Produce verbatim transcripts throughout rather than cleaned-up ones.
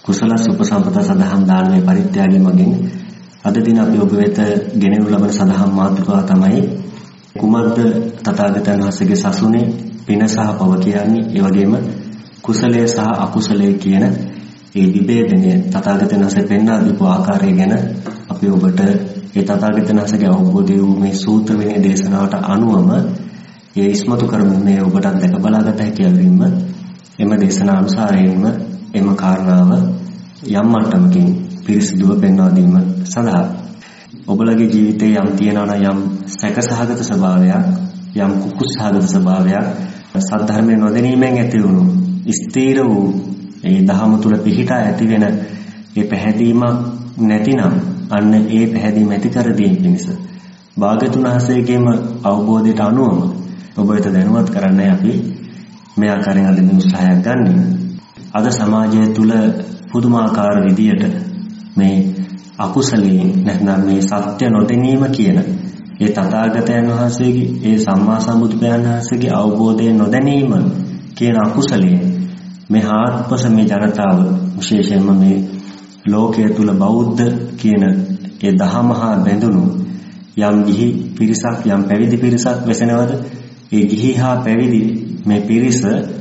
කුසලස් උපසම්පදා සදහම් දානමය පරිත්‍යාගය මගින් අද දින අපි ඔබ වෙත ගෙනෙනු ලබන සදහම් මාතෘකාව තමයි කුමද්ද තථාගතයන් වහන්සේගේ සසුනේ පින සහ පව කියන්නේ. ඒ වගේම කුසලයේ සහ අකුසලයේ කියන ඒ විභේදනය තථාගතයන් වහන්සේ පෙන්වා දීපු ආකාරය ගැන අපි ඔබට ඒ තථාගතයන් වහන්සේගේ අවබෝධය වූ මේ සූත්‍ර විනය දේශනාවට අනුවම ඒ ඉස්මතු කරමින් මේ ඔබට දැක බලාගත හැකි වීම එම දේශනා අනුසාරයෙන්ම එම කාරණාව යම් මට්ටමකින් පිරිසිදුව පෙන්වා දීම සඳහා ඔබලගේ ජීවිතයේ යම් තියනවා යම් සැකසහගත ස්වභාවයක් යම් කුකුසහගත ස්වභාවයක් සද්ධර්මයේ නොදැනීමෙන් ඇති වුණු ස්ථීර වූ ඒ දහම තුල පිහිටා ඇති වෙන ඒ පැහැදීමක් නැතිනම් අන්න ඒ පැහැදීම ඇති කර දීම පිණිස භාග්‍යතුන් වහන්සේගේම අවබෝධයට අනුවම ඔබ වෙත දැනුවත් කරන්නයි අපි මේ ආකාරයෙන් අද මේ උත්සාහයක් ගන්නෙ. අද සමාජය තුල පුදුමාකාර විදියට මේ අකුසලයෙන් නැත්නම් මේ සත්‍ය නොදැනීම කියන ඒ තථාගතයන් වහන්සේගේ ඒ සම්මා සම්බුදු පියාණන් වහන්සේගේ අවබෝධය නොදැනීම කියන අකුසලයෙන් මේ ආත්මස මේ ජනතාව විශේෂයෙන්ම මේ ලෝකයේ තුල බෞද්ධ කියන ඒ දහමහා බැඳුණු යම් ගිහි පිරිසක් යම් පැවිදි පිරිසක් වෙසෙනවද ඒ ගිහි හා පැවිදි මේ පිරිස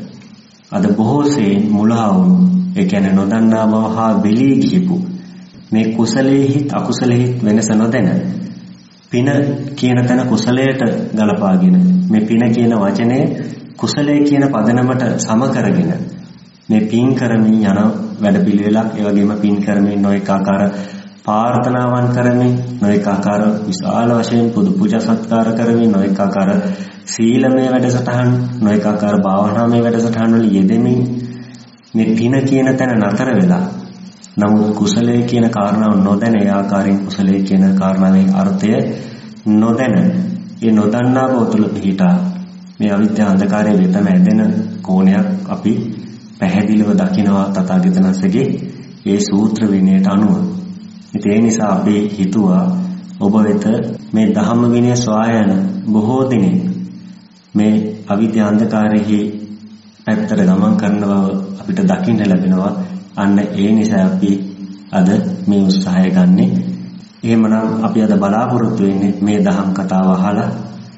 අද බොහෝසේ මුලා වුණු ඒ කියන්නේ නොදන්නා බව හා බෙලී ගිහිපු මේ කුසලයේහිත් අකුසලයේහිත් වෙනස නොදැන පින කියන තැන කුසලයට ගලපාගෙන මේ පින කියන වචනේ කුසලයේ කියන පදනමට සම කරගෙන මේ පින් කරමින් යන වැඩපිළිවෙලක් ඒ වගේම පින් කරමින් නොඑක ආකාර ප්‍රාර්ථනාවන් කරමින් නොඑක ආකාර විශාල වශයෙන් පුදු පූජා සත්කාර කරමින් නොඑක ආකාර සීලමය වැඩසටහන් නොඑක ආකාර භාවනාමය වැඩසටහන් වල යෙදෙමින් මේ පින කියන තැන නතර වෙලා නමුත් කුසලයේ කියන කාරණාව නොදැන ඒ ආකාරයෙන් කුසලයේ කියන කාරණාවේ අර්ථය නොදැන ඒ නොදන්නා බව තුළ පිහිටා මේ අවිද්‍යා අන්ධකාරයේ වෙතම ඇදෙන කෝණයක් අපි පැහැදිලිව දකිනවා තථාගතයන් වහන්සේගේ ඒ සූත්‍ර විනයට අනුව. ඉතින් ඒ නිසා අපි හිතුවා ඔබ වෙත මේ ධම්ම විනය සොයායන බොහෝ දිනෙක මේ අවිද්‍යා අන්ධකාරයේ පැත්තට ගමන් කරන බව අපිට දකින්න ලැබෙනවා. අන්න ඒ නිසා අපි අද මේ උත්සාහය ගන්නෙ. එහෙමනම් අපි අද බලාපොරොත්තු වෙන්නේ මේ දහම් කතාව අහලා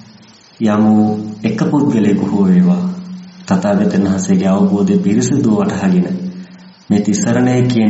යමු එක පුද්ගලයෙකු හෝ වේවා තථාගතයන් වහන්සේගේ අවබෝධය පිරිසිදු වටහාගෙන මේ තිසරණය කියන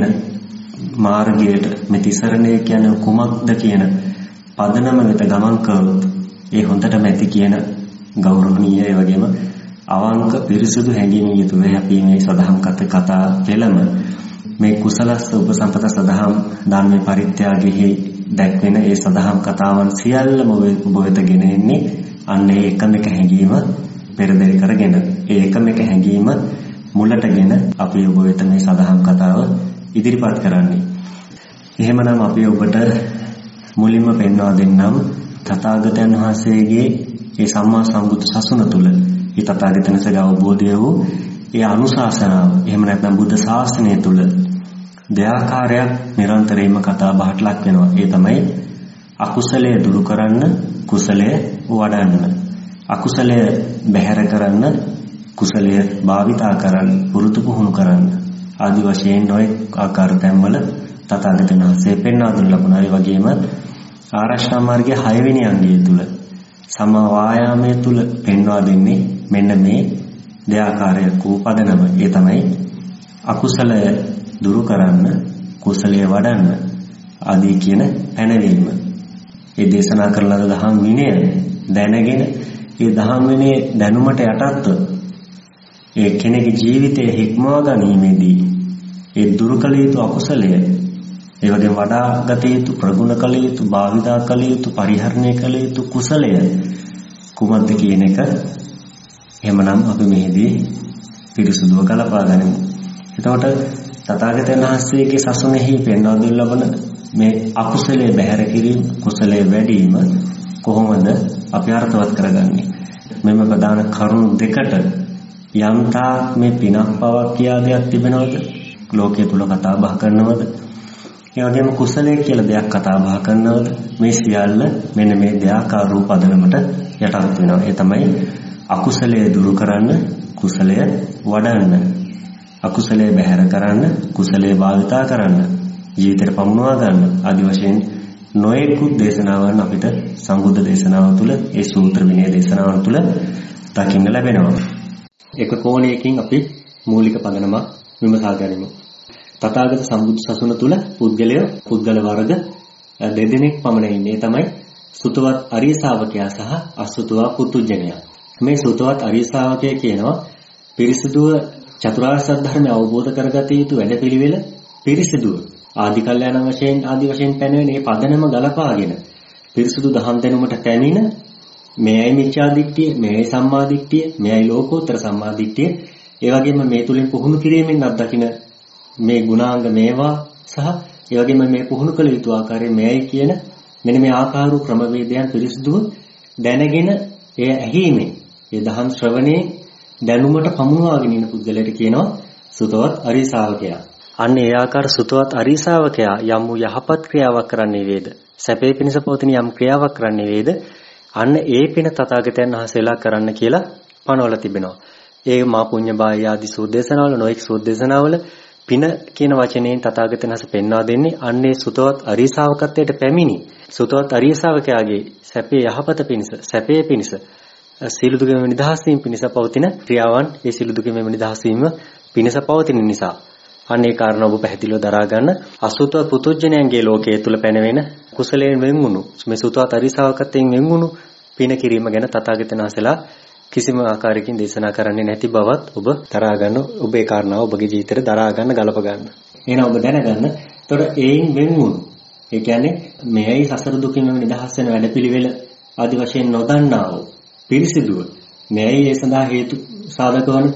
මාර්ගයට මේ තිසරණය කියන්නේ කුමක්ද කියන පදනම වෙත ගමන් කරොත් ඒ හොඳටම ඇති කියන ගෞරවණීය ඒ වගේම අවංක පිරිසිදු හැඟීමකින් යුතුව අපි මේ සදහම් කතා පෙළම මේ කුසලස්ස උපසම්පදා සදහම් දානමය පරිත්‍යාගයේ දැක්වෙන ඒ සදහම් කතාවන් සියල්ලම ඔබ වෙත ගෙන එන්නේ අන්න ඒ එකම එක හැඟීම පෙරදරි කරගෙන ඒ එකම එක හැඟීම මුලටගෙන අපි ඔබ වෙත මේ සදහම් කතාව ඉදිරිපත් කරන්නේ. එහෙමනම් අපි ඔබට මුලින්ම පෙන්වා දෙන්නම් තථාගතයන් වහන්සේගේ ඒ සම්මා සම්බුද්ධ සසුන තුල ඒ තථාගතයන් වහන්සේගේ අවබෝධය වූ ඒ අනුශාසනාව එහෙම නැත්නම් බුද්ධ ශාසනය තුල දෙආකාරයක් නිරන්තරයෙන්ම කතා බහට ලක් වෙනවා. ඒ තමයි අකුසලය දුරු කරන්න කුසලය වඩන්න. අකුසලය බැහැර කරන්න කුසලය භාවිතා කරන්න පුරුදු පුහුණු කරන්න ආදි වශයෙන් නොයෙක් ආකාර තැන්වල තථාගතයන් වහන්සේ පෙන්වා දුන්න ලබනවා. ඒ වගේම ආරෂ්ඨා මාර්ගයේ හය වෙනි අංගය තුල සම වායාමයේ තුල පෙන්වා දෙන්නේ මෙන්න මේ දෙආකාරයක් වූ පදනම. ඒ තමයි අකුසලය දුරු කරන්න කුසලය වඩන්න ආදී කියන පැනවීම. ඒ දේශනා කරන ලද දහම් විනය දැනගෙන ඒ දහම් විනය දැනුමට යටත්ව ඒ කෙනෙකුගේ ජීවිතයේ හික්මවා ගැනීමේදී ඒ දුරු කළ යුතු අකුසලය ඒ වගේ වඩා ගත යුතු ප්‍රගුණ කළ යුතු භාවිතා කළ යුතු පරිහරණය කළ යුතු කුසලය කුමක්ද කියන එක එහෙමනම් අපි මෙහිදී පිරිසුදුව කලපා ගනිමු. එතකොට තථාගතයන් වහන්සේගේ සසුනේහි පෙන්වා දෙන ලබන මේ අකුසලයේ බැහැර කිරීම කුසලයේ වැඩිම කොහොමද අපි අර්ථවත් කරගන්නේ? මෙම ප්‍රධාන කරුණු දෙකට යම්තා මේ පිනක් පවක් කියා දෙයක් තිබෙනවද? ලෝකයේ තුල කතා බහ කරනවද? ඒ වගේම කුසලයේ කියලා දෙයක් කතා බහ කරනවද? මේ සියල්ල මෙන්න මේ දෙආකාර රූපදනමට යටත් වෙනවා. ඒ තමයි අකුසලයේ දුරු කරන්න කුසලය වඩන්න. අකුසලයේ බැහැර කරන්න, කුසලයේ භාවිතා කරන්න, ජීවිතේට පමුණවා ගන්න ආදි වශයෙන් නොයෙකුත් දේශනාවන් අපිට සම්බුද්ධ දේශනාව තුළ, ඒ සූත්‍ර විනය දේශනාවන් තුළ දකින්න ලැබෙනවා. එක කෝණයකින් අපි මූලික පදනමක් විමසා ගනිමු. තථාගත සම්බුද්ධ සසුන තුළ පුද්ගලය පුද්ගල වර්ග දෙදෙනෙක් පමණ ඉන්නේ. තමයි සුතවත් අරිය ශාවකයා සහ අසුතවා පුතුජනයා. මේ සුතවත් අරිය ශාවකය කියනවා පිරිසිදුව චතුරාර්ය සත්‍ය ධර්මය අවබෝධ කරගත යුතු වැඩපිළිවෙල පිරිසිදුව ආදි කල්යාණ වශයෙන් ආදි වශයෙන් පැනවෙන මේ පදනම ගලපාගෙන පිරිසිදු දහම් දැනුමට පැමිණ මේයි මිච්ඡා දිට්ඨිය, මේයි සම්මා දිට්ඨිය, මේයි ලෝකෝත්තර සම්මා දිට්ඨිය, ඒ වගේම මේ තුලින් පුහුණු කිරීමෙන් අත්දකින මේ ගුණාංග මේවා සහ ඒ වගේම මේ පුහුණු කළ යුතු ආකාරය මේයි කියන මෙන්න මේ ආකාර වූ ක්‍රමවේදයන් පිරිසිදුව දැනගෙන එය ඇහිීමෙන් ඒ දහම් ශ්‍රවණේ දැනුමට පමුණවාගෙන ඉන්න පුද්ගලයාට කියනවා සුතවත් අරිය ශාවකයා. අන්න ඒ ආකාර සුතවත් අරිය ශාවකයා යම් වූ යහපත් ක්‍රියාවක් කරන්නේ වේද, සැපේ පිණිස පවතින යම් ක්‍රියාවක් කරන්නේ වේද, අන්න ඒ පින තථාගතයන් වහන්සේලා කරන්න කියලා පනවලා තිබෙනවා. ඒ මා පුඤ්ඤ බාහ්‍ය ආදී සූදේශනාවල නොඑක් සූදේශනාවල පින කියන වචනයෙන් තථාගතයන් වහන්සේ පෙන්වා දෙන්නේ අන්නේ සුතවත් අරිය ශාවකත්වයට පැමිණි සුතවත් අරිය ශාවකයාගේ සැපේ යහපත පිණිස, සැපේ පිණිස, සීල දුකෙම නිදහස් වීම පිණිස පවතින ක්‍රියාවන්, ඒ සීල දුකෙම නිදහස් වීම පිණිස පවතින නිසා අනේ කාරණා ඔබ පැහැදිලිව දරා ගන්න. අසුතව පුතුජනයන්ගේ ලෝකයේ තුල පැනවෙන කුසලයෙන් වෙන්වුණු මේ සුතවත් අරිය ශාවකත්වයෙන් වෙන්වුණු පින කිරීම ගැන තථාගතයන් වහන්සේලා කිසිම ආකාරයකින් දේශනා කරන්නේ නැති බවත් ඔබ දරා ගන්න. ඔබේ කාරණාව ඔබගේ ජීවිතේට දරා ගන්න, ගලප ගන්න. එහෙනම් ඔබ දැනගන්න. ඒතකොට ඒයින් වෙන්වුණු, ඒ කියන්නේ මෙයයි සසර දුකින් නිදහස් වෙන වැඩපිළිවෙල ආදි වශයෙන් නොදන්නා වූ පිරිසිදුව, මෙයයි ඒ සඳහා හේතු සාධක වන,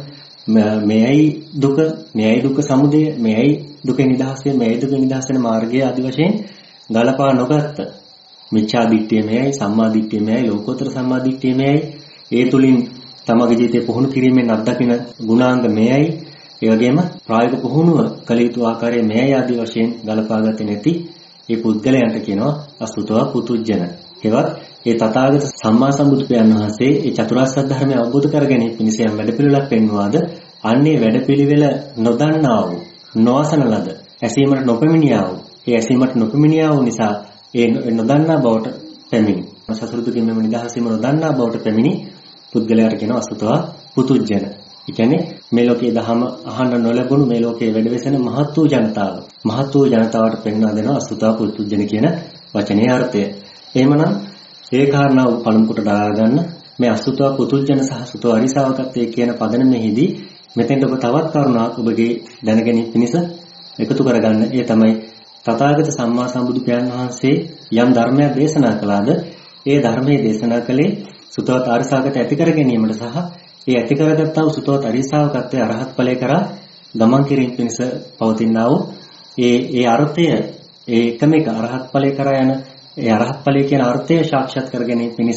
මෙයයි දුක, මෙයයි දුක සමුදය, මෙයයි දුකේ නිදහස් වෙන, මෙයයි දුක නිදහස් වෙන මාර්ගය ආදි වශයෙන් ගලපා නොගත්ත මිච්ඡා දිට්ඨිය මෙයයි, සම්මා දිට්ඨිය මෙයයි, ලෝකෝත්තර සම්මා දිට්ඨිය මෙයයි, ඒ තුලින් තමගේ ජීවිතේ පුහුණු කිරීමෙන් අත්දකින ගුණාංග මෙයයි, ඒ වගේම ප්‍රායෝගික පුහුණුව කළ යුතු ආකාරය මෙයයි ආදී වශයෙන් ගලපාගත්තේ නැති ඒ පුද්ගලයන්ට කියනවා අසුතවා පුතුජන. ඒවත් ඒ තථාගත සම්මා සම්බුදු පියාණන් වහන්සේ ඒ චතුරාර්ය සත්‍ය ධර්මය අවබෝධ කරගැනීම පිණිස යම් වැඩපිළිවෙලක් පෙන්වුවාද අන්නේ වැඩපිළිවෙල නොදන්නා වූ, නොඅසන ලද, ඇසීමට නොපෙමිණියා වූ, ඒ ඇසීමට නොපෙමිණියා වූ නිසා ඒ නොදන්නා බවට පැමිණි. සසර දුකින් මෙම නිදහස් වීම නොදන්නා බවට පැමිණි පුද්ගලයාට කියනවා අසුතවා පුතුජන. ඒ කියන්නේ මේ ලෝකයේ දහම අහන්න නොලැබුණු, මේ ලෝකයේ වැඩවෙසෙන මහත් වූ ජනතාව, මහත් වූ ජනතාවට පෙන්වා දෙනවා අසුතවා පුතුජන කියන වචනේ අර්ථය. එහෙමනම් ඒ කාරණාව පළමු කොට දරා ගන්න. මේ අසුතවා පුතුජන සහ සුතවා අරිය ශාවකත්වයේ කියන පදනමෙහිදී මෙතෙන්ට ඔබ තවත් කරුණාවක් ඔබගේ දැනගැනීම පිණිස එකතු කරගන්න. ඒ තමයි තථාගත සම්මා සම්බුදු පියාණන් වහන්සේ යම් ධර්මයක් දේශනා කළාද ඒ ධර්මයේ දේශනා කළේ සුතවත් ආර්ය ශාවකත්වය ඇති කර ගැනීමට සහ ඒ ඇති කරගත්තා වූ සුතවත් ආර්ය ශාවකත්වයේ අරහත් ඵලය කරා ගමන් කිරීම පිණිස පවතිනා වූ ඒ ඒ අර්ථය, ඒ එකම එක අරහත් ඵලය කරා යන ඒ අරහත් ඵලය කියන අර්ථය සාක්ෂාත් කර ගැනීම පිණිස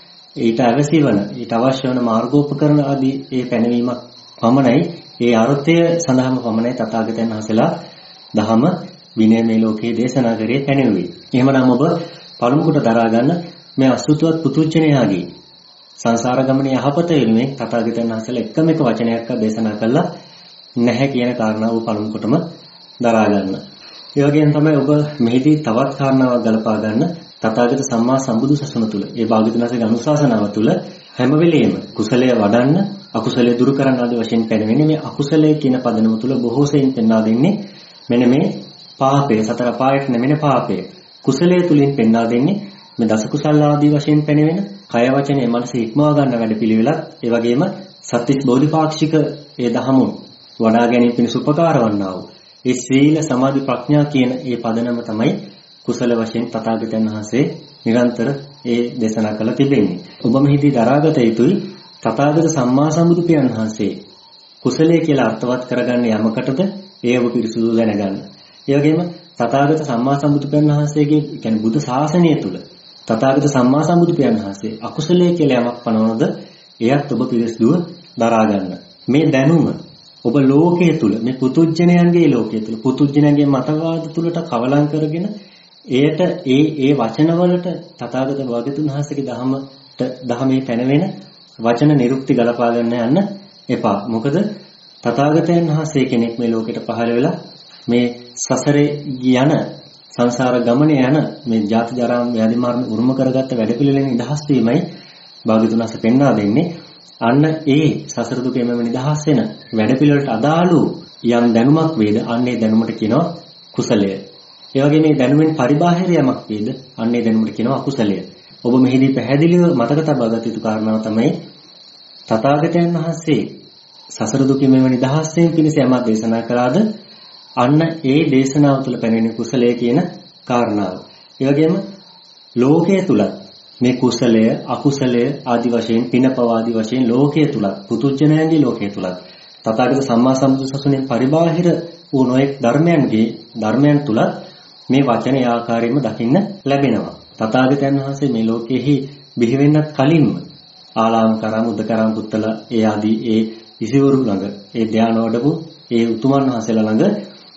ඊට අවශ්‍ය වන, ඊට අවශ්‍ය වන මාර්ගෝපකරණ ආදී ඒ පැනවීමක් පමණයි, ඒ අර්ථය සඳහාම පමණයි තථාගතයන් වහන්සේලා දහම විනය මේ ලෝකයේ දේශනා කරේ පැනෙව්වේ. එහෙමනම් ඔබ පළමු කොට දරා ගන්න මේ අසුතවත් පුතුජනයාගේ සංසාර ගමනේ යහපත වෙනුවෙන් තථාගතයන් වහන්සේලා එකම එක වචනයක් දේශනා කළා නැහැ කියන කාරණාව පළමු කොටම දරා ගන්න. ඒ වගේම තමයි ඔබ මෙහිදී තවත් කාරණාවක් ගලපා ගන්න. තථාගත සම්මා සම්බුදු සසුන තුල, ඒ භාග්‍යවතුන් වහන්සේගේ අනුශාසනාව තුල හැම වෙලෙම කුසලය වඩන්න, අකුසලය දුරු කරන්න ආදී වශයෙන් පැනවෙන්නේ මේ අකුසලයේ කියන පදනම තුල බොහෝ සෙයින් පෙන්වා දෙන්නේ මෙන්න මේ පාපය, සතර පායට නැමෙන පාපය. කුසලයේ තුලින් පෙන්වා දෙන්නේ මේ දස කුසල ආදී වශයෙන් පැනවෙන කය වචනේ මනස ඉක්මවා ගන්න වැඩ පිළිවෙලක්. ඒ වගේම සත්‍විස් බෝධිපාක්ෂික ඒ දහමුන් වඩා ගැනීම පිණිස උපකාර වන්නා වූ ඒ සීල සමාධි ප්‍රඥා කියන ඒ පදනම තමයි කුසල වශයෙන් තථාගතයන් වහන්සේ නිරන්තර ඒ දේශනා කළ තිබෙන්නේ. ඔබ මෙහිදී දරාගත යුතුයි තථාගත සම්මා සම්බුදු පියාණන් වහන්සේ කුසලයේ කියලා අර්ථවත් කරගන්න යමකටද ඒ ඔබ පිරිසුදු දැනගන්න. ඒ වගේම තථාගත සම්මා සම්බුදු පියාණන් වහන්සේගේ කියන්නේ බුදු ශාසනය තුල තථාගත සම්මා සම්බුදු පියාණන් වහන්සේ අකුසලයේ කියලා යමක් පනවනද එයත් ඔබ පිරිසුදුව දරා ගන්න. මේ දැනුම ඔබ ලෝකයේ තුල, මේ පුතුජනයන්ගේ ලෝකයේ තුල, පුතුජනයන්ගේ මතවාද තුලට කවලම් කරගෙන එයට ඒ ඒ වචනවලට තථාගත භාග්‍යතුන් වහන්සේගේ දහමට දහමේ පැනවෙන වචන නිරුක්ති ගලපා ගන්න යන්න එපා. මොකද තථාගතයන් වහන්සේ කෙනෙක් මේ ලෝකෙට පහළ වෙලා මේ සසරේ යන සංසාර ගමනේ යන මේ ජාති ජරා ව්‍යාධි මරණ උරුම කරගත්ත වැඩපිළිවෙලෙන් නිදහස් වීමයි භාග්‍යවතුන් වහන්සේ පෙන්වා දෙන්නේ. අන්න ඒ සසර දුකෙන්ම නිදහස් වෙන වැඩපිළිවෙලට අදාළ යම් දැනුමක් වේද අන්නේ දැනුමට කියනවා කුසලය. ඒ වගේ මේ දැනුමෙන් පරිබාහිර යමක් වේද අන්නේ දැනුමට කියනවා අකුසලය. ඔබ මෙහිදී පැහැදිලිව මතක තබා ගත යුතු කාරණාව තමයි තථාගතයන් වහන්සේ සසර දුකින් මෙව නිදහස් වීම පිණිස යමක් දේශනා කළාද අන්න ඒ දේශනාව තුළ පැනෙන කුසලය කියන කාරණාව. ඒ වගේම ලෝකයේ තුල මේ කුසලය අකුසලය ආදි වශයෙන් පිනපව ආදි වශයෙන් ලෝකයේ තුල පුතුජනයන්ගේ ලෝකයේ තුල තථාගත සම්මා සම්බුදු සසුනේ පරිබාහිර වූ නොඑක් ධර්මයන්ගේ ධර්මයන් තුල මේ වචනේ ආකාරයෙන්ම දකින්න ලැබෙනවා. තථාගතයන් වහන්සේ මේ ලෝකෙහි බිහි වෙන්නත් කලින්ම ආලාම කරාම උද්දකරාම පුත්තල ඒ ආදී ඒ ඉසිවරු ළඟ ඒ ධානය වඩපු ඒ උතුමන් වහන්සේලා ළඟ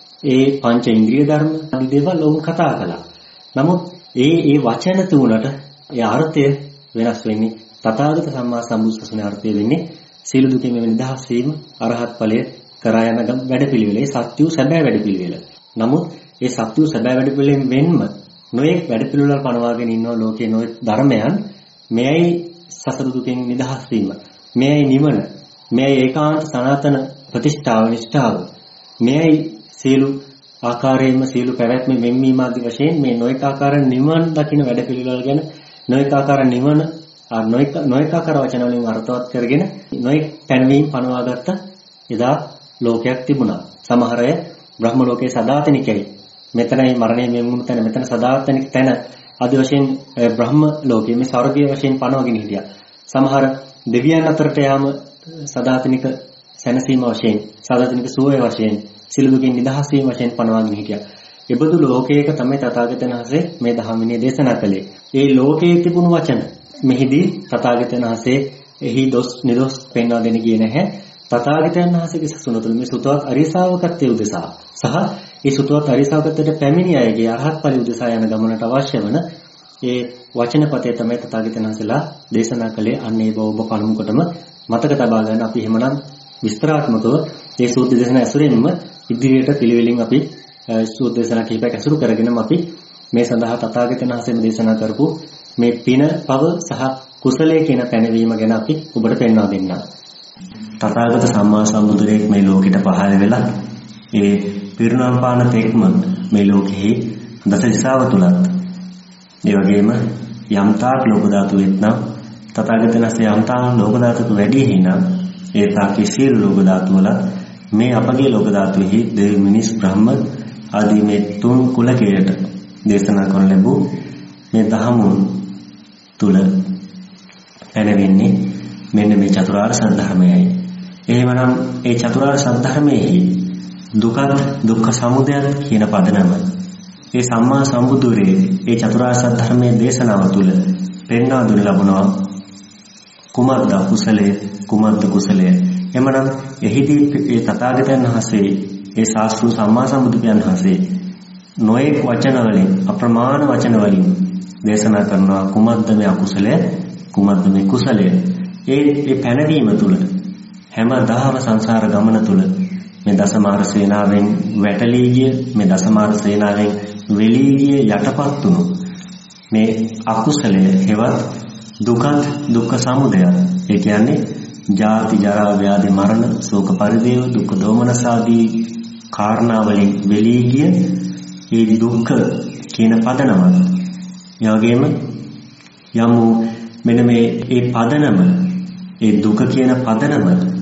ඒ පංච ඉන්ද්‍රිය ධර්ම ආදී දේවල් ඔවුන් කතා කළා. නමුත් ඒ ඒ වචන තුනට ඒ අර්ථය වෙනස් වෙන්නේ තථාගත සම්මා සම්බුදු සසුනේ අර්ථය වෙන්නේ සීල දුකෙන් නිදහස් වීම අරහත් ඵලය කරා යන වැඩපිළිවෙලේ සත්‍ය වූ සැබෑ වැඩපිළිවෙල. නමුත් ඒ සත්‍ය වූ සැබෑ වැඩපිළිවෙලෙන් වෙන්ම නොඑක් වැඩපිළිවෙල පනවාගෙන ඉන්නවා ලෝකේ නොඑක් ධර්මයන්. මෙයයි සසර දුකෙන් නිදහස් වීම. මෙයයි නිවන. මෙයයි ඒකාන්ත සනාතන ප්‍රතිෂ්ඨාව නිෂ්ඨාව. මෙයයි සීලු ආකාරයෙන්ම සීලු පැවැත්ම වෙන්වීම ආදී වශයෙන් මේ නොඑක ආකාර නිවන දකින්න වැඩපිළිවෙල ගැන නොඑක ආකාර නිවන නොඑක නොඑක ආකාර වචන වලින් අර්ථවත් කරගෙන නොඑක පැනවීම පනවාගත්ත එදා ලෝකයක් තිබුණා. සමහර අය බ්‍රහ්ම ලෝකයේ සදාතනිකයි. මෙතනයි මරණය මෙමුණු තැන මෙතන සදාතනික තැන ආදී වශයෙන් බ්‍රහ්ම ලෝකයේ මේ ස්වර්ගයේ වශයෙන් පනවගෙන හිටියා. සමහර දෙවියන් අතරට යාම සදාතනික සැනසීම වශයෙන් සදාතනික සුවය වශයෙන් සියලු දුකින් නිදහස් වීම වශයෙන් පනවගෙන හිටියා. එබඳු ලෝකයක තමයි තථාගතයන් වහන්සේ මේ ධම්මිනේ දේශනා කළේ. ඒ ලෝකයේ තිබුණු වචන මෙහිදී තථාගතයන් වහන්සේ එහි දොස් නිදොස් පෙන්වා දෙන්න ගියේ නැහැ. තථාගතයන් වහන්සේගේ සසුන තුළ මේ සුතවත් අරිසාවකත්වයේ උදෙසා සහ ඒ සුතවත් අරිසාවකත්වයට පැමිණි අයගේ අරහත් ඵල උදෙසා යන ගමනට අවශ්‍ය වන ඒ වචනපතේ තමයි තථාගතයන් වහන්සේලා දේශනා කළේ. අන්න ඒ බව ඔබ කලමුකොටම මතක තබා ගන්න. අපි එහෙමනම් විස්තරාත්මකව මේ සූත්‍ර දේශනා ඇසුරින්ම ඉදිරියට පිළිවෙලින් අපි සූත්‍ර දේශනා කිහිපයක් ඇසුරු කරගෙනම අපි මේ සඳහා තථාගතයන් වහන්සේම දේශනා කරපු මේ පින පව සහ කුසලයේ කියන පැනවීම ගැන අපි ඔබට පෙන්වා දෙන්නම්. තථාගත සම්මා සම්බුදුරෙක් මේ ලෝකෙට පහළ වෙලා ඒ පිරිනමන පාන තෙක්ම මේ ලෝකෙහි දස දිශාව තුලත් ඒ වගේම යම්තාක් ලෝක ධාතු වෙත්නම් තථාගතයන් වහන්සේ යම්තාක් ලෝක ධාතුක වැඩි හිනා ඒ තාකී සීල ලෝක ධාතු වල මේ අපගේ ලෝක ධාතුෙහි දෙව් මිනිස් බ්‍රහ්ම ආදී මේ තුන් කුලකයට දේශනා කරන ලැබූ මේ දහමුන් තුල පැනවෙන්නේ මෙන්න මේ චතුරාර්ය සත්‍ය එහෙමනම් ඒ චතුරාර්ය සත්‍යමෙහි දුකත් දුක්ඛ සමුදයත් කියන පදනම ඒ සම්මා සම්බුදුරේ ඒ චතුරාර්ය සත්‍ය ධර්මයේ දේශනාව තුළ පෙන්වා දුන්න ලබනවා කුමද්ද කුසලයේ කුමද්ද කුසලයේ. එමනම් එහිදී ඒ තථාගතයන් වහන්සේ ඒ ශාස්ත්‍රීය සම්මා සම්බුදු පියන් වහන්සේ නොඑක් වචන වලින් අප්‍රමාණ වචන වලින් දේශනා කරනවා කුමද්ද මේ අකුසලය කුමද්ද මේ කුසලය. ඒ ඒ පැනවීම තුළ හැමදාම සංසාර ගමන තුළ මේ දසමාර සේනාවෙන් වැටලී ගිය මේ දසමාර සේනාවෙන් වෙලී ගිය යටපත් වුණු මේ අකුසලය හේවත් දුකත් දුක්ඛ සමුදය. ඒ කියන්නේ ජාති ජරා ව්‍යාධි මරණ ශෝක පරිදේව දුක්ඛ දෝමනස ආදී කාරණා වලින් වෙලී ගිය මේ දුක්ඛ කියන පදනම. ඒ වගේම යමු මෙන්න මේ ඒ පදනම ඒ දුක කියන පදනම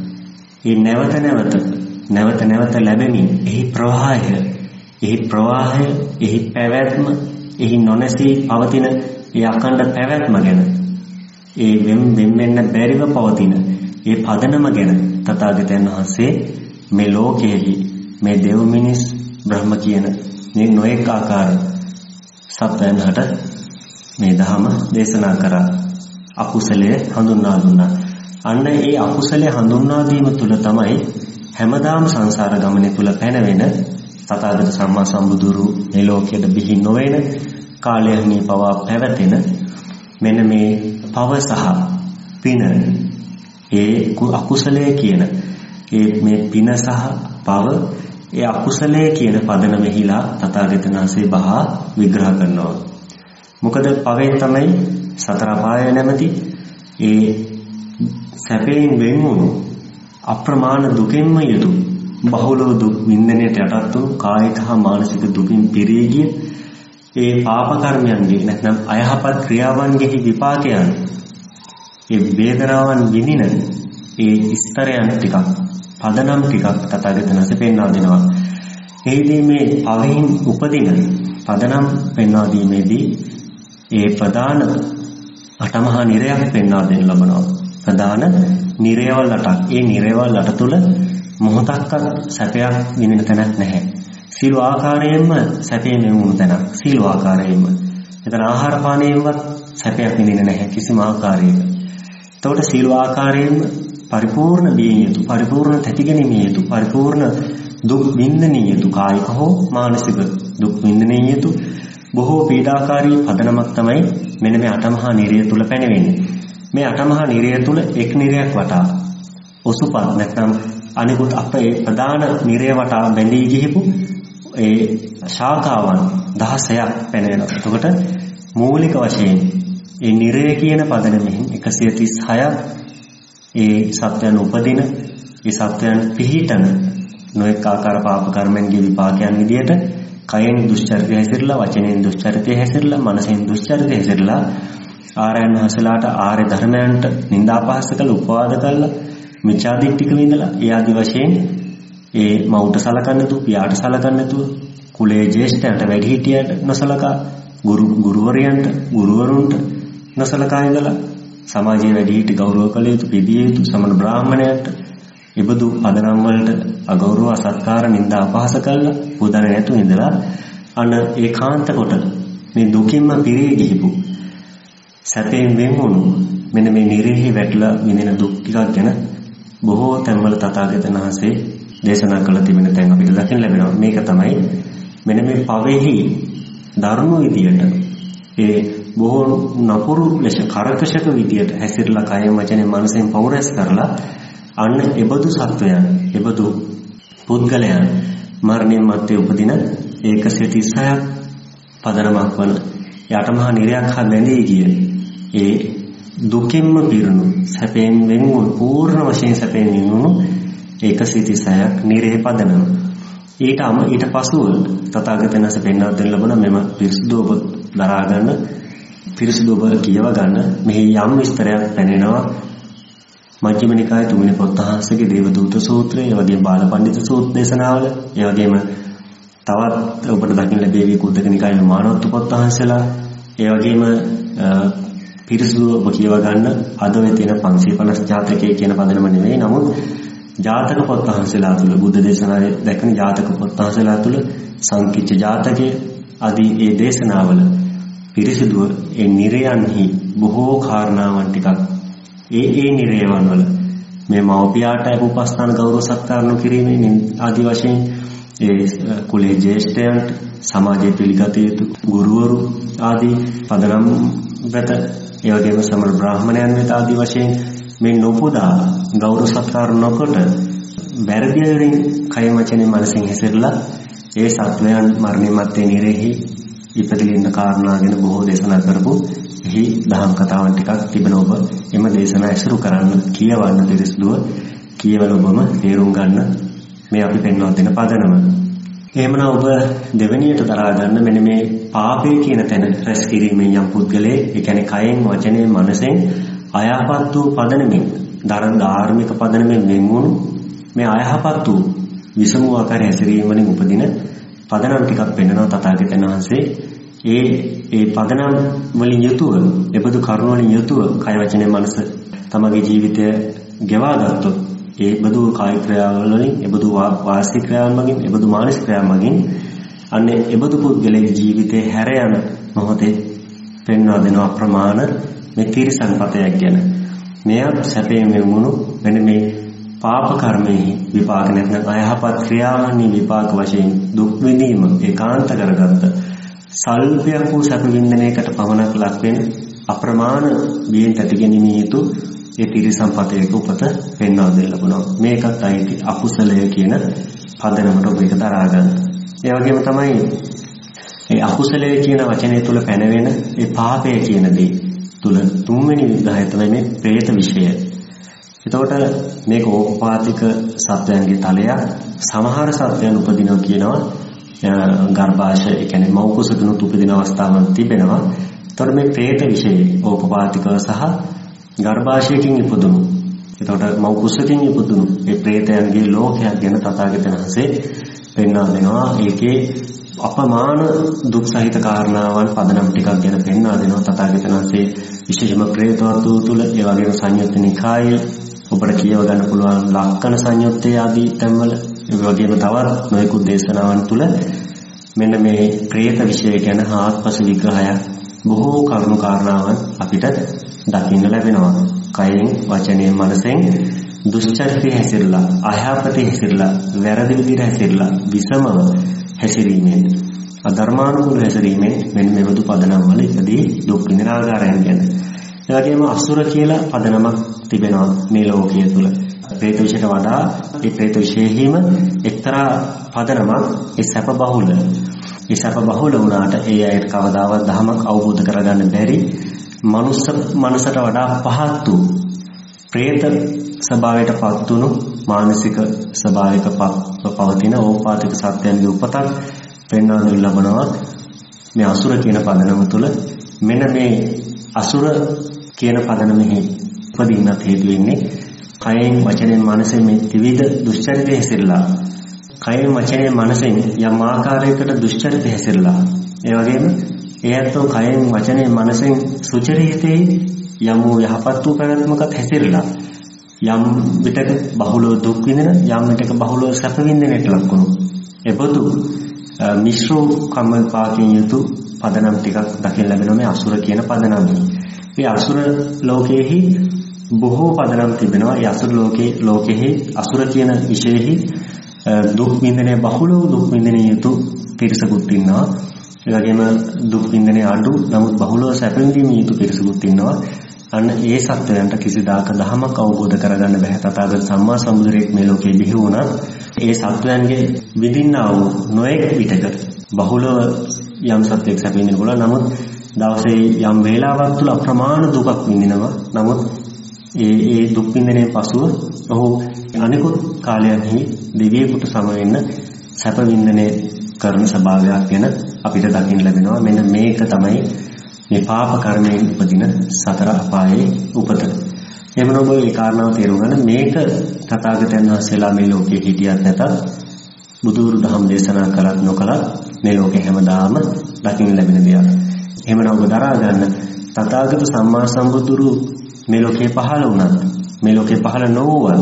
ඒ නැවත නැවත නැවත නැවත ලැබෙමින් එහි ප්‍රවාහය එහි ප්‍රවාහය එහි පැවැත්ම එහි නොනැසී පවතින ඒ අඛණ්ඩ පැවැත්ම ගැන ඒ වෙම් වෙම්ෙන්න බැරිව පවතින ඒ පදනම ගැන තථාගතයන් වහන්සේ මේ ලෝකයේහි මේ දෙව් මිනිස් බ්‍රහ්ම කියන මේ නොඑක ආකාර සත්‍යයන්ට මේ ධහම දේශනා කරා. අකුසලයේ හඳුන්වා දුන්නා. අන්න ඒ අකුසලයේ හඳුන්වා දීම තුළ තමයි හැමදාම සංසාර ගමනේ තුල පැනවෙන තථාගත සම්මා සම්බුදුරු මේ ලෝකයට බිහි නොවන කාලයන්හි පවා පැවතෙන මෙන්න මේ පව සහ පින ඒ අකුසලයේ කියන ඒ මේ පින සහ පව ඒ අකුසලයේ කියන පදනමෙහිලා තථාගතයන් වහන්සේ බහා විග්‍රහ කරනවා. මොකද පවෙන් තමයි සතර අපාය නැමැති ඒ සැපයෙන් වෙන් වුණු අප්‍රමාණ දුකෙන්ම යුතු බහුලව දුක් විඳින්නට යටත් වූ කායික හා මානසික දුකින් පිරී ගිය ඒ පාප කර්මයන්ගේ නැත්නම් අයහපත් ක්‍රියාවන්ගෙහි විපාකයන් ඒ වේදනාවන් විඳින ඒ ස්තරයන් ටිකක් පදනම් ටිකක් තථාගතයන් වහන්සේ පෙන්වා දෙනවා. එහිදී මේ පවෙන් උපදින පදනම් පෙන්වා දීමේදී ඒ ප්‍රධාන අටමහා නිරයක් පෙන්වා දෙන්න ලබනවා. ප්‍රධාන නිරයවල් අටක්. ඒ නිරයවල් අට තුල මොහොතක්වත් සැපයක් විඳින තැනක් නැහැ. සීල ආකාරයෙන්ම සැපයෙන් නෙමුණු තැනක්. සීල ආකාරයෙන්ම. එතන ආහාර පානයෙන්වත් සැපයක් විඳින්නේ නැහැ කිසිම ආකාරයක. එතකොට සීල ආකාරයෙන්ම පරිපූර්ණ බිය යුතු, පරිපූර්ණ තැතිගැනීමේ යුතු, පරිපූර්ණ දුක් විඳිනිය යුතු කායික හෝ මානසික දුක් විඳිනිය යුතු බොහෝ පීඩාකාරී පදනමක් තමයි මෙන්න මේ අටමහා නිරය තුල පැනවෙන්නේ. මේ අටමහා නිරය තුල එක් නිරයක් වටා ඔසුපත් නැත්නම් අනිකුත් අපේ ප්‍රධාන නිරය වටා බැඳී ගිහිපු ඒ ශාඛාවන් දහසයක් පැනවෙනවා. එතකොට මූලික වශයෙන් ඒ නිරය කියන පදනමෙන් එකසිය තිස් හයක් ඒ සත්‍යයන් උපදින ඒ සත්‍යයන් පිහිටන නොඑක ආකාර පාප කර්මයන්ගේ විපාකයන් විදියට කයෙන් දුෂ්චරිතය හැසිරලා, වචනයෙන් දුෂ්චරිතය හැසිරලා, මනසෙන් දුෂ්චරිතය හැසිරලා ආරයන් වහන්සේලාට ආර්ය ධර්මයන්ට නිඳා අපහාස කළ උපවාද කළා, මිච්ඡා දිට්ඨික විඳලා, ඒ ආදි වශයෙන් ඒ මවුට සලකන්නේ නැතුව, පියාට සලකන්නේ නැතුව, කුලයේ ජේෂ්ඨයන්ට වැඩිහිටියන්ට නොසලකා, ගුරු ගුරුවරයන්ට, ගුරුවරුන්ට නොසලකා ඉඳලා සමාජයේ වැඩිහිටි ගෞරව කළ යුතු, පිළිපිදිය යුතු සමන බ්‍රාහ්මණයන්ට ඉබදු පදනම් වලට අගෞරව අසත්කාර නිନ୍ଦා අපහාස කළා, පුදන නැතු ඉඳලා අන ඒකාන්ත කොට මේ දුකින්ම පිරී ගිහිපු සැපයෙන් වෙන් වුණු මෙන්න මේ නිරෙහි වැටලා විඳින දුක් ටිකක් ගැන බොහෝ තැන්වල තථාගතයන් වහන්සේ දේශනා කළ තිබෙන තැන් අපිට දකින්න ලැබෙනවා. මේක තමයි මෙන්න මේ පවෙහි ධර්ම විදියට ඒ බොහෝ නපුරු ලෙස කරකශක විදියට හැසිරලා කය වචනේ මනසෙන් පෞරස් කරලා අන්න එබඳු සත්වයන්, එබඳු පුද්ගලයන් මරණින් මත්තේ උපදින එකසිය තිස් හයක් පදනමක් වන යටමහා නිරයක් හා බැඳී ගිය ඒ දුකින්ම පිරුණු සැපයෙන් වෙන් වූ පූර්ණ වශයෙන් සැපයෙන් වෙන් වූ එකසිය තිස් හයක් නිරේ පදනම. ඊට අම ඊට පසුව තථාගතයන් වහන්සේ පෙන්වා දෙන්න ලබන මෙම පිරිසුදු ඔබ දරා ගන්න, පිරිසුදු ඔබ කියව ගන්න මෙහි යම් විස්තරයක් පැනෙනවා. මජ්ක්‍ධිම නිකායේ තුන්වෙනි පොත්හාසගේ දේවදූත සූත්‍රය, ඒ වගේම බාලපඬිත සූත්‍ර දේශනාවල, ඒ වගේම තවත් ඔබට දකින්න ලැබෙවි කුද්දක නිකායේ මානවත්ව පොත්හාසලා, ඒ වගේම පිරිසුදු ඔබ කියව ගන්න අද වෙ තියෙන පන්සිය පනස් ජාතකයේ කියන පදනම නෙවෙයි, නමුත් ජාතක පොත්හාසලා තුල බුද්ධ දේශනාවේ දැක්වෙන ජාතක පොත්හාසලා තුල සංකිච්ඡ ජාතකයේ ආදී ඒ දේශනාවල පිරිසුදුව ඒ නිරයන්හි බොහෝ කාරණාවන් ටිකක් ඒ ඒ නිරයවන් වල මේ මව්පියාට උපස්ථාන ගෞරව සත්කාර නොකිරීමේ ආදි වශයෙන් ඒ කුලයේ ජේෂ්ඨයන්ට සමාජයේ පිළිගත යුතු ගුරුවරු ආදී පදනම් වෙත, ඒ වගේම සමර බ්‍රාහ්මණයන් වෙත ආදී වශයෙන් මේ නොපුදා ගෞරව සත්කාර නොකොට වැරදි වලින් කය වචනේ මනසින් හැසිරලා ඒ සත්වයන් මරණින් මත්තේ නිරෙහි ඉපදෙලින්න කාරණා ගැන බොහෝ දේශනා කරපු එහි දහම් කතාවන් ටිකක් තිබෙන ඔබ එම දේශනා ඇසුරු කරන්න, කියවන්න, පිරිසුදුව කියවල ඔබම තේරුම් ගන්න මේ අපි පෙන්වා දෙන පදනම. එහෙමනම් ඔබ දෙවෙනියට දරා ගන්න මෙන්න මේ පාපය කියන තැන රැස් කිරීමෙන් යම් පුද්ගලයෙක්, ඒ කියන්නේ කයෙන්, වචනයෙන්, මනසෙන් අයහපත් වූ පදනමින්, ධර්ම ධාර්මික පදනමින් වෙන්වුණු මේ අයහපත් වූ විසම ආකාර හැසිරීම වලින් උපදින පදනම් ටිකක් පෙන්වනවා තථාගතයන් වහන්සේ. ඒ ඒ පදනම් වලින් යුතුව, එබඳු කරුණ වලින් යුතුව කය වචනේ මනස තමගේ ජීවිතය ගෙවා ගත්තොත් ඒ බඳු කායික ක්‍රියාවල් වලින්, එබඳු වාචික ක්‍රියාවන් මගින්, එබඳු මානසික ක්‍රියාවන් මගින් අන්නේ එබඳු පුද්ගලයේ ජීවිතේ හැර යන මොහොතේ පෙන්වා දෙන අප්‍රමාණ මේ තිරිසන් පතයක් ගැන. මෙයත් සැපයෙන් මෙමුණු වෙන මේ පාප කර්මයේ විපාක නැත්නම් අයහපත් ක්‍රියාවන්හි විපාක වශයෙන් දුක් විඳීම ඒකාන්ත කරගත්ත සල්පයක් වූ සැප වින්දනයකට පවණක් ලක් වෙන අප්‍රමාණ බියෙන් තැතිගැනීමේ යුතු ඒ තිරිසන් පතේක උපත පෙන්වා දෙන්න ලැබුණා. මේකත් අයිති අකුසලය කියන පදනමට ඔබ ඒක දරා ගන්න. ඒ වගේම තමයි ඒ අකුසලය කියන වචනය තුල පැනවෙන ඒ පාපය කියන දේ තුල තුන්වෙනි විග්‍රහය තමයි මේ പ്രേත විෂය. එතකොට මේක ඕපපාතික සත්වයන්ගේ තලයක්. සමහර සත්වයන් උපදිනවා කියනවා ගර්භාෂය, ඒ කියන්නේ මව් කුසකිනුත් උපදින අවස්ථාවක් තිබෙනවා. එතකොට මේ പ്രേත විෂය ඕපපාතිකව සහ ගර්භාෂයකින් ඉපදුණු. එතකොට මව් කුසකින් ඉපදුණු මේ പ്രേතයන්ගේ ලෝකයක් ගැන තථාගතයන් වහන්සේ පෙන්වා දෙනවා. ඒකේ අපමාන දුක් සහිත කාරණාවන් පදනම් ටිකක් ගැන පෙන්වා දෙනවා තථාගතයන් වහන්සේ. විශේෂම പ്രേතවතු තුල ඒ වගේම සංයුත්ත නිකායේ ඔබට කියව ගන්න පුළුවන් ලක්කන සංයුත්තේ ආදී තැන්වල ඒ වගේම තවත් නොයෙකුත් දේශනාවන් තුල මෙන්න මේ പ്രേත විෂය ගැන ආත්මස විග්‍රහයක් බොහෝ කරුණු කාරණාවන් අපිට දකින්න ලැබෙනවා. කයෙන් වචනයෙන් මනසෙන් දුෂ්චරිතය හැසිරලා, අයහපතේ හැසිරලා, වැරදි විදිහට හැසිරලා, විසමව හැසිරීමෙන්, අධර්මානුකූල හැසිරීමෙන් මෙන්න මෙබඳු පදනම් වල ඉදදී දුක් විඳින ආකාරයන් ගැන. ඒ වගේම අසුර කියලා පදනමක් තිබෙනවා මේ ලෝකයේ තුල. പ്രേත විෂයට වඩා මේ പ്രേත විෂයෙහිම එක්තරා පදනමක් ඒ සැප බහුල. ඒ සැප බහුල වුණාට ඒ අයට කවදාවත් ධමයක් අවබෝධ කරගන්න බැරි මනුස්ස මනසට වඩා පහත් වූ പ്രേත ස්වභාවයට පත් වුණු මානසික ස්වභාවික පවතින ඕපාතික සත්‍යයන්ගේ උපතක් පෙන්වා දෙන්න ලබනවා මේ අසුර කියන පදනම තුළ. මෙන්න මේ අසුර කියන පදනමෙහි උපදින්නත් හේතු වෙන්නේ කයෙන් වචනයෙන් මනසෙන් මේ ත්‍රිවිධ දුෂ්චරිතය හැසිරලා, කයෙන් වචනයෙන් මනසෙන් යම් ආකාරයකට දුෂ්චරිතය හැසිරලා, ඒ වගේම එයත් කයෙන් වචනයෙන් මනසෙන් සුචරිතේ යම් යහපත් වූ ප්‍රවැත්මකට හැසිරලා යම් විටක බහුලව දුක් විඳින, යම් විටක බහුලව සැප විඳිනට ලක්වුණු එබඳු මිශ්‍ර කම්ම පාකින් යුතු පදනම් ටිකක් දකින්න ලැබෙනවා මේ අසුර කියන පදනමෙහි. මේ අසුර ලෝකයේහි බොහෝ පදනම් තිබෙනවා. ඒ අසුර ලෝකයේ ලෝකෙහි අසුර කියන විශේෂෙහි දුක් විඳිනේ බහුලව දුක් විඳින යුතු පිරිසකුත් ඉන්නවා. ඒ වගේම දුක් විඳිනේ අඩු නමුත් බහුලව සැප විඳීම යුතු පිරිසකුත් ඉන්නවා. අන්න ඒ සත්වයන්ට කිසිදාක ධමයක් අවබෝධ කරගන්න බැහැ. තථාගත සම්මා සම්බුදුරෙක් මේ ලෝකේ බිහි වුණා. ඒ සත්වයන්ගේ විඳින්නා වූ නොයෙක් විටක බහුලව යම් සත්‍යයක් සැප විඳින්න පුළුවන්. නමුත් දවසේ යම් වේලාවක් තුල අප්‍රමාණ දුකක් විඳිනවා. නමුත් ඒ ඒ දුක් විඳිනේ පසුව ඔහු අනිකුත් කාලයන්හි දෙවියෙකුට සම වෙන්න සැප විඳිනේ කරන ස්වභාවයක් ගැන අපිට දකින්න ලැබෙනවා. මෙන්න මේක තමයි මේ පාප කර්මයෙන් උපදින සතර අපායේ උපත. එහෙම නොබ ඒ කාරණාව තේරුම් ගන්න. මේක තථාගතයන් වහන්සේලා මේ ලෝකේ හිටියත් නැතත් බුදුරු දහම් දේශනා කළත් නොකළත් මේ ලෝකේ හැමදාම දකින්න ලැබෙන දෙයක්. එහෙමනම් ඔබ දරා ගන්න තථාගත සම්මා සම්බුදුරු මේ ලෝකේ පහළ වුණත් මේ ලෝකේ පහළ නොවුවත්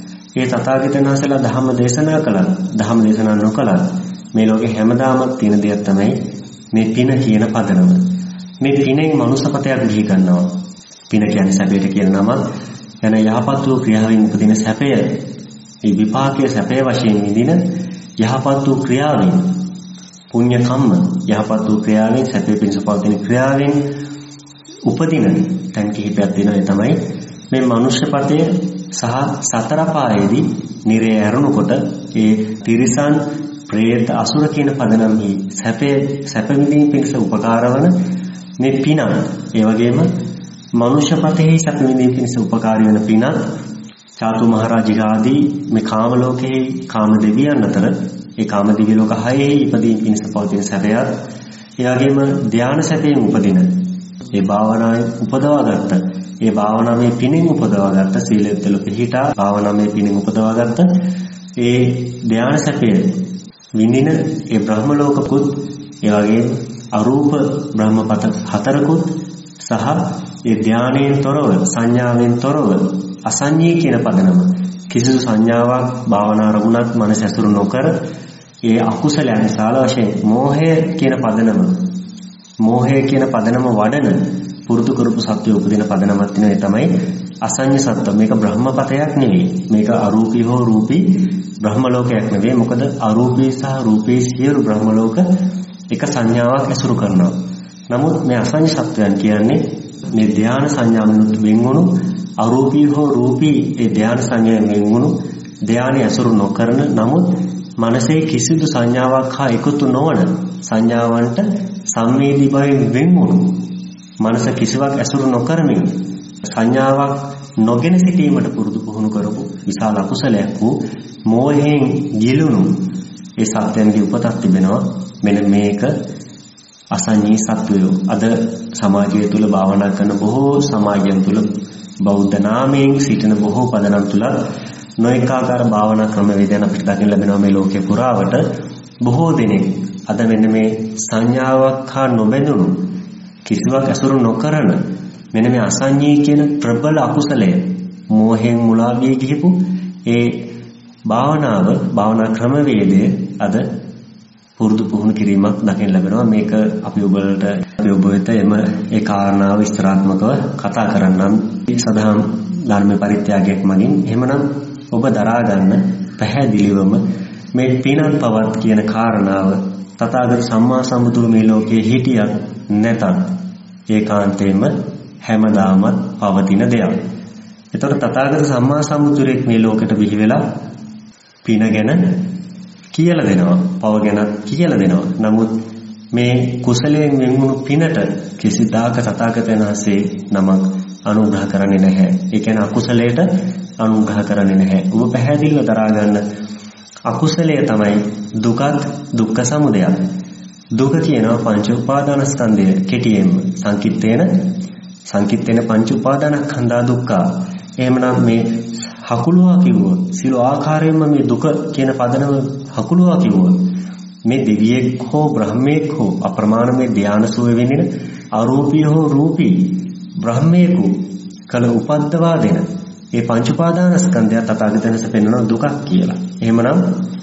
ඒ තථාගතයන් වහන්සේලා ධම්ම දේශනා කළත් ධම්ම දේශනා නොකළත් මේ ලෝකේ හැමදාම තියෙන දෙයක් තමයි මේ පින කියන පදනම. මේ පිනෙන් මනුස්සපතයක් බිහි කරනවා. පින කියන්නේ සැපයට කියන නම. යන යහපත් වූ ක්‍රියාවෙන් උපදින සැපය, ඒ විපාකයේ සැපය වශයෙන් විඳින යහපත් වූ ක්‍රියාවෙන්, පුණ්‍ය කම්ම, යහපත් වූ ක්‍රියාවෙන් සැපේ පිණිස පවතින ක්‍රියාවෙන් උපදින තැන් කිහිපයක් දෙනවා. ඒ තමයි මේ මනුෂ්‍යපතය සහ සතර පායේදී නිරේ ඇරුණුකොට ඒ තිරිසන්, പ്രേත, අසුර කියන පදනම්හි සැපේ සැප විඳීම පිණිස උපකාර වන මේ පින, ඒ වගේම මනුෂ්‍යපතෙහි සැප විඳීම පිණිස උපකාරී වන පින චාතු මහරජික ආදී මේ කාම ලෝකයේ කාම දෙවියන් අතර ඒ කාම දිව්‍ය ලෝක හයේ ඉපදීම පිණිස පවතින සැපයත්, ඒ වගේම ධානය සැපයෙන් උපදින ඒ භාවනාවේ උපදවාගත්ත ඒ භාවනාවේ පිණින් උපදවාගත්ත සීලෙත්තල පිහිටා භාවනාවේ පිණින් උපදවාගත්ත ඒ ධානය සැපයේ විඳින ඒ බ්‍රහ්ම ලෝකකුත්, ඒ වගේම අරූප බ්‍රහ්මපත හතරකුත් සහ ඒ ධානයෙන් තොරව, සංඥාවෙන් තොරව අසඤ්ඤී කියන පදනම, කිසිදු සංඥාවක් භාවනා රමුණක් මනස ඇසුරු නොකර ඒ අකුසලයන් විශාල වශයෙන් මෝහය කියන පදනම, මෝහය කියන පදනම වඩන පුරුදු කරපු සත්‍ය උපදින පදනමක් තියෙනවා. ඒ තමයි අසඤ්ඤ සත්ත්ව. මේක බ්‍රහ්මපතයක් නෙවෙයි. මේක අරූපී හෝ රූපී බ්‍රහ්ම ලෝකයක් නෙවෙයි. මොකද අරූපී සහ රූපී සියලු බ්‍රහ්ම ලෝක එක සංඥාවක් ඇසුරු කරනවා. නමුත් මේ අසඤ්ඤ සත්වයන් කියන්නේ මේ ධානය සංඥාවෙන් වෙන්වුණු අරූපී හෝ රූපී ඒ ධාන සංඥාවෙන් වෙන්වුණු ධානය අසුරු නොකරන නමුත් මනසේ කිසිදු සංඥාවක් හා එකතු නොවන සංඥාවන්ට සංවේදී භාවයෙන් වෙන්වුණු මනස කිසිවක් අසුරු නොකරමින් සංඥාවක් නොගෙන සිටීමට පුරුදු පුහුණු කරපු විශාල අකුසලයක් වූ මෝහයෙන් ගිලුණු ඒ සත්‍යයන්ගේ උපතක් තිබෙනවා. මෙන්න මේක අසංඤී සත්වයෝ අද සමාජය තුළ භාවනා කරන බොහෝ සමාජයන් තුළ බෞද්ධ නාමයෙන් සිටින බොහෝ පදනම් තුළ නොඑක ආකාර භාවනා ක්‍රම වේදයන් අපිට දකින්න ලැබෙනවා මේ ලෝකේ පුරාවට. බොහෝ දෙනෙක් අද මෙන්න මේ සංඥාවක් හා නොබැඳුණු කිසිවක් අසුරු නොකරන මෙන්න මේ අසංඤී කියන ප්‍රබල අකුසලය මෝහයෙන් මුලා වී ගිහපු ඒ භාවනාව භාවනා ක්‍රමවේදය අද පුරුදු පුහුණු කිරීමක් දකින්න ලැබෙනවා. මේක අපි ඔබලට අපි ඔබ වෙත එම ඒ කාරණාව විස්තරාත්මකව කතා කරන්නම් සදහම් ධර්ම පරිත්‍යාගයක් මගින්. එහෙමනම් ඔබ දරා ගන්න පැහැදිලිවම මේ පිනන් පවත් කියන කාරණාව තථාගත සම්මා සම්බුදුරු මේ ලෝකයේ හිටියත් නැතත් ඒකාන්තයෙන්ම හැමදාමත් පවතින දෙයක්. ඒතකොට තථාගත සම්මා සම්බුදුරෙක් මේ ලෝකෙට බිහි වෙලා පින ගැන කියලා දෙනවා, පව ගැන කියලා දෙනවා. නමුත් මේ කුසලයෙන් වෙන්වුණු පිනට කිසිදාක තථාගතයන් වහන්සේ නමක් අනුග්‍රහ කරන්නේ නැහැ. ඒ කියන්නේ අකුසලයට අනුග්‍රහ කරන්නේ නැහැ. ඔබ පැහැදිලිව දරා ගන්න අකුසලය තමයි දුකත් දුක්ඛ සමුදයත්. දුක කියනවා පංච උපාදානස්කන්ධය කෙටියෙන්ම සංකිට්ඨේන සංකිට්ඨේන පංච උපාදානස්කන්ධා දුක්ඛා. එහෙමනම් මේ හකුලුවා කිව්වොත් සිළු ආකාරයෙන්ම මේ දුක කියන පදනම හකුලුවා කිව්වොත් මේ දෙවියෙක් හෝ බ්‍රහ්මයෙක් හෝ අප්‍රමාණමය ධානය සුවේ වෙනින අරූපී හෝ රූපී බ්‍රහ්මයෙකු කල උපද්දවා දෙන ඒ පංච උපාදානස්කන්ධය තථාගතයන්ස පෙන්වන දුකක් කියලා. එහෙමනම්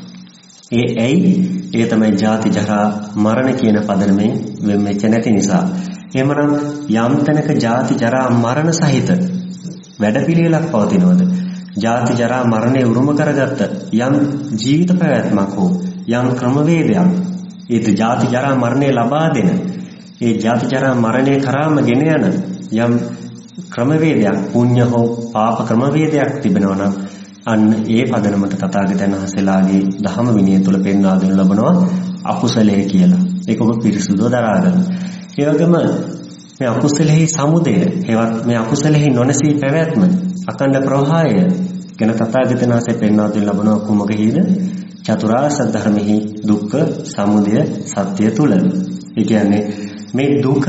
ඒ ඇයි ඒ තමයි ජාති ජරා මරණ කියන පදනමෙන් වෙම්ෙච්ච නැති නිසා. එහෙමනම් යම් තැනක ජාති ජරා මරණ සහිත වැඩපිළිවෙලක් පවතිනවද? ජාති ජරා මරණය උරුම කරගත්ත යම් ජීවිත පැවැත්මක් හෝ යම් ක්‍රමවේදයක් ඒ ජාති ජරා මරණය ලබා දෙන ඒ ජාති ජරා මරණය කරාම ගෙන යන යම් ක්‍රමවේදයක් පුණ්‍ය හෝ පාප ක්‍රමවේදයක් තිබෙනවා නම් අන්න ඒ පදනමට තථාගතයන් වහන්සේලාගේ ධහම විනය තුල පෙන්වා දෙනු ලබනවා අකුසලයේ කියලා. ඒක ඔබ පිරිසුදුව දරා ගන්න. ඒ වගේම මේ අකුසලෙහි සමුදය, ඒවත් මේ අකුසලෙහි නොනැසී පැවැත්ම, අකණ්ඩ ප්‍රවාහය ගැන තථාගතයන් වහන්සේ පෙන්වා දෙනු ලබනවා කුමකෙහිද? චතුරාර්ය සත්‍ය ධර්මෙහි දුක්ඛ සමුදය සත්‍ය තුල. ඒ කියන්නේ මේ දුක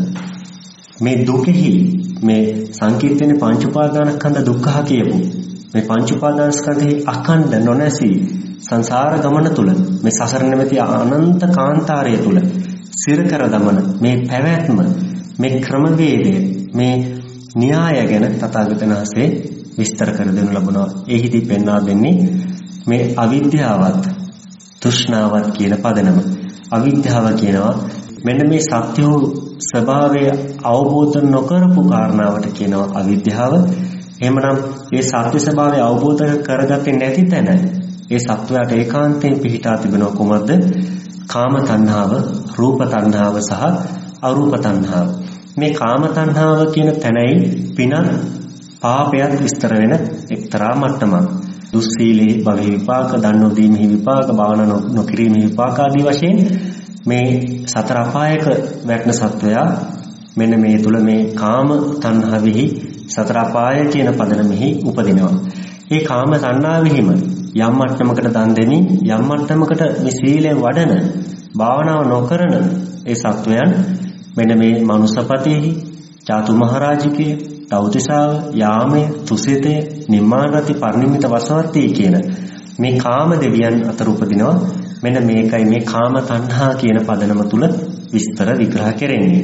මේ දුකෙහි මේ සංකීර්තන පංච උපාදානස්කන්ධ දුක්ඛ කියපු මේ පංච උපාදානස්කන්ධෙහි අඛණ්ඩ නොනැසී සංසාර ගමන තුල මේ සසර නැමැති අනන්ත කාන්තාරය තුල සිර කර දමන මේ පැවැත්ම මේ ක්‍රමවේදය මේ න්‍යාය ගැන තථාගතයන් වහන්සේ විස්තර කර දෙනු ලබනවා. එහිදී පෙන්වා දෙන්නේ මේ අවිද්‍යාවත් තෘෂ්ණාවත් කියන පදනම. අවිද්‍යාව කියනවා මෙන්න මේ සත්‍ය වූ ස්වභාවය අවබෝධ නොකරපු කාරණාවට කියනවා අවිද්‍යාව. එහෙමනම් ඒ සත්‍ය ස්වභාවය අවබෝධ කරගත්තේ නැති තැන ඒ සත්වයාට ඒකාන්තයෙන් පිහිටා තිබෙනවා කුමක්ද? කාම තණ්හාව, රූප තණ්හාව සහ අරූප තණ්හාව. මේ කාම තණ්හාව කියන තැනයි පිනත් පාපයත් විස්තර වෙන එක්තරා මට්ටමක්. දුස්සීලේ භව විපාක, දන් නොදීමෙහි විපාක, භාවනා නොකිරීමෙහි විපාක ආදී වශයෙන් මේ සතර අපායක වැටෙන සත්වයා මෙන්න මේ තුල මේ කාම තණ්හාවෙහි සතර අපාය කියන පදනමෙහි උපදිනවා. මේ කාම තණ්හාවෙහිම යම් මට්ටමකට දන් දෙමින් යම් මට්ටමකට මේ සීලයෙන් වඩන භාවනාව නොකරන ඒ සත්වයන් මෙන්න මේ මනුසපතේහි චාතු මහරජිකේ තවතිසාව යාමය තුසිතය නිම්මානරති පරිනිම්මිත වසවත්තී කියන මේ කාම දෙවියන් අතර උපදිනවා. මෙන්න මේකයි මේ කාම තණ්හා කියන පදනම තුල විස්තර විග්‍රහ කෙරෙන්නේ.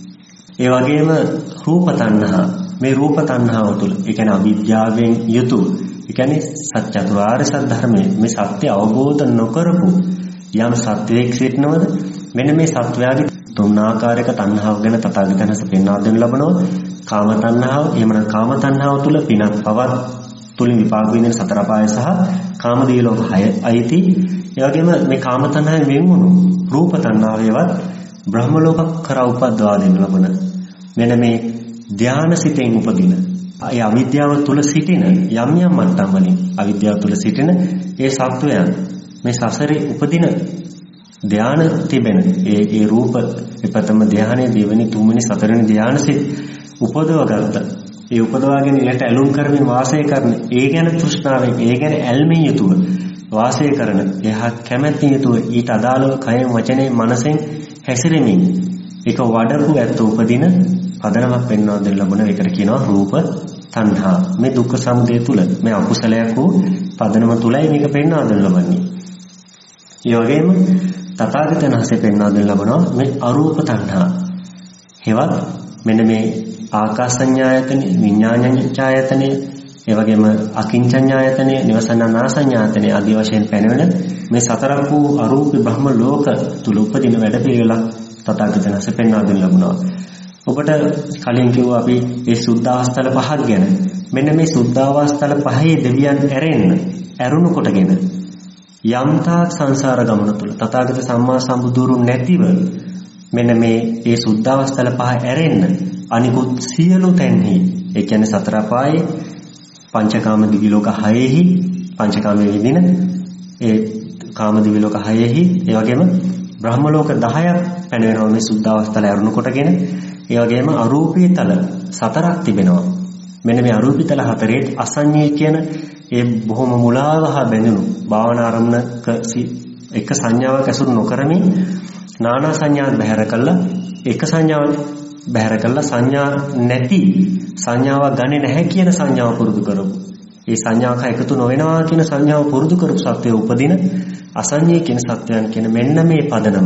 ඒ වගේම රූප තණ්හා, මේ රූප තණ්හාව තුල ඒ කියන්නේ අවිද්‍යාවෙන් යුතු ඒ කියන්නේ සත්‍යතුරාර්ය සත්‍ය ධර්මයේ මේ සත්‍ය අවබෝධ නොකරපු යම් සත්වයක් සිටිනවද? මෙන්න මේ සත්වයාගේ තුන් ආකාරයක තණ්හාව ගැන තථාගතයන් වහන්සේ පෙන්වා දෙනු ලබනවා. කාම තණ්හාව, එහෙමනම් කාම තණ්හාව තුල පිනක් පවත් තුලින් විපාක විඳින සතර පාය සහ කාම දීලෝක හය අයිති. ඒ වගේම මේ කාම තණ්හාවෙන් වෙන්වුණු රූප තණ්හාවේවත් බ්‍රහ්ම ලෝක කරා උපද්දවා දෙන්න ලබන මෙන්න මේ ධානසිතෙන් උපදින ඒ අවිද්‍යාව තුල සිටින යම් යම් මට්ටම් වලින් අවිද්‍යාව තුල සිටින ඒ සත්වයන් මේ සසරේ උපදින ධාන තිබෙන ඒ ඒ රූප ප්‍රථම ධානයේ දෙවෙනි තුන්වෙනි හතරවෙනි ධානසෙත් උපදව ගත්ත. ඒ උපදවාගෙන ඊට ඇලුම් කරමින් වාසය කරන ඒ ගැන තෘෂ්ණාවෙන් ඒ ගැන ඇල්මෙන් යුතුව වාසය කරන එහා කැමැතින් යුතුව ඊට අදාළව කයෙන් වචනේ මනසෙන් හැසිරෙමින් ඒක වඩපු ඇත්ත උපදින පදනමක් පෙන්වා දෙන්න ලැබුණ එකට කියනවා රූප තණ්හා. මේ දුක්ඛ සමුදය තුල මේ අකුසලයක් වූ පදනම තුලයි මේක පෙන්වා දෙන්න ලබන්නේ. ඒ වගේම තථාගතයන් වහන්සේ පෙන්වා දෙන්න ලබනවා මේ අරූප තණ්හා. හේවත් මෙන්න මේ ආකාසඤ්ඤායතන විඥානඤ්ඤායතන ඒ වගේම අකින්චඤ්ඤායතන නිවසනානාසඤ්ඤායතන ආදී වශයෙන් පැනවෙන මේ සතරක් වූ අරූප බ්‍රහ්ම ලෝක තුල උපදින වැඩ පිළිවෙලක් තථාගතයන් වහන්සේ පෙන්වා දෙන්න ලබනවා. ඔබට කලින් කිව්වා අපි මේ සුද්ධාවස්ථල පහක් ගැන. මෙන්න මේ සුද්ධාවස්ථල පහේ දෙවියන් ඇරෙන්න ඇරුණු කොටගෙන යම්තාක් සංසාර ගමන තුල තථාගත සම්මා සම්බුදුරු නැතිව මෙන්න මේ මේ සුද්ධාවස්ථල පහ ඇරෙන්න අනිකුත් සියලු තැන්හි ඒ කියන්නේ සතර පායේ පංචකාම දිවි ලෝක හයෙහි පංචකාමයේ විදින ඒ කාම දිවි ලෝක හයෙහි ඒ වගේම බ්‍රහ්ම ලෝක දහයක් පැනවෙනවා මේ සුද්ධාවස්ථල ඇරුණු කොටගෙන. ඒ වගේම අරූපී තල සතරක් තිබෙනවා. මෙන්න මේ අරූපී තල හතරේ අසඤ්ඤේ කියන ඒ බොහොම මුලාව හා බැඳුණු භාවනා ආරම්භක එක සංඥාවක් ඇසුරු නොකරමින් නානා සංඥාත් බැහැර කළා එක සංඥාවක් බැහැර කළා සංඥා නැති සංඥාවක් ගන්නේ නැහැ කියන සංඥාව පුරුදු කරමු. ඒ සංඥාවක එකතු නොවෙනවා කියන සංඥාව පුරුදු කරපු සත්‍යය උපදින අසඤ්ඤේ කියන සත්‍යයන් කියන මෙන්න මේ පදනම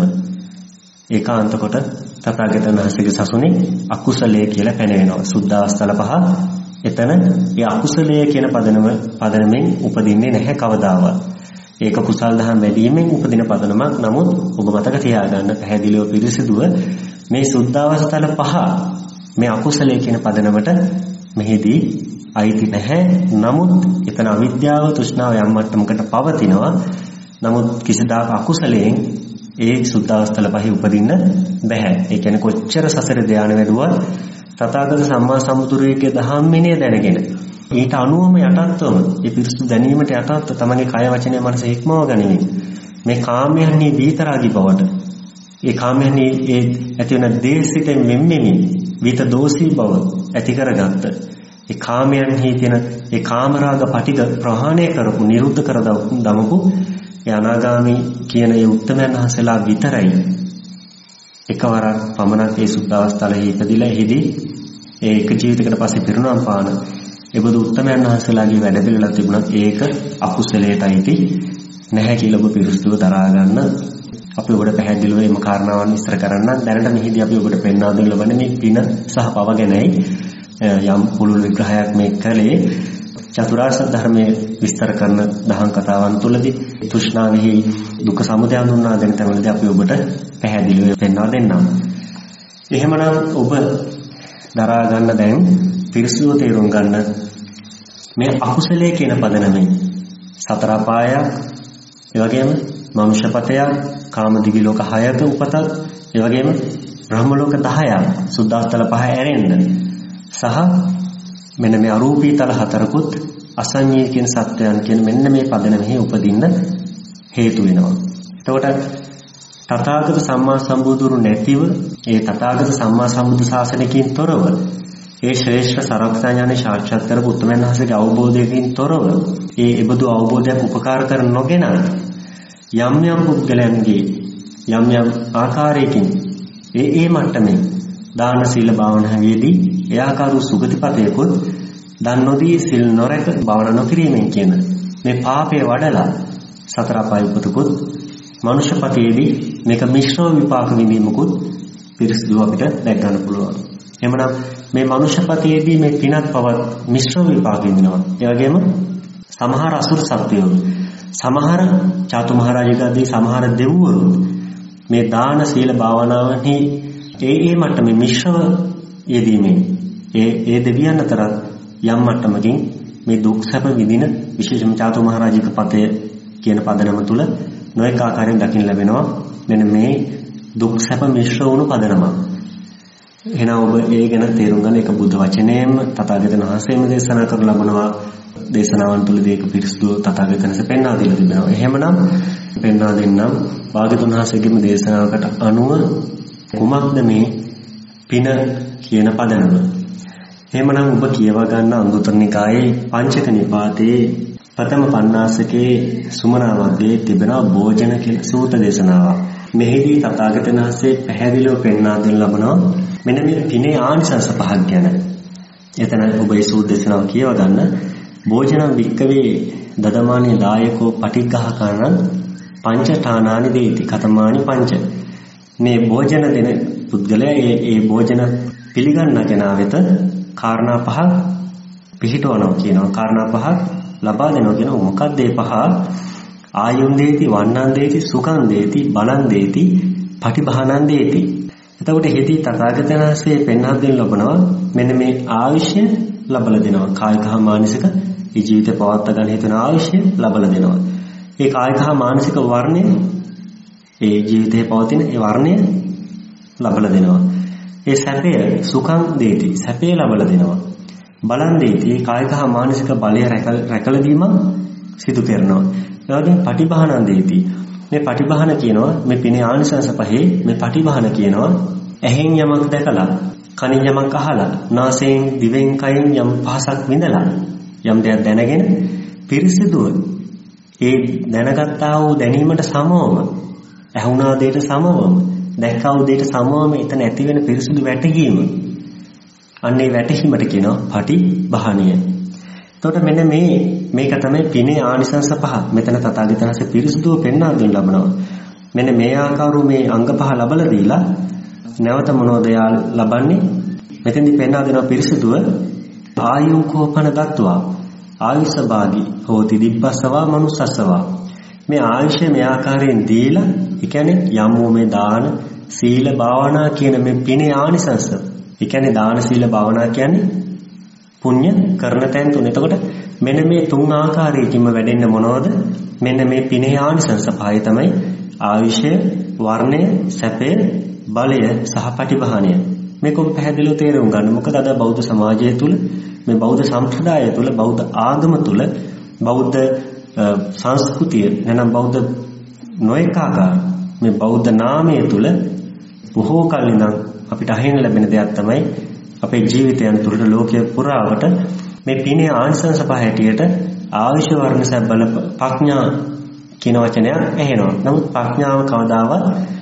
ඒකාන්ත කොට තථාගතයන් වහන්සේගේ සසුනේ අකුසලයේ කියලා පැනවෙනවා. සුද්ධාවස්ථල පහ එතන ඒ අකුසලයේ කියන පදනම පදනමෙන් උපදින්නේ නැහැ කවදාවත්. ඒක කුසල් දහම් වැඩිමෙන් උපදින පදනමක්. නමුත් ඔබ මතක තියාගන්න පැහැදිලිව පිරිසිදුව මේ සුද්ධාවස්ථල පහ මේ අකුසලයේ කියන පදනමට මෙහිදී අයිති නැහැ. නමුත් එතන අවිද්‍යාව තෘෂ්ණාව යම් මට්ටමකට පවතිනවා. නමුත් කිසිදාක අකුසලයෙන් ඒ සුද්ධාවස්ථල පහේ උපදින්න බෑ. ඒ කියන්නේ කොච්චර සසර ධානය වැඩුවත් තථාගත සම්මා සම්බුදුරේගේ දහම්මිනේ දැනගෙන ඊට අනුවම යටත්වම ඒ පිරිසුදු දැනීමට යටත්ව තමගේ කය වචනය මනස ඉක්මව ගනිමින් මේ කාමයන්හි දීතරාගී බවට ඒ කාමයන්හි ඒ ඇති වෙන දේශිතෙන් මෙම්මෙමින් විත දෝෂී බව ඇති කරගත්ත ඒ කාමයන්හි තියෙන ඒ කාමරාග පටිග ප්‍රහාණය කරපු නිරුද්ධ කර දමපු ඒ අනාගාමී කියන ඒ උත්තමයන් වහන්සේලා විතරයි එකවරක් පමණක් ඒ සුද්ධාවස්ථලෙහි ඉපදිලා එහිදී ඒ එක ජීවිතයකට පස්සේ පිරුණම් පාන ඒබඳු උත්තමයන් වහන්සේලාගේ වැඩ පිළිවෙලක් තිබුණත් ඒක අකුසලයටයි නැහැ කියලා ඔබ පිරිසුදුව දරා ගන්න. අපි ඔබට පැහැදිලිව මේ කාරණාවන් විස්තර කරන්න දැනට මෙහිදී අපි ඔබට පෙන්වා දෙන්න ලබන්නේ මේ පින සහ පව ගැනයි යම් පුළුල් විග්‍රහයක් මේ කලේ චතුරාර්ය සත්‍ය ධර්මයේ විස්තර කරන දහම් කතාවන් තුළදී තෘෂ්ණාවෙහි දුක්ඛ සමුදය හඳුන්වා දෙන තැනවලදී අපි ඔබට පැහැදිලිව පෙන්වා දෙන්නම්. එහෙමනම් ඔබ දරා ගන්න දැන් පිරිසුදුව තේරුම් ගන්න මේ අකුසලයේ කියන පදනමෙන් සතර පායක් ඒ වගේම මනුෂ්‍යපතයක් කාම දිවි ලෝක හයක උපතක් ඒ වගේම බ්‍රහ්ම ලෝක දහයක් සුද්ධාස්තල පහ ඇරෙන්න සහ මෙන්න මේ අරූපී තල හතරකුත් අසඤ්ඤේ කියන සත්‍යයන් කියන මෙන්න මේ පදනමෙහි උපදින්න හේතු වෙනවා. එතකොට තථාගත සම්මා සම්බුදුරු නැතිව ඒ තථාගත සම්මා සම්බුදු ශාසනයකින් තොරව ඒ ශ්‍රේෂ්ඨ සරක්ෂාඥාන සාක්ෂාත් කරපු උත්තමයන් වහන්සේගේ අවබෝධයකින් තොරව ඒ ඉබඳු අවබෝධයක් උපකාර කර නොගෙන යම් යම් පුද්ගලයන්ගේ යම් යම් ආකාරයකින් ඒ ඒ මට්ටමේ දාන සීල භාවනාවේදී ඒ ආකාරු සුගතිපතයකොත් දන් නොදී සිල් නොරැක භාවනා නොකිරීමෙන් කියන මේ පාපේ වඩලා සතර අපාය උපතකුත් මනුෂ්‍යපතේදී මේක මිශ්‍රව විපාක විඳීමකුත් පිරිසිදු අපිට දැක් ගන්න පුළුවන්. එහෙමනම් මේ මනුෂ්‍යපතේදී මේ පිනත් පවත් මිශ්‍රව විපාක විඳිනවා. ඒ වගේම සමහර අසුර සත්වයෝ සමහර චාතු මහරජාගේ සමහර දෙවිවරු මේ දාන සීල භාවනාවෙහි ඒ ඒ මට්ටමේ මිශ්‍රව යෙදීමෙන් ඒ ඒ දෙවියන් අතර යම් මට්ටමකින් මේ දුක් සැප විඳින විශේෂම චාතු මහරජික පතය කියන පදනම තුල නොඑක ආකාරයෙන් දකින්න ලැබෙනවා. මෙන්න මේ දුක් සැප මිශ්‍ර වුණු පදනම. එහෙනම් ඔබ ඒ ගැන තේරුම් ගන්න එක බුද්ධ වචනයෙන්ම තථාගතයන් වහන්සේම දේශනා කරන ලබනවා. දේශනාවන් තුළදී ඒක පිරිසුදු තථාගතයන් වහන්සේ පෙන්වා දීලා තිබෙනවා. එහෙමනම් පෙන්වා දෙන්නම් භාග්‍යවතුන් වහන්සේගේම දේශනාවකට අනුව කුමක්ද මේ පින කියන පදනම. එහෙමනම් ඔබ කියවා ගන්න අංගුත්තර නිකායේ පංචක නිපාතයේ ප්‍රථම පඤ්ඤාසකේ සුමනා වර්ගයේ තිබෙන භෝජන කියලා සූත්‍ර දේශනාවක්. මෙහිදී තථාගතයන් වහන්සේ පැහැදිලිව පෙන්වා දෙන ලබනවා මෙන්න මේ පිනේ ආනිසංස පහක් ගැන. එතන ඔබ මේ සූත්‍ර දේශනාව කියවා ගන්න. භෝජනම් වික්කවේ දදමානී දායකෝ පටිඝහකරණ පංච ඨානානි දේති කතමානි පංච. මේ භෝජන දෙන පුද්ගලයා ඒ ඒ භෝජන පිළිගන්න කෙනා වෙත කාරණා පහක් පිළිටවනවා කියනවා. කාරණා පහක් ලබා දෙනවා කියනවා. මොකක්ද ඒ පහ? ආයුන් දේති, වන්නන් දේති, සුඛං දේති, බලං දේති, පටිභානං දේති. එතකොට හෙදී තථාගතයන් වහන්සේ පෙන්වා දෙන්න ලබනවා මෙන්න මේ ආයුෂය ලබලා දෙනවා. කායික හා මානසික මේ ජීවිතය පවත්වා ගන්න හේතුන ආයුෂය ලබලා දෙනවා. ඒ කායික හා මානසික වර්ණය ඒ ජීවිතයේ පවතින ඒ වර්ණය ලබලා දෙනවා. ඒ සැපය සුඛං දේති, සැපය ලබලා දෙනවා. බලං දේති, කායික හා මානසික බලය රැකලා දීම සිදු කරනවා. ඒ වගේම පටිභානං දේති. මේ පටිභාන කියනවා මේ පිනේ ආනිසංස පහේ මේ පටිභාන කියනවා ඇහෙන් යමක් දැකලා, කනින් යමක් අහලා, නාසයෙන් දිවෙන් කයෙන් යම් පහසක් විඳලා යම් දෙයක් දැනගෙන පිරිසිදුව ඒ දැනගත්තා වූ දැනීමට සමවම, ඇහුණා දෙයට සමවම, දැක්කා වූ දෙයට සමවම එතන ඇති වෙන පිරිසිදු වැටහීම. අන්නේ වැටහීමට කියනවා පටිභානිය. එතකොට මෙන්න මේ මේක තමයි පිනේ ආනිසංස පහ. මෙතන තථාගතයන් වහන්සේ පිරිසුදුව පෙන්වා දෙන්න ලබනවා. මෙන්න මේ ආකාරව මේ අංග පහ ලබලා දීලා නැවත මොනවද යා ලබන්නේ? මෙතෙන්දි පෙන්වා දෙනවා පිරිසුදුව ආයුං කෝපන දත්වා ආයුෂ භාගී හෝති දිබ්බස්සවා මනුස්සස්සවා. මේ ආයුෂය මේ ආකාරයෙන් දීලා ඒ කියන්නේ යම් මේ දාන සීල භාවනා කියන මේ පිනේ ආනිසංස. ඒ කියන්නේ දාන සීල භාවනා කියන්නේ පුණ්‍ය කරන තැන් තුන. එතකොට මෙන්න මේ තුන් ආකාරයකින්ම වැඩෙන්න මොනවද? මෙන්න මේ පිනේ ආනිසංස පහයි තමයි ආයුෂය, වර්ණය, සැපය, බලය සහ පටිභානය. මේක ඔබ පැහැදිලිව තේරුම් ගන්න. මොකද අද බෞද්ධ සමාජය තුල, මේ බෞද්ධ සම්ප්‍රදාය තුල, බෞද්ධ ආගම තුල, බෞද්ධ සංස්කෘතිය නැනම් බෞද්ධ නොඑක ආකාර මේ බෞද්ධ නාමය තුල බොහෝ කල ඉඳන් අපිට අහින්න ලැබෙන දෙයක් තමයි අපේ ජීවිතයන් තුළට ලෝකයේ පුරාවට මේ පිනේ ආනිසංස පහ හැටියට ආයුෂ වර්ණ සබ්බල ප්‍රඥා කියන වචනයක් ඇහෙනවා. නමුත් ප්‍රඥාව කවදාවත්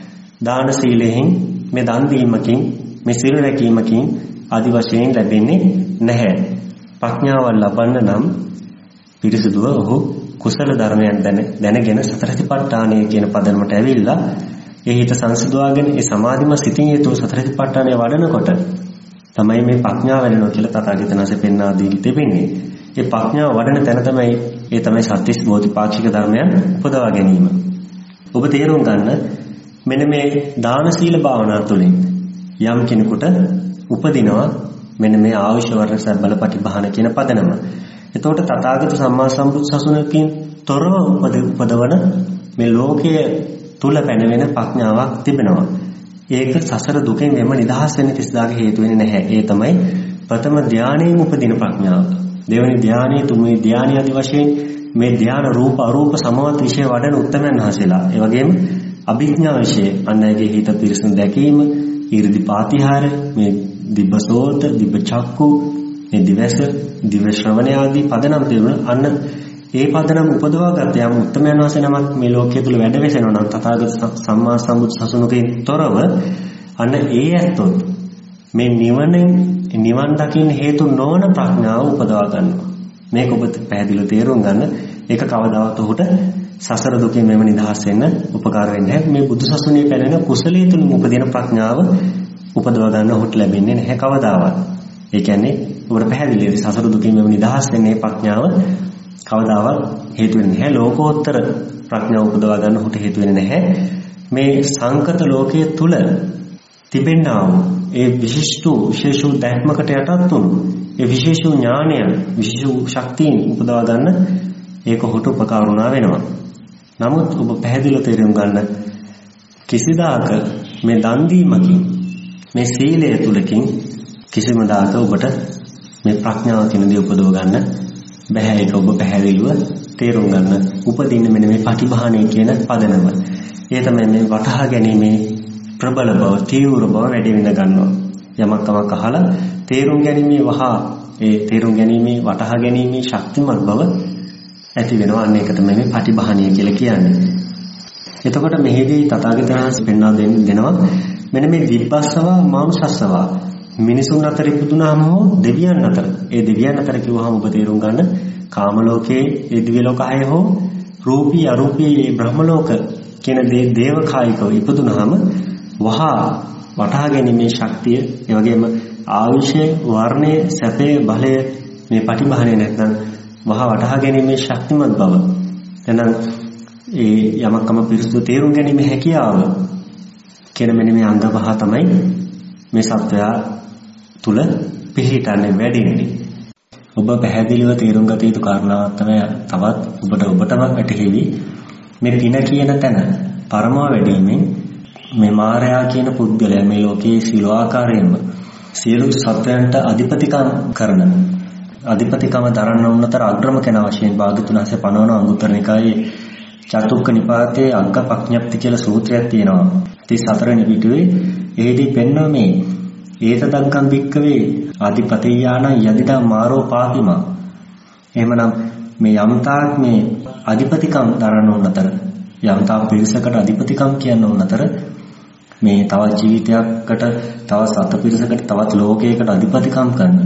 දාන සීලයෙන්, මේ දන් දීමකින්, මේ සිල් රැකීමකින් ආදි වශයෙන් ලැබෙන්නේ නැහැ. ප්‍රඥාව ලබන්න නම් පිරිසුදුව ඔහු කුසල ධර්මයන් දැනගෙන සතර සතිපට්ඨානය කියන පදනමට ඇවිල්ලා ඒ හිත සංසිඳවාගෙන ඒ සමාධිමත් සිතින් යුතුව සතර සතිපට්ඨානය වඩනකොට තමයි මේ ප්‍රඥාව වැඩෙනවා කියලා තථාගතයන් වහන්සේ පෙන්වා දී තිබෙන්නේ. ඒ ප්‍රඥාව වඩන තැන තමයි ඒ තමයි සත්‍විස් බෝධිපාක්ෂික ධර්මයන් උපදවා ගැනීම. ඔබ තේරුම් ගන්න මෙන්න මේ දාන සීල භාවනා තුළින් යම් කෙනෙකුට උපදිනවා මෙන්න මේ ආයුෂ වර්ණ සබ්බල පටිභාන කියන පදනම. එතකොට තථාගත සම්මා සම්බුදු සසුනකින් තොරව උපදවන මේ ලෝකයේ තුල පැනවෙන ප්‍රඥාවක් තිබෙනවා. ඒක සසර දුකෙන් එම නිදහස් වෙන්න කිසිදාක හේතු වෙන්නේ නැහැ. ඒ තමයි ප්‍රථම ධානයෙන් උපදින ප්‍රඥාව. දෙවෙනි ධානයේ, තුන්වෙනි ධානයේ ආදි වශයෙන් මේ ධාන රූප අරූප සමවත් විශේෂ වඩන උත්තමයන් වහන්සේලා. ඒ වගේම අභිඥා විශේෂ අන්නයගේ හිත පිරිසුදු දැකීම, ඊර්දි පාතිහාර, මේ දිබ්බසෝත, දිබ්බ චක්කු, මේ දිවස, දිව ශ්‍රවණ ආදී පදනම් තිබුණ අන්න ඒ පදනම් උපදවාගත් යම් උත්තමයන් වහන්සේ නමක් මේ ලෝකයේ තුල වැඩ වෙසෙනවා නම් තථාගත සම්මා සම්බුදු සසුනකින් තොරව අන්න ඒ ඇත්තොත් මේ නිවනෙන් නිවන් දකින්න හේතු නොවන ප්‍රඥාව උපදවා ගන්නවා. මේක ඔබ පැහැදිලිව තේරුම් ගන්න. ඒක කවදාවත් ඔහුට සසර දුකෙන් මෙම නිදහස් වෙන්න උපකාර වෙන්නේ නැහැ. මේ බුදු සසුනේ පැනෙන කුසලයේ තුලින් උපදින ප්‍රඥාව උපදවා ගන්න ඔහුට ලැබෙන්නේ නැහැ කවදාවත්. ඒ කියන්නේ ඔබට පැහැදිලිව සසර දුකෙන් මෙම නිදහස් වෙන්නේ ප්‍රඥාව කවදාවත් හේතු වෙන්නේ නැහැ. ලෝකෝත්තර ප්‍රඥාව උපදවා ගන්න ඔහුට හේතු වෙන්නේ නැහැ. මේ සංකත ලෝකයේ තුල තිබෙනා වූ ඒ විශිෂ්ට විශේෂ දැක්මකට යටත් වුණු ඒ විශේෂ ඥානය, විශේෂ ශක්තිය උපදවා ගන්න ඒක ඔහුට උපකාර වුණා වෙනවා. නමුත් ඔබ පැහැදිලිව තේරුම් ගන්න කිසිදාක මේ දන් දීමකින් මේ සීලය තුලකින් කිසිම දායක ඔබට මේ ප්‍රඥාව කියන දේ උපදව ගන්න බෑ. ඒක ඔබ පැහැදිලිව තේරුම් ගන්න උපදින්න මෙන්න මේ පටිභාණය කියන පදනම. ඒ තමයි මේ වටහා ගැනීමේ ප්‍රබල බව, තීව්‍ර බව වැඩි වෙන ගන්නවා. යමක් තමක් අහලා තේරුම් ගැනීමේ වහා ඒ තේරුම් ගැනීමේ වටහා ගැනීමේ ශක්තිමත් බව ඇති වෙනවා. අන්න ඒක තමයි මේ පටිභාණය කියලා කියන්නේ. එතකොට මෙහිදී තථාගතයන් වහන්සේ පෙන්වා දෙනවා මෙන්න මේ විපස්සවා මානුෂස්සවා මිනිසුන් අතර ඉපදුනාම හෝ දෙවියන් අතර. ඒ දෙවියන් අතර කිව්වහම ඔබ තේරුම් ගන්න කාම ලෝකයේ ඒ දිව්‍ය ලෝකය හෝ රූපී අරූපී බ්‍රහ්ම ලෝක කියන දේ දේව කායිකව ඉපදුනාම වහා වටහා ගැනීමේ ශක්තිය, ඒ වගේම ආයුෂය, වර්ණය, සැපය, බලය මේ පටිභාණය නැත්නම් වහා වටහා ගැනීමේ ශක්තිමත් බව. එහෙනම් ඒ යමක්කම පිරිසුදු තේරුම් ගැනීමේ හැකියාව කියන මෙන්න මේ අංග පහ තමයි මේ සත්වයා තුල පිහිටන්නේ වැඩින්නේ. ඔබ පැහැදිලිව තේරුම් ගත යුතු කාරණාවක් තමයි තවත් ඔබට ඔබටම වැටහෙවි. මේ පින කියන තැන පරම වැඩිමෙන් මේ මායя කියන පුද්ගලයා මේ ලෝකයේ සියලු ආකාරයෙන්ම සියලු සත්වයන්ට අධිපතිකම් කරන අධිපතිකම දරන්න උන්නතර අග්‍රම කෙනා වශයෙන් භාග්‍යතුන් වහන්සේ පනවන අංගුත්තර නිකායේ චතුක්ක නිපාතයේ අග්ග පඥප්ති කියලා සූත්‍රයක් තියෙනවා. තිස් හතර වෙනි පිටුවේ එහිදී පෙන්වන මේ ඒතදංකම් වික්කවේ අධිපතියාන යදිදා මාරෝ පාතිමා. එහෙමනම් මේ යම්තාක් මේ අධිපතිකම් දරන්න උන්නතර යම්තාක් පිරිසකට අධිපතිකම් කියන්න උන්නතර මේ තවත් ජීවිතයකට තවත් සත්ත්ව පිරිසකට තවත් ලෝකයකට අධිපතිකම් කරන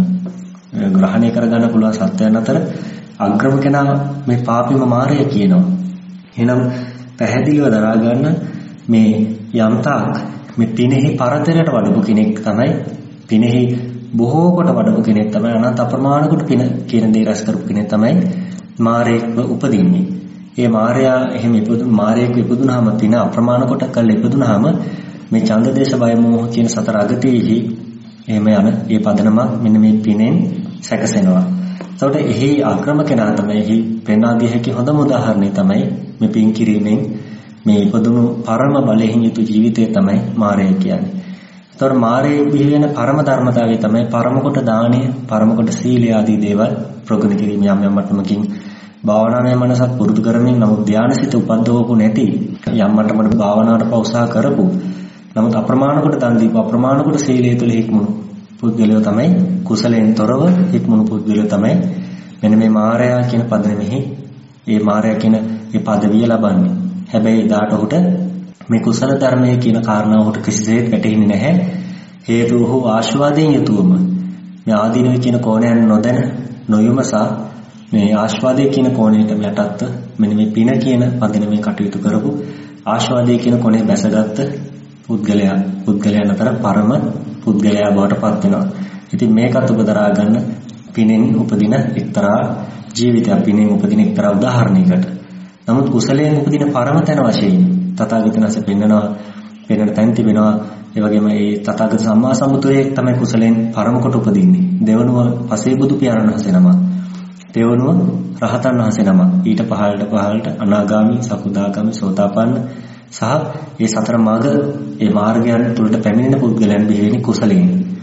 ග්‍රහණය කරගන්න පුළුවන් සත්‍යයන් අතර අග්‍රම කෙනා මේ පාපිම මාරය කියනවා. එහෙනම් පැහැදිලිව දරා ගන්න මේ යම්තාක් මේ පිනෙහි පරතරයට වඩපු කෙනෙක් තමයි පිනෙහි බොහෝ කොට වඩපු කෙනෙක් තමයි අනන්ත අප්‍රමාණ කොට පින කියන දේ රැස් කරපු කෙනෙක් තමයි මාරයෙක්ව උපදින්නේ. ඒ මාරයා එහෙම ඉපදු මාරයෙක් ඉපදුනහම පින අප්‍රමාණ කොට කළ ඉපදුනහම මේ ඡන්ද දේශ බය මෝහ කියන සතර අගතියෙහි එහෙම යන ඒ පදනම මෙන්න මේ පිනෙන් සැකසෙනවා. එතකොට එහි අක්‍රම කෙනා තමයි එහි පෙන්වා දිය හැකි හොඳම උදාහරණය තමයි මේ පින් කිරීමෙන් මේ ඉපදුණු පරම බලයෙන් යුතු ජීවිතය තමයි මාරය කියන්නේ. එතකොට මාරයේ බිහි වෙන පරම ධර්මතාවය තමයි පරම කොට දාණය, පරම කොට සීලය ආදී දේවල් ප්‍රගුණ කිරීම යම් යම් මට්ටමකින් භාවනාවේ මනසත් පුරුදු කරමින් නමුත් ධානසිත උපද්දවපු නැති යම් මට්ටමකට භාවනාවට පෞසා කරපු නමුත් අප්‍රමාණ කොට දන් දීපු අප්‍රමාණ කොට සීලය තුළ හික්මුණු පුද්ගලයෝ තමයි කුසලයෙන් තොරව හික්මුණු පුද්ගලයෝ තමයි මෙන්න මේ මායя කියන පදෙමෙහි ඒ මායя කියන ඒ පදවිය ලබන්නේ. හැබැයි එදාට උට මේ කුසල ධර්මයේ කියන කාරණාව උට කිසිසේත් වැටහෙන්නේ නැහැ. හේතුව හෝ ආශාවදයෙන් යුතුවම මේ ආදීනව කියන කෝණයන් නොදැන නොයමසා මේ ආශාවදයේ කියන කෝණයට යටත්ව මෙන්න මේ පින කියන පදෙමෙහි කටයුතු කරපු ආශාවදයේ කියන කෝණේ බැසගත්ත පුද්ගලයා පුද්ගලයන් අතර පරම පුද්ගලයා බවට පත් වෙනවා. ඉතින් මේකත් ඔබ දරා ගන්න පිනෙන් උපදින එක්තරා ජීවිතයක්, පිනෙන් උපදින එක්තරා උදාහරණයකට. නමුත් කුසලයෙන් උපදින පරම තැන වශයෙන් තථාගතයන් වහන්සේ පෙන්වනවා පෙන්වන තැන් තිබෙනවා. ඒ වගේම මේ තථාගත සම්මා සම්බුදුරේ තමයි කුසලයෙන් පරම කොට උපදින්නේ. දෙවනුව පසේ බුදු පියාණන් වහන්සේ නම. දෙවනුව රහතන් වහන්සේ නම. ඊට පහළට පහළට අනාගාමි, සකුදාගාමි, සෝතාපන්න සහ මේ සතර මාර්ග ඒ මාර්ගයන් තුළට පැමිණෙන පුද්ගලයන් බිහි වෙන්නේ කුසලයෙන්.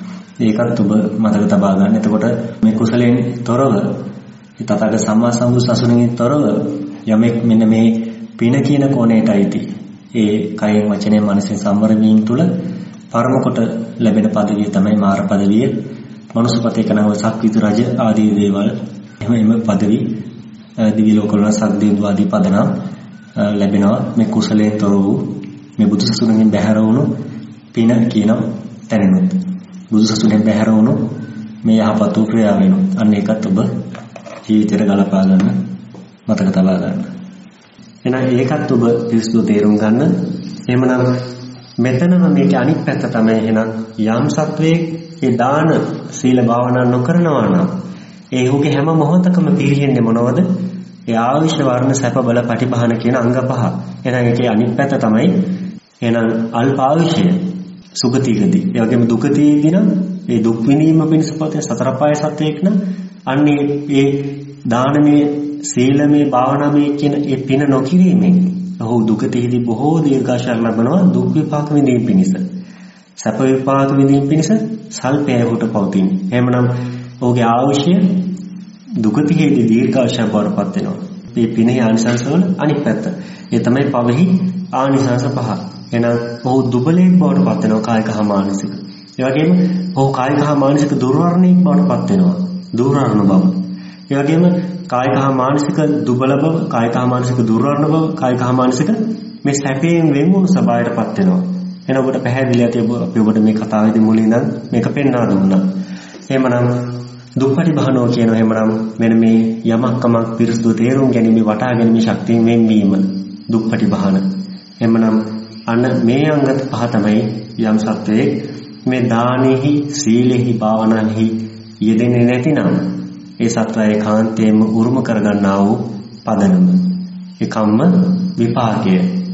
ඒකත් ඔබ මතක තබා ගන්න. එතකොට මේ කුසලයෙන් තොරව තථාගත සම්මා සම්බුදු සසුනෙන් තොරව යමෙක් මෙන්න මේ පින කියන කෝණයට අයිති ඒ කයෙන් වචනයෙන් මනසෙන් සම්වර වීම තුළ පරම කොට ලැබෙන පදවිය තමයි මාර පදවිය. මනුස්සපතේ කනව සක්විති රජ ආදී දේවල් එහෙම එම පදවි දිවි ලෝකවල සක්දේව ආදී පදනම් ලැබෙනවා මේ කුසලයෙන් තොර වූ මේ බුදු සසුනෙන් බැහැර වුණු පින කියන තැනෙනුත් බුදු සසුනෙන් බැහැර වුණු මේ යහපත් වූ ක්‍රියාවෙනුත් අන්න ඒකත් ඔබ ජීවිතයට ගලපා ගන්න මතක තබා ගන්න. එහෙනම් ඒකත් ඔබ පිළිසුදු තේරුම් ගන්න. එහෙමනම් මෙතනම මේකේ අනිත් පැත්ත තමයි එහෙනම් යම් සත්වයේ ඒ දාන සීල භාවනා නොකරනවා නම් ඒ හුගේ හැම මොහොතකම පිළියෙන්නේ මොනවද? ඒ ආවිෂ වර්ණ සැප බල පටිභාන කියන අංග පහ. එහෙනම් ඒකේ අනිත් පැත්ත තමයි එහෙනම් අල්පාවිෂය සුගතිගති. ඒ වගේම දුගතියදී නම් ඒ දුක් විඳීම පිණිස පතේ සතර පාය සත්‍යයක් නම් අන්නේ ඒ දානමේ සීලමේ භාවනාමේ කියන ඒ පින නොකිරීමෙන් ඔහු දුගතියදී බොහෝ දීර්ඝාෂාර ලබනවා දුක් විපාක විඳීම පිණිස. සැප විපාක විඳින් පිණිස සල්පයකට පවතින. එහෙමනම් ඔහුගේ ආයුෂය දුගතියේදී දීර්ඝාෂය බවටපත් වෙනවා. මේ පිනේ ආනිසංස වල අනිත් පැත්ත. ඒ තමයි පවෙහි ආනිසංස පහ. එහෙනම් ඔහු දුබලෙක් බවටපත් වෙනවා කායික හා මානසික. ඒ වගේම ඔහු කායික හා මානසික දුර්වර්ණයක් බවටපත් වෙනවා. දුර්වර්ණ බව. ඒ වගේම කායික හා මානසික දුබල බව, කායික හා මානසික දුර්වර්ණ බව, කායික හා මානසික මේ සැපයෙන් වෙන්වුණු ස්වභාවයටපත් වෙනවා. එහෙනම් ඔබට පැහැදිලි ඇති අපි ඔබට මේ කතාවේදී මුලින් ඉඳන් මේක පෙන්වා දුන්නා. එහෙමනම් දුක්පටි භානෝ කියන එහෙමනම් මෙන්න මේ යමක් කමක් පිරිසුදු තේරුම් ගැනීම වටහා ගැනීම ශක්තියෙන් වෙන්වීම දුක්පටි භාන. එහෙමනම් අන්න මේ අංග පහ තමයි යම් සත්වයේ මේ දානෙහි, සීලෙහි, භාවනාවෙහි යෙදෙන්නේ නැතිනම් ඒ සත්වයේ කාන්තේම උරුම කරගන්නා වූ පදනම. ඒ කම්ම විපාකය.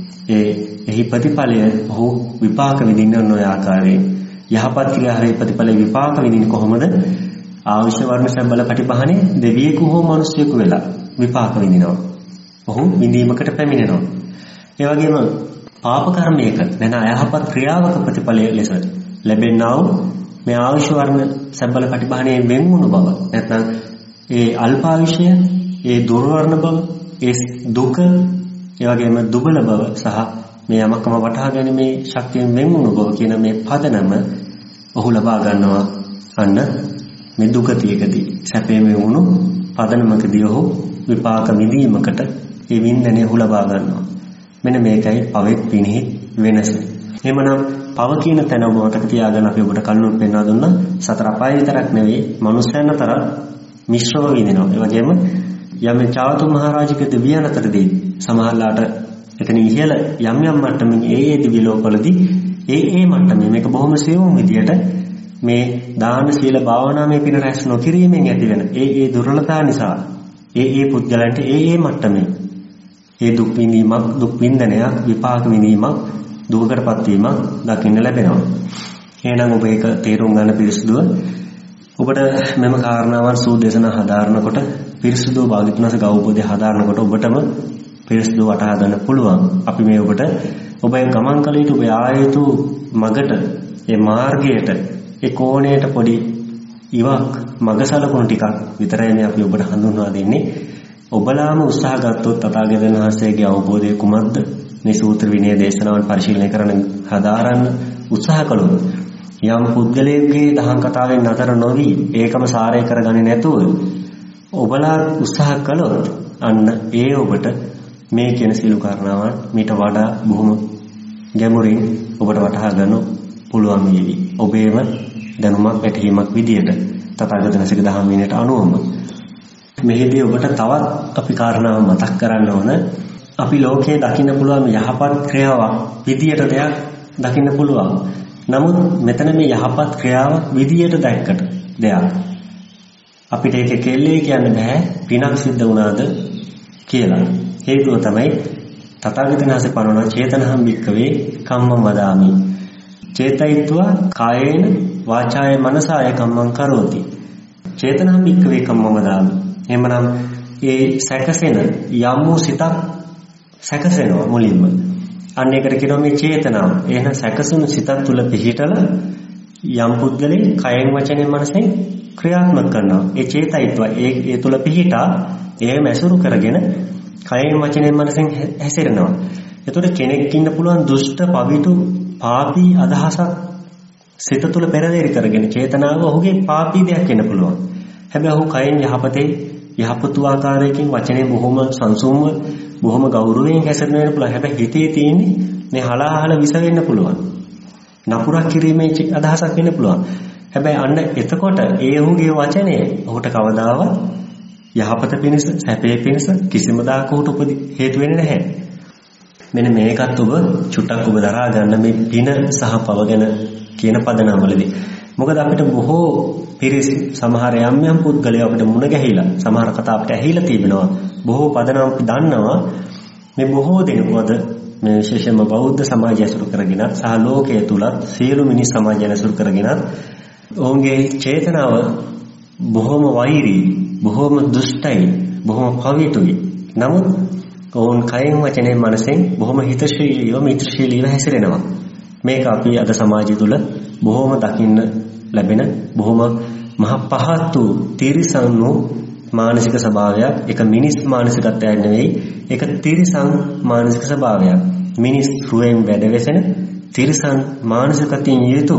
ඒ එහි ප්‍රතිඵලය ඔහු විපාක විඳින්න නොය ආකාරයෙන් යහපත් ක්‍රියාවේ ප්‍රතිඵල විපාක විඳින්න කොහොමද? අවශ්‍ය වර්ණ සම්බල ප්‍රතිපහනේ දෙවියෙකු හෝ මිනිසෙකු වෙලා විපාක විඳිනවා. ඔහු විඳීමකට පැමිණෙනවා. ඒ වගේම පාප කර්මයක නැන අයහපත් ක්‍රියාවක ප්‍රතිඵලය ලෙස ලැබෙනා වූ මේ අවශ්‍ය වර්ණ සම්බල ප්‍රතිපහනේ වෙන්වුණු බව. නැත්නම් ඒ අල්පායුෂය, ඒ දුර්වර්ණ බව, ඒ දුක, ඒ වගේම දුබල බව සහ මේ යමකම වටහා ගැනීමේ ශක්තියෙන් වෙන්වුණු බව කියන මේ පදනම ඔහු ලබා ගන්නවා. අන්න මේ දුකතියකදී සැපේම වුණු පදනමකදී ඔහු විපාක විඳීමකට ඒ වින්දනය ඔහු ලබා ගන්නවා. මෙන්න මේකයි පවෙත් පිනෙහි වෙනස. එහෙමනම් පව කියන තැන ඔබ මතක තියාගන්න අපි ඔබට කලින් පෙන්වා දුන්නා සතර අපාය විතරක් නෙවෙයි මනුෂ්‍යයන් අතර මිශ්‍රව විඳිනවා. ඒ වගේම යම් චාතු මහරජික දෙවියන් අතරදී සමහරලාට එතන ඉහළ යම් යම් මට්ටමින් ඒ ඒ දිව්‍ය ලෝකවලදී ඒ ඒ මට්ටමේ මේක බොහොම සියුම් විදියට මේ දාන සීල භාවනාමය පින රැස් නොකිරීමෙන් ඇතිවෙන ඒ ඒ දුර්වලතා නිසා ඒ ඒ පුද්ගලයන්ට ඒ ඒ මට්ටමේ ඒ දුක් විඳීමක්, දුක් විඳනයක්, විපාක විඳීමක්, දුකකටපත් වීමක් දකින්න ලැබෙනවා. එහෙනම් ඔබ ඒක තේරුම් ගන්න පිරිසුදුව ඔබට මෙම කාරණාවන් සූදේශනා හදාරනකොට පිරිසුදුව භාග්‍යතුන්ස ගෞපෝදේ හදාරනකොට ඔබටම පිරිසුදුව වටහා ගන්න පුළුවන්. අපි මේ ඔබට ඔබේ ගමන් කළ යුතු ඔබ ආයතු මගට ඒ මාර්ගයට ඒ කෝණයට පොඩි ඉවක් මගසලකුණු ටිකක් විතරයි මේ අපි ඔබට හඳුන්වා දෙන්නේ. ඔබලාම උත්සාහ ගත්තොත් තථාගතයන් වහන්සේගේ අවබෝධය කුමක්ද මේ සූත්‍ර විනය දේශනාවන් පරිශීලනය කරන හදාරන්න උත්සාහ කළොත් යම් පුද්ගලයෙකුගේ දහම් කතාවෙන් නතර නොවි ඒකම සාරය කරගන්නේ නැතුව ඔබලා උත්සාහ කළොත් අන්න ඒ ඔබට මේ කියන සියලු කාරණාවන් මීට වඩා බොහොම ගැඹුරින් ඔබට වටහා ගන්න පුළුවන් වේවි. ඔබේම දැනුමක් පැටීමක් විදියට තථාගතයන්සේගේ දහම් විනයට අනුවම මෙහිදී ඔබට තවත් අපි කාරණාව මතක් කරන්න ඕන. අපි ලෝකයේ දකින්න පුළුවන් යහපත් ක්‍රියාවක් විදියට දෙයක් දකින්න පුළුවන්. නමුත් මෙතන මේ යහපත් ක්‍රියාවක් විදියට දැක්කට දෙයක් අපිට ඒක කෙල්ලේ කියන්න බෑ පිනක් සිද්ධ වුණාද කියලා. හේතුව තමයි තථාගතයන් වහන්සේ පනවන චේතනහම් වික්කවේ කම්මං වදාමි. චේතයිත්වා කායේන වාචාය මනසාය කම්මං කරෝති. චේතනහම් වික්කවේ කම්මං වදාමි. එහෙමනම් ඒ සැකසෙන යම් වූ සිතක් සැකසෙනවා මුලින්ම. අන්න ඒකට කියනවා මේ චේතනාව. එහෙනම් සැකසුණු සිතක් තුල පිහිටලා යම් පුද්ගලෙක් කයෙන් වචනෙන් මනසෙන් ක්‍රියාත්මක කරනවා. ඒ චේතයිත්වා ඒ ඒ තුල පිහිටා එහෙම ඇසුරු කරගෙන කයෙන් වචනෙන් මනසෙන් හැසිරෙනවා. එතකොට කෙනෙක් ඉන්න පුළුවන් දුෂ්ට පවිතු පාපී අදහසක් සිත තුළ පෙරදෙරි කරගෙන චේතනාව ඔහුගේ පාපී දෙයක් වෙන්න පුළුවන්. හැබැයි ඔහු කයෙන් යහපතේ යහපතු ආකාරයකින් වචනේ බොහොම සංසුම්ව බොහොම ගෞරවයෙන් හැසිරෙන්න වෙන්න පුළුවන්. හැබැයි හිතේ තියෙන්නේ මේ හලාහල විස වෙන්න පුළුවන්. නපුරක් කිරීමේ අදහසක් වෙන්න පුළුවන්. හැබැයි අන්න එතකොට ඒ ඔහුගේ වචනේ ඔහුට කවදාවත් යහපත පිණිස සැපේ පිණිස කිසිම දාක උට උපදි හේතු වෙන්නේ නැහැ. මෙන්න මේකත් ඔබ චුට්ටක් ඔබ දරා ගන්න මේ පින සහ පව ගැන කියන පදනමවලදී. මොකද අපිට බොහෝ පිරිස සමහර යම් යම් පුද්ගලයෝ අපිට මුණ ගැහිලා සමහර කතා අපිට ඇහිලා තිබෙනවා. බොහෝ පදනම අපි දන්නවා. මේ බොහෝ දෙනෙකුද මේ විශේෂයෙන්ම බෞද්ධ සමාජය ඇසුරු කරගෙන සහ ලෝකයේ තුලත් සියලු මිනිස් සමාජය ඇසුරු කරගෙන ඔවුන්ගේ චේතනාව බොහොම වෛරී, බොහොම දුෂ්ටයි, බොහොම පවිතුයි. නමුත් ඔවුන් කයෙන් වචනේ මනසෙන් බොහොම හිතශීලීව මිත්‍රශීලීව හැසිරෙනවා. මේක අපි අද සමාජය තුළ බොහොම දකින්න ලැබෙන බොහොම මහ පහත් වූ තිරිසන් වූ මානසික ස්වභාවයක්. ඒක මිනිස් මානසිකත්වයක් නෙවෙයි. ඒක තිරිසන් මානසික ස්වභාවයක්. මිනිස් රුවෙන් වැඩ වෙසෙන තිරිසන් මානසිකත්වයෙන් යුතු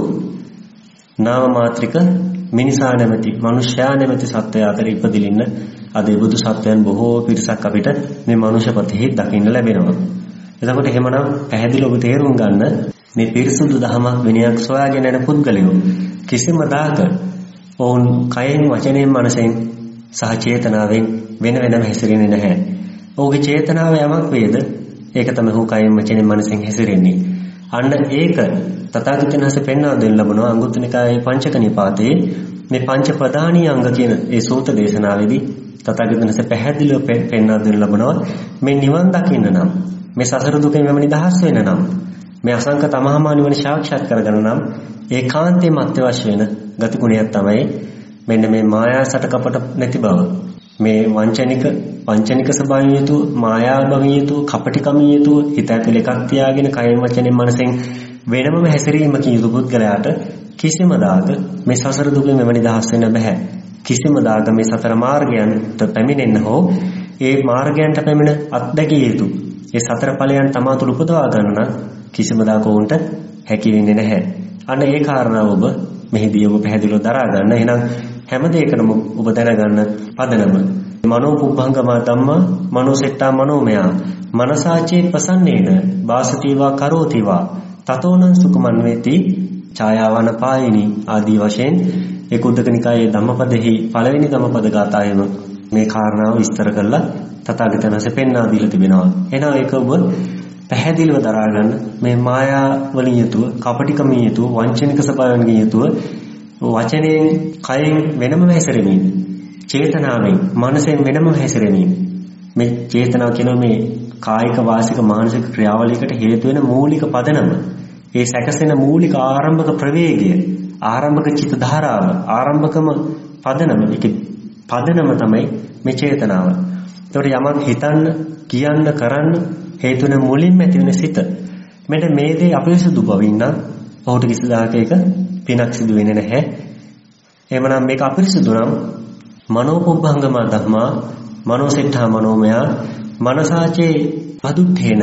නාම මාත්‍රික මිනිසා නැමැති මනුෂ්‍යයා නැමැති සත්වයා අතර ඉපදින්න අද බුදු සත්වයන් බොහෝ පිරිසක් අපිට මේ මනුෂ්‍ය පතෙහි දකින්න ලැබෙනවා. එතකොට එහෙමනම් පැහැදිලිව ඔබ තේරුම් ගන්න මේ පිරිසුදු දහමක් විනයක් සොයාගෙන යන පුද්ගලයෝ කිසිම දායක ඔවුන් කයෙන් වචනයෙන් මනසෙන් සහ චේතනාවෙන් වෙන වෙනම හැසිරෙන්නේ නැහැ. ඔහුගේ චේතනාව යමක් වේද ඒක තමයි ඔහු කයෙන් වචනයෙන් මනසෙන් හැසිරෙන්නේ. අන්න ඒක තථාගතයන් වහන්සේ පෙන්වා දෙන්න ලබනවා අංගුත්තර නිකායේ පංචක නිපාතයේ මේ පංච ප්‍රධානී අංග කියන ඒ සූත්‍ර දේශනාවේදී තථාගතයන් වහන්සේ පැහැදිලිව පෙන්වා දෙන්න ලබනවා මේ නිවන් දකින්න නම් මේ සසර දුකෙන් මෙම නිදහස් වෙන්න නම් මේ අසංක තමහමා නිවන සාක්ෂාත් කරගන්න නම් ඒකාන්තයෙන්ම අත්‍යවශ්‍ය වෙන ගතිගුණයක් තමයි මෙන්න මේ මායා සට කපට නැති බව. මේ වංචනික වංචනික ස්වභාවයෙන් යුතු මායා භවයෙන් යුතු කපටිකමින් යුතු හිත ඇතුළේ එකක් තියාගෙන කයෙන් වචනෙන් මනසෙන් වෙනමම හැසිරීමකින් යුතු පුද්ගලයාට කිසිම දායක මේ සසර දුකෙන් මෙව නිදහස් වෙන්න බෑ. කිසිම දායක මේ සතර මාර්ගයන්ට පැමිණෙන්න හෝ ඒ මාර්ගයන්ට පැමිණ අත්දැකිය යුතු ඒ සතර ඵලයන් තමා තුළ උපදවා ගන්න නම් කිසිම දායක උන්ට හැකි වෙන්නේ නැහැ. අන්න ඒ කාරණාව ඔබ මෙහිදී ඔබ පැහැදිලිව දරා ගන්න. එහෙනම් හැම දෙයකම ඔබ දැනගන්න පදනම මනෝ පුබ්බංගම ධම්මා මනෝසෙට්ටා මනෝමයා මනසාචේ ප්‍රසන්නේන වාසතිවා කරෝතිවා තතෝනං සුඛමන් වේති ඡායාවන පායිනි ආදී වශයෙන් ඒ කුද්දක නිකායේ ධම්මපදෙහි පළවෙනි ධම්මපද ගාථාවෙම මේ කාරණාව විස්තර කරලා තථාගතයන් වහන්සේ පෙන්වා දීලා තිබෙනවා. එහෙනම් ඒක ඔබ පැහැදිලිව දරා ගන්න මේ මායා වලින් යුතුව කපටිකමින් යුතුව වංචනික ස්වභාවයෙන් යුතුව වචනයෙන් කයෙන් වෙනම හැසිරෙමින් චේතනාවෙන් මනසෙන් වෙනම හැසිරෙමින් මේ චේතනාව කියන මේ කායික වාසික මානසික ක්‍රියාවලියකට හේතු වෙන මූලික පදනම ඒ සැකසෙන මූලික ආරම්භක ප්‍රවේගය ආරම්භක චිත්ත ධාරාව ආරම්භකම පදනම ඒක පදනම තමයි මේ චේතනාව. ඒකට යමක් හිතන්න කියන්න කරන්න හේතු වෙන මුලින්ම ඇති වෙන සිත. මෙන්න මේ දේ අපිරිසුදු බවින් නම් ඔහුට කිසිදාක ඒක පිනක් සිදු වෙන්නේ නැහැ. එහෙමනම් මේක අපිරිසුදු නම් මනෝපුබ්බංගම ධම්මා මනෝසෙට්ඨා මනෝමයා මනසාචේ අදුත්තේන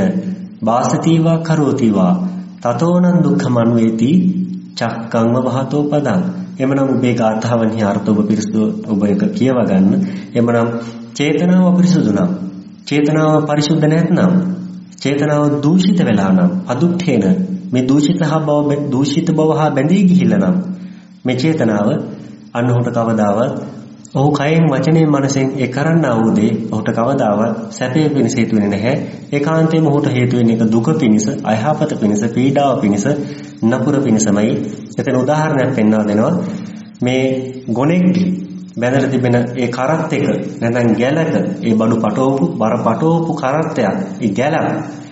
වාසතිවා කරෝතිවා තතෝනං දුක්ඛමන් වේති චක්කංව වහතෝ පදං. එමනම් ඔබේ ගාථාවන්හි අර්ථ ඔබ පිරිසුදු ඔබ එක කියවා ගන්න. එමනම් චේතනාව අපිරිසුදු නම් චේතනාව පරිසුද්ධ නැත්නම් චේතනාව දූෂිත වෙලා නම් අදුත්තේන මේ දූෂිත බව දූෂිත බව හා බැඳී ගිහිල්ලා නම් මේ චේතනාව අන්නහුට කවදාවත් ඔහු කයෙන් වචනයෙන් මනසෙන් ඒ කරන්නා වූ දේ ඔහුට කවදාවත් සැපේ පිණිස හේතු වෙන්නේ නැහැ. ඒකාන්තයෙන්ම ඔහුට හේතු වෙන්නේ එක දුක පිණිස, අයහපත පිණිස, පීඩාව පිණිස, නපුර පිණිසමයි. එතන උදාහරණයක් පෙන්වා දෙනවා. මේ ගොනෙක්ගේ බැඳලා තිබෙන ඒ කරත් එක නැත්නම් ගැලක ඒ බඩු පටවපු බර පටවපු කරත්තයක් ඒ ගැලක්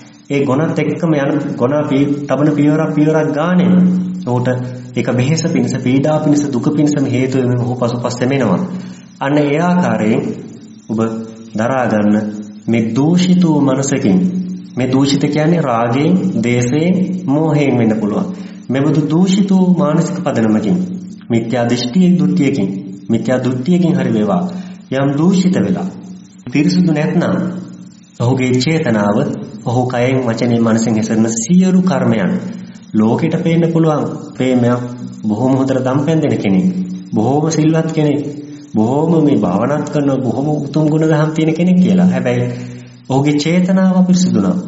ඒ ගොනත් එක්කම යන ගොන තබන පියවරක් පියවරක් ගානේ උට ඒක බෙහෙස පිණිස පීඩා පිණිස දුක පිණිසම හේතු වෙන ඔහු පසුපස්සෙම එනවා. අන්න ඒ ආකාරයෙන් ඔබ දරා ගන්න මේ දූෂිත වූ මනසකින් මේ දූෂිත කියන්නේ රාගයෙන්, දේශයෙන්, මෝහයෙන් වෙන්න පුළුවන්. මෙබඳු දූෂිත වූ මානසික පදනමකින් මිත්‍යා දෘෂ්ටියේ දුට්ටියකින් මිත්‍යා දෘෂ්ටියකින් හරි වේවා යම් දූෂිත වෙලා පිරිසුදු නැත්නම් ඔහුගේ චේතනාව ඔහු කයෙන් වචනෙන් මනසෙන් හැසිරෙන සියලු කර්මයන් ලෝකෙට පේන්න පුළුවන් ප්‍රේමයක් බොහොම හොඳට දම්පැන් දෙන කෙනෙක් බොහොම සිල්වත් කෙනෙක් බොහොම මේ භාවනාත් කරන බොහොම උතුම් ගුණ දහම් තියෙන කෙනෙක් කියලා. හැබැයි ඔහුගේ චේතනාව පිරිසුදු නම්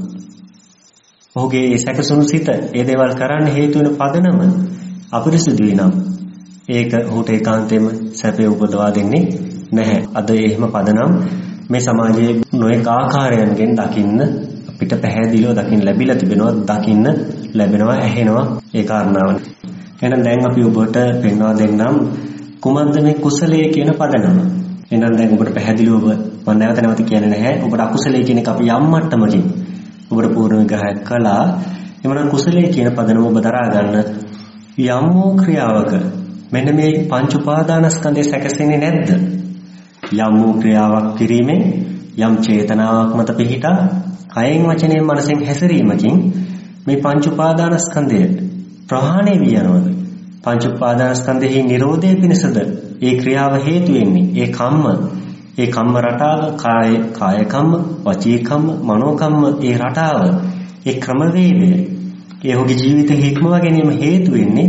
ඔහුගේ සැකසුණු සිත ඒ දේවල් කරන්න හේතු වෙන පදනම අපිරිසුදු වෙනම් ඒක ඔහුට ඒකාන්තයෙන්ම සැපේ උපදවා දෙන්නේ නැහැ. අද එහෙම පදනම් මේ සමාජයේ නොඑක ආකාරයන්ගෙන් දකින්න අපිට පැහැදිලිව දකින්න ලැබිලා තිබෙනවා, දකින්න ලැබෙනවා, ඇහෙනවා ඒ කාරණාව. එහෙනම් දැන් අපි ඔබට පෙන්වා දෙන්නම් කුමන්ද මේ කුසලයේ කියන පදනම. එහෙනම් දැන් ඔබට පැහැදිලිව ඔබ මම නැවත නැවත කියන්නේ නැහැ. ඔබට අකුසලයේ කියන එක අපි යම් මට්ටමකින් ඔබට පූර්ණ විග්‍රහයක් කළා. එමනම් කුසලයේ කියන පදනම ඔබ දරා ගන්න යම් වූ ක්‍රියාවක මෙන්න මේ පංච උපාදානස්කන්ධය සැකසෙන්නේ නැද්ද? යම් වූ ක්‍රියාවක් කිරීමෙන් යම් චේතනාවක් මත පිහිටා කයෙන් වචනයෙන් මනසෙන් හැසිරීමකින් මේ පංච උපාදානස්කන්ධය ප්‍රහාණය වී යනවද? පංච උපාදානස්කන්ධෙහි නිරෝධය පිණිසද ඒ ක්‍රියාව හේතු වෙන්නේ? ඒ කම්ම, ඒ කම්ම රටාව, කාය කාය කම්ම, වචී කම්ම, මනෝ කම්ම, ඒ රටාව, ඒ ක්‍රමවේදය, ඒ ඔහුගේ ජීවිත හික්මවා ගැනීම හේතු වෙන්නේ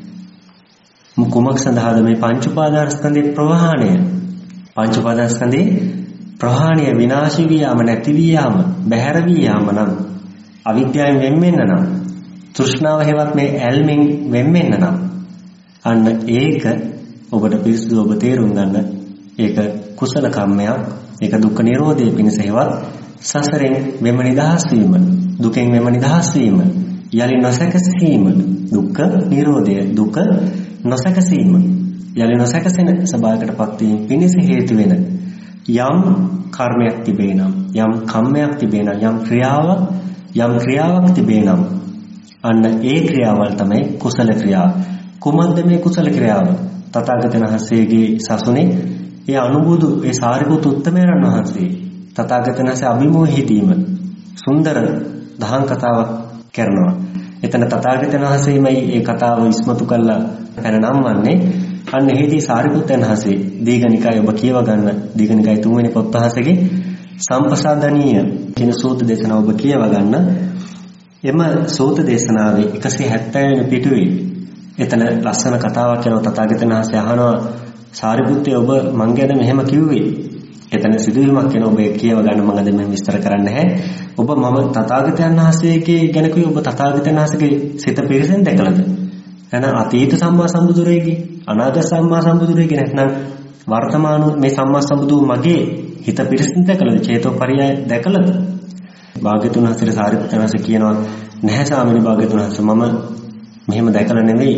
කුමක් සඳහාද? මේ පංච උපාදානස්කන්ධේ ප්‍රහාණය. පංච උපාදානස්කන්ධේ ප්‍රහාණය විනාශ වී යාම, නැති වී යාම, බැහැර වී යාම නම්, අවිද්‍යාවෙන් වෙන්වෙන්න නම්, තෘෂ්ණාව හේවත් මේ ඇල්මෙන් වෙන්වෙන්න නම්, අන්න ඒක ඔබට පිරිසුදු ඔබ තේරුම් ගන්න. ඒක කුසල කර්මයක්. ඒක දුක්ඛ නිරෝධයේ පිණිස හේවත් සසරෙන් මෙම නිදහස් වීම, දුකෙන් මෙම නිදහස් වීම, යලි නොසැකසීම, දුක්ඛ නිරෝධය, දුක නොසැකසීම, යලි නොසැකසෙන ස්වභාවයකටපත් වීම පිණිස හේතු වෙන යම් කර්මයක් තිබේ නම්, යම් කම්මයක් තිබේ නම්, යම් ක්‍රියාවක් යම් ක්‍රියාවක් තිබේ නම්, අන්න ඒ ක්‍රියාවල් තමයි කුසල ක්‍රියාව. කුමක්ද මේ කුසල ක්‍රියාව? තථාගතයන් වහන්සේගේ සසුනේ ඒ අනුබුදු ඒ සාරිපුත්ත උත්තමයන් වහන්සේ තථාගතයන් වහන්සේ අභිමෝහිතීම සුන්දර දහම් කතාවක් කරනවා. එතන තථාගතයන් වහන්සේමයි ඒ කතාව ඉස්මතු කළා පැන නම්වන්නේ. අන්න එහිදී සාරිපුත්තයන් වහන්සේ දීඝනිකාය ඔබ කියව ගන්න, දීඝනිකාය තුන්වෙනි පොත් වහන්සේගේ සම්පසාදනීය කියන සූත්‍ර දේශනාව ඔබ කියව ගන්න. එම සූත්‍ර දේශනාවේ එකසිය හැත්තෑ වෙනි පිටුවේ එතන ලස්සන කතාවක් කරනවා. තථාගතයන් වහන්සේ අහනවා, සාරිපුත්තේ ඔබ මං ගැන මෙහෙම කිව්වේ. එතන සිදුවීමක් කියන ඔබ කියව ගන්න, මම අද මෙහෙම විස්තර කරන්න නැහැ. ඔබ මම තථාගතයන් වහන්සේගේ ගැන කිව්වේ, ඔබ තථාගතයන් වහන්සේගේ සිත පිරිසෙන් දැකලාද? එහෙනම් අතීත සම්මා සම්බුදුරෙගේ, අනාගත සම්මා සම්බුදුරෙගේ, නැත්නම් වර්තමාන මේ සම්මා සම්බුදු මගේ හිත පිරිසිදු දැකලාද? චේතෝපරියය දැකලාද? භාග්‍යතුන් වහන්සේ සාරිපුත්‍රයන් වහන්සේ කියනවා, නැහැ ස්වාමීනි භාග්‍යතුන් වහන්සේ, මම මෙහෙම දැකලා නෙවෙයි.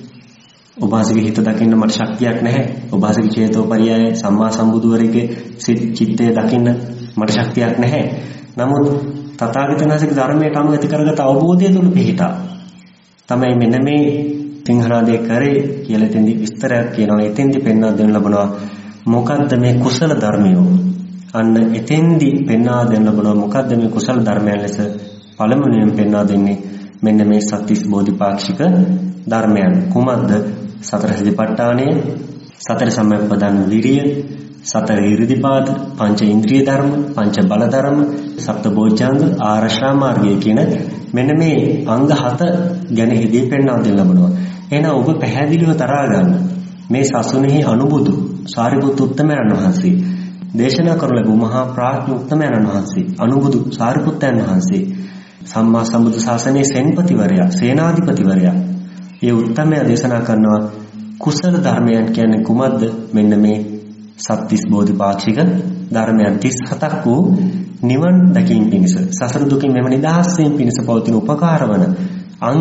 ඔබ වහන්සේගේ හිත දකින්න මට ශක්තියක් නැහැ. ඔබ වහන්සේගේ චේතෝපරියය සම්මා සම්බුදුවරගේ චිත්තය දකින්න මට ශක්තියක් නැහැ. නමුත් තථාගතයන් වහන්සේගේ ධර්මයට අනුව ඇති කරගත් අවබෝධය තුල පිහිටා තමයි මෙන්න මේ සිංහනාදේ කරේ කියලා එතෙන්දි විස්තරයක් කියනවා. එතෙන්දි පෙන්වා දෙන්න ලබනවා මොකද්ද මේ කුසල ධර්මයෝ. අන්න එතෙන්දි පෙන්වා දෙන්න ලබනවා මොකද්ද මේ කුසල ධර්මයන් ලෙස පළමුවෙන් පෙන්වා දෙන්නේ මෙන්න මේ සත්‍තිස් බෝධිපාක්ෂික ධර්මයන්. කුමක්ද? සතර සතිපට්ඨානය, සතර සම්‍යක්පදන් විරිය, සතර ඉරිදිපාද, පංච ඉන්ද්‍රිය ධර්ම, පංච බල ධර්ම, සප්ත බෝධිංග, ආරෂ්ඨා මාර්ගය කියන මෙන්න මේ අංග හත ගැන හිදී පෙන්වා දෙන්න ලබනවා. එහෙනම් ඔබ පැහැදිලිව තරහා ගන්න මේ සසුනේහි අනුබුදු සාරිපුත්ත උත්තමයන් වහන්සේ දේශනා කරන ලැබූ මහා ප්‍රඥ උත්තමයන් වහන්සේ, අනුබුදු සාරිපුත්තයන් වහන්සේ, සම්මා සම්බුදු ශාසනයේ සෙන්පතිවරයා, සේනාධිපතිවරයා, ඒ උත්තමයා දේශනා කරනවා කුසල ධර්මයන් කියන්නේ කුමක්ද? මෙන්න මේ සත්‍තිස් බෝධිපාක්ෂික ධර්මයන් තිස් හතක් වූ නිවන් දකින් පිණිස, සසර දුකින් මෙම නිදහස් වීම පිණිස පවතින උපකාර වන අංග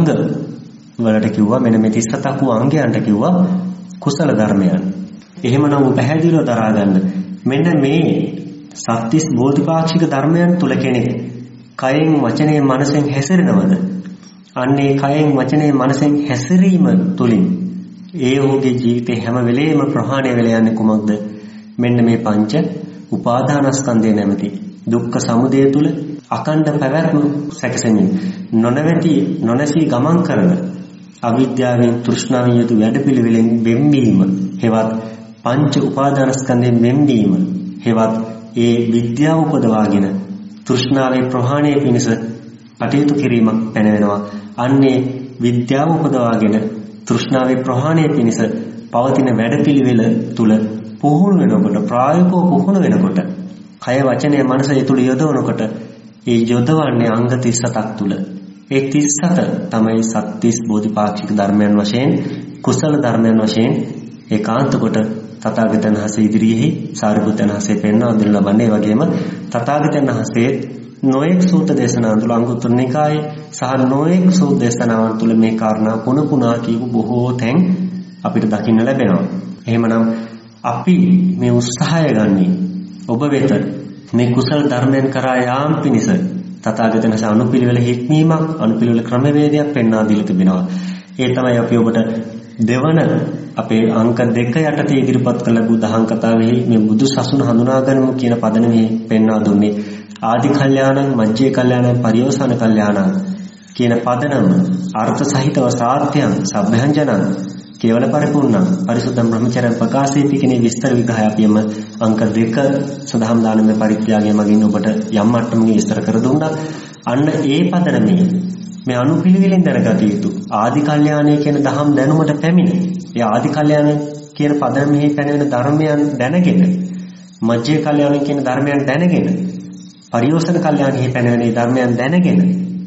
වලට කිව්වා, මෙන්න මේ තිස් හතක් වූ අංගයන්ට කිව්වා කුසල ධර්මයන්. එහෙමනම් පැහැදිලිව දරා ගන්න මෙන්න මේ සත්‍තිස් බෝධිපාක්ෂික ධර්මයන් තුල කෙනෙක් කයෙන් වචනයෙන් මනසෙන් හැසිරෙනවද? අන්නේ කයෙන් වචනයෙන් මනසෙන් හැසිරීම තුලින් ඒ ඔහුගේ ජීවිතේ හැම වෙලේම ප්‍රහාණය වෙලා යන්නේ කුමක්ද? මෙන්න මේ පංච උපාදානස්කන්ධය නැමැති දුක්ඛ සමුදය තුල අකණ්ඩ පැවැත්ම සැකසෙමින් නොනවති නොනැසී ගමන් කරන අවිද්‍යාවෙන් තෘෂ්ණාවෙන් යුතු වැඩපිළිවෙලෙන් වෙන්වීම, හෙවත් පංච උපාදානස්කන්ධයෙන් වෙන්වීම, හෙවත් ඒ විද්‍යාව උපදවාගෙන තෘෂ්ණාවේ ප්‍රහාණය පිණිස කටයුතු කිරීමක් පැනවෙනවා. අන්නේ විද්‍යාව උපදවාගෙන තෘෂ්ණාවේ ප්‍රහාණය පිණිස පවතින වැඩපිළිවෙල තුල පුහුණු වෙනකොට, ප්‍රායෝගිකව පුහුණු වෙනකොට, කය වචනය මනස ඒ තුල යොදවනකොට ඒ යොදවන්නේ අංග තිස් හතක් තුල. ඒ තිස් හත තමයි සත්‍තිස් බෝධිපාක්ෂික ධර්මයන් වශයෙන්, කුසල ධර්මයන් වශයෙන් ඒකාන්ත කොට තථාගතයන් වහන්සේ ඉදිරියේ සාරිපුත්තයන් වහන්සේ පෙන්වා දෙන්න ලබන්නේ. ඒ වගේම තථාගතයන් වහන්සේ නොඑක් සූත්‍ර දේශනාවන් තුළ, අංගුත්තර නිකායේ සහ නොඑක් සූත්‍ර දේශනාවන් තුළ මේ කාරණා පුන පුනා කියපු බොහෝ තැන් අපිට දකින්න ලැබෙනවා. එහෙමනම් අපි මේ උත්සාහය ගන්නේ ඔබ වෙත මේ කුසල ධර්මයන් කරා යාම පිණිස තථාගතයන් වහන්සේ අනුපිළිවෙල හික්මීමක්, අනුපිළිවෙල ක්‍රමවේදයක් පෙන්වා දීලා තිබෙනවා. ඒ තමයි අපි ඔබට දෙවන අපේ අංක දෙක යටතේ ඉදිරිපත් කළ බුදහං කතාවේ මේ බුදු සසුන හඳුනා ගනිමු කියන පදනමේ පෙන්වා දුන්නේ. ආදි කල්යාණං, මජ්ජේ කල්යාණං, පරියෝසాన කල්යාණං. කියන පදනම අර්ථ සහිතව සාර්ථ්‍යං සබ්බහංජනං කේවල පරිපූර්ණං පරිසුද්ධං බ්‍රහ්මචර්යං ප්‍රකාශේති කියන විස්තර විග්‍රහය අපිම අංක දෙක සදහම් දානමය පරිත්‍යාගය මගින් ඔබට යම් මට්ටමකින් විස්තර කර දුන්නා. අන්න ඒ පදනමේ මේ අනුපිළිවෙලින් දැනගත යුතු ආදි කල්යාණය කියන දහම් දැනුමට පැමිණ. ඒ ආදි කල්යාණ කියන පදනමෙහි පැනෙන ධර්මයන් දැනගෙන, මජ්ජේ කල්යාණ කියන ධර්මයන් දැනගෙන, පරියෝසන කල්යාණෙහි පැනෙන ධර්මයන් දැනගෙන,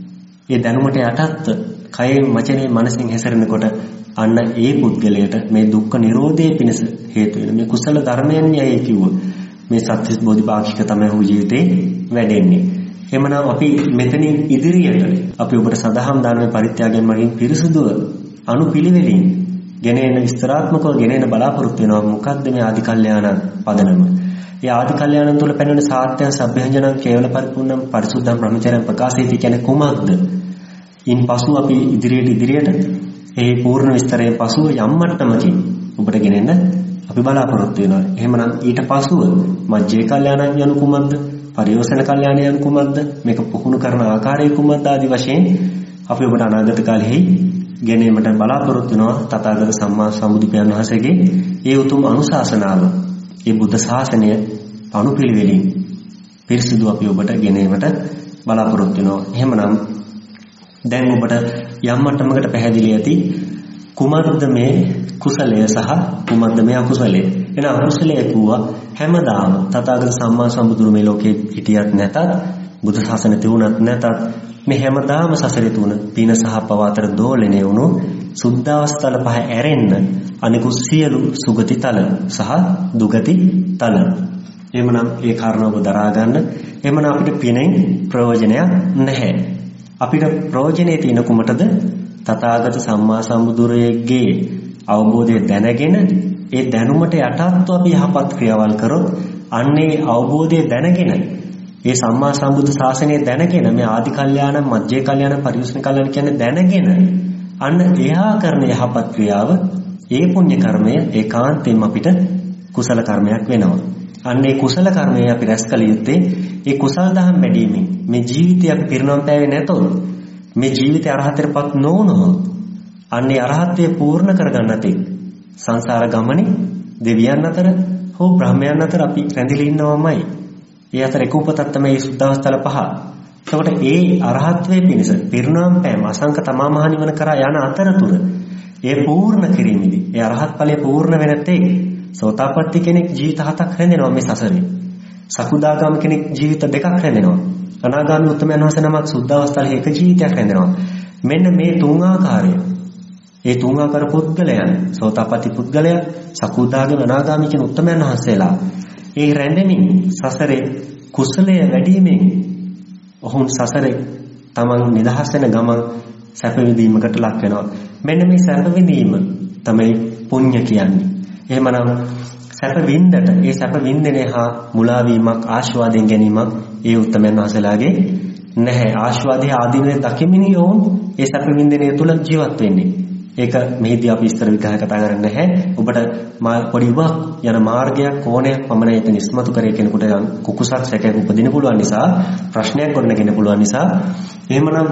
ඒ දැනුමට යටත් කයෙන් වචනේ මනසින් හැසිරෙනකොට අන්න ඒ පුද්ගලයාට මේ දුක්ඛ නිරෝධයේ පිණිස හේතු වෙන මේ කුසල ධර්මයන් යයි කිව්ව මේ සත්‍ය බෝධිපාක්ෂික තමයි ඔහු ජීවිතේ වැඩෙන්නේ. එhmenan අපි මෙතනින් ඉදිරියට අපි ඔබට සදහම් දානමය පරිත්‍යාගයෙන් මගින් පිරිසුදුව අනුපිළිවෙලින් ගෙනෙන විස්තරාත්මකව ගෙනෙන බලාපොරොත්තු වෙනවා. මොකද්ද මේ ආදි කල්යාණ පදනම? ඒ ආදි කල්යාණ තුළ පැනෙන සාත්‍යං සබ්බහංජනං කේවල පරිපූර්ණං පරිසුද්ධං බ්‍රහ්මචර්යං ප්‍රකාශේති කියන්නේ කුමක්ද? ඉන් පසු අපි ඉදිරියට ඉදිරියට ඒ පූර්ණ විස්තරයෙන් පසුව යම් මට්ටමකින් ඔබට ගෙනෙන්න අපි බලාපොරොත්තු වෙනවා. එහෙමනම් ඊට පසුව මජ්ජේ කල්යාණං යනු කුමක්ද? පරියෝසන කල්යාණය යනු කුමක්ද? මේක පුහුණු කරන ආකාරය කුමක්ද? ආදී වශයෙන් අපි ඔබට අනාගත කාලෙහි ගෙනීමට බලාපොරොත්තු වෙනවා. තථාගත සම්මා සම්බුදුපියාණන් වහන්සේගේ ඒ උතුම් අනුශාසනාව, ඒ බුද්ධ ශාසනය අනුපිළිවෙලින් පිරිසිදු අපි ඔබට ගෙනීමට බලාපොරොත්තු වෙනවා. එහෙමනම් දැන් ඔබට යම් මට්ටමකට පැහැදිලි ඇති කුමක්ද මේ කුසලය සහ කුමක්ද මේ අකුසලය. එන අකුසලය කිව්වා හැමදාම තථාගත සම්මා සම්බුදුරු මේ ලෝකේ හිටියත් නැතත්, බුදු සසුන තිබුණත් නැතත්, මේ හැමදාම සසරේ තුන පින සහ පව අතර දෝලණය වුණු සුද්ධාවස්තල පහ ඇරෙන්න අනිකුත් සියලු සුගති තල සහ දුගති තල. එhmenan ඒ කාරණාව දරා ගන්න. එhmenan අපිට පිනෙන් ප්‍රයෝජනයක් නැහැ. අපිට ප්‍රයෝජනේ තියෙන කුමටද? තථාගත සම්මා සම්බුදුරේගේ අවබෝධය දැනගෙන ඒ දැනුමට යටත්ව අපි යහපත් ක්‍රියාවල් කරොත් අන්නේ අවබෝධය දැනගෙන ඒ සම්මා සම්බුදු ශාසනය දැනගෙන මේ ආදි කල්යාණ, මජ්ජේ කල්යාණ, පරියෝසන කල්යාණ කියන්නේ දැනගෙන අන්න එහා කරන යහපත් ක්‍රියාව, ඒ පුණ්‍ය කර්මය ඒකාන්තයෙන්ම අපිට කුසල කර්මයක් වෙනවා. අන්න ඒ කුසල කර්මය අපි රැස් කළ යුත්තේ ඒ කුසල දහම් වැඩිමින්. මේ ජීවිතය අපි පිරිනොම් පෑවේ නැතොත්, මේ ජීවිතය අරහතටපත් නොවුනොත් අන්නේ අරහත්ත්වය පූර්ණ කරගන්න තෙක් සංසාර ගමනේ දෙවියන් අතර හෝ බ්‍රහ්මයන් අතර අපි රැඳිලා ඉන්නවමයි. ඒ අතර එක උපතක් තමයි මේ සුද්ධාවස්තල පහ. එතකොට ඒ අරහත්ත්වයේ පිණිස පිරිනොම් පෑම අසංක තමා මහ නිවන කරා යන අතරතුර ඒ පූර්ණ කිරීමේදී ඒ අරහත් ඵලය පූර්ණ වෙන තෙක් සෝතාපට්ටි කෙනෙක් ජීවිත හතක් රැඳෙනවා මේ සසරේ. සකුදාගාම කෙනෙක් ජීවිත දෙකක් රැඳෙනවා. අනාගාමී උත්තමයන් වහන්සේ නමක් සුද්ධාවස්තලේ එක ජීවිතයක් රැඳෙනවා. මෙන්න මේ තුන් ආකාරය, ඒ තුන් ආකාර පුද්ගලයන්, සෝතාපට්ටි පුද්ගලයා, සකුදාගාම, අනාගාමී කියන උත්තමයන් වහන්සේලා ඒ රැඳෙමින් සසරේ කුසලය වැඩිමෙන් ඔහුන් සසරේ තමන් නිදහස් වෙන ගමන් සැප විඳීමකට ලක් වෙනවා. මෙන්න මේ සැප විඳීම තමයි පුණ්‍ය කියන්නේ. එහෙමනම් සැප වින්දට, ඒ සැප වින්දනය හා මුලා වීමක්, ආශාවයෙන් ගැනීමක් ඒ උත්තමයන් වහන්සේලාගේ නැහැ. ආශාවදී ආදීනේ දකිමින් යෝන් ඒ සැප වින්දනය තුල ජීවත් වෙන්නේ. ඒක මෙහිදී අපි විස්තර විග්‍රහ කතා කරන්නේ නැහැ. ඔබට පොඩි වක් යන මාර්ගයක්, කෝණයක් පමණ එතන ඉස්මතු කරේ කෙනෙකුට කුකුසක් සැකයක් උපදින්න පුළුවන් නිසා, ප්‍රශ්නයක් ගොඩනගෙන පුළුවන් නිසා, එහෙමනම්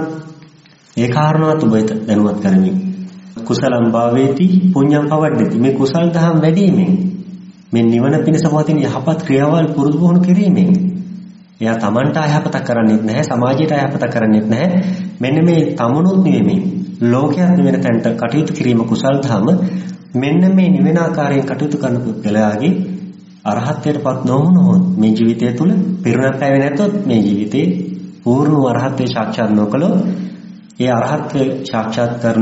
ඒ කාරණාවත් ඔබ දැනුවත් කරමින් කුසලම් භාවේති පුඤ්ඤම් පවඩ්ඩති. මේ කුසල් දහම් වැඩිමෙන් මේ නිවන පිණිස පවතින යහපත් ක්‍රියාවල් පුරුදු වුණු කිරීමෙන් එයා Tamanට අයහපතක් කරන්නේත් නැහැ, සමාජයට අයහපතක් කරන්නේත් නැහැ. මෙන්න මේ තමනුත් නෙමෙයි ලෝකයක් නිවෙන තැනට කටයුතු කිරීම කුසල් ධම. මෙන්න මේ නිවෙන ආකාරයෙන් කටයුතු කරන පුද්ගලයාගේ අරහත්ත්වයටපත් නොවුනොත් මේ ජීවිතය තුළ පිරුණක් පැවෙන්නේ නැතොත් මේ ජීවිතේ පූර්ණ අරහත්ත්වයට සාක්ෂාත් නොකළොත් ඒ අරහත්ත්වය සාක්ෂාත් කරන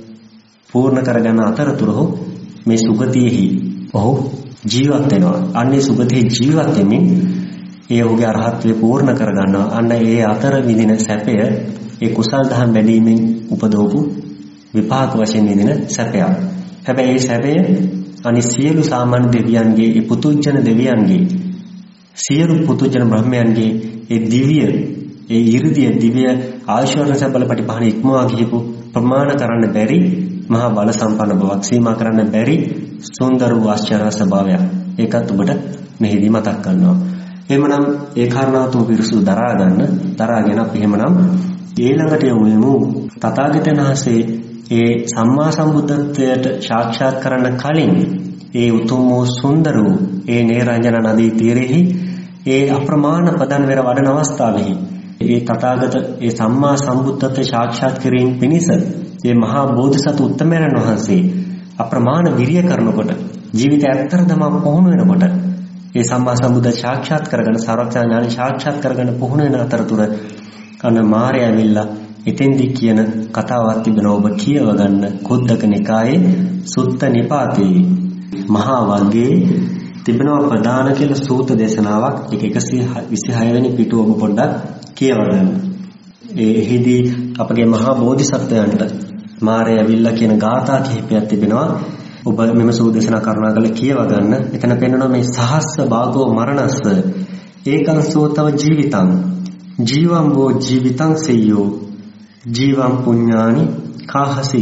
පූර්ණ කරගන්න අතරතුර මේ සුගතියෙහි ඔහු ජීවත් වෙනවා. අන්නේ සුගතියේ ජීවත් වෙමින් ඒ ඔහුගේ අරහත්ත්වය පූර්ණ කරගන්නවා. අන්න ඒ අතර විඳින සැපය ඒ කුසල් දහම් වැඩිමෙන් උපදවපු විපාක වශයෙන් විඳින සැපයක්. හැබැයි ඒ සැපය අනිත් සියලු සාමාන්‍ය දෙවියන්ගේ, ඒ පුතුජන දෙවියන්ගේ, සියලු පුතුජන බ්‍රහ්මයන්ගේ ඒ දිව්‍ය, ඒ 이르දිය දිව්‍ය ආශිර්වාද සම්පලපටි පහන ඉක්මවා ගියපු ප්‍රමාණ කරන්න බැරි මහා බල සම්පන්න බවක්, සීමා කරන්න බැරි සුන්දර වූ ආශ්චර්ය ස්වභාවයක්. ඒකත් ඔබට මෙහිදී මතක් කරනවා. එහෙමනම් ඒ කාරණාව තුම පිරිසුදු දරා ගන්න, දරාගෙන අපි එහෙමනම් ඊළඟට යමු තථාගතයන් වහන්සේ ඒ සම්මා සම්බුද්ධත්වයට සාක්ෂාත් කරන්න කලින් ඒ උතුම් වූ සුන්දර වූ ඒ නේරංජන නදී තීරෙහි ඒ අප්‍රමාණ පදන් වෙර වඩන අවස්ථාවෙහි ඒ තථාගත ඒ සම්මා සම්බුද්ධත්වයට සාක්ෂාත් කිරීම පිණිස මේ මහා බෝධිසත්ව උත්තමයන් වහන්සේ අප්‍රමාණ විරිය කරනකොට ජීවිතය ඇත්තරදම පුහුණු වෙනකොට ඒ සම්මා සම්බුද්ධ සාක්ෂාත් කරගෙන සර්වඥා ඥාන සාක්ෂාත් කරගෙන පුහුණු වෙන අතරතුර අන මාර්යා ඇවිල්ලා එතෙන්දි කියන කතාවක් තිබෙනවා ඔබ කියව ගන්න කුද්දක නිකායේ සුත්ත නිපාතේ මහා වර්ගයේ තිබෙනවා ප්‍රධාන කියලා සූත්‍ර දේශනාවක් ඒක එකසිය විසිහය වෙනි පිටුව ඔබ පොඩ්ඩක් කියව ගන්න. ඒ එහිදී අපගේ මහා බෝධිසත්වයන්ට මාර්යා ඇවිල්ලා කියන ගාථා කිහිපයක් තිබෙනවා. ඔබ මෙම සූදේශනා කරුණාකර කියව ගන්න. එතන පෙන්වනවා මේ සහස්ස භාගෝ මරණස්ස ඒකං සෝතව ජීවිතං ජීවං වූ ජීවිතං සෙය්‍යෝ ජීවං පුඤ්ඤානි කාහසි.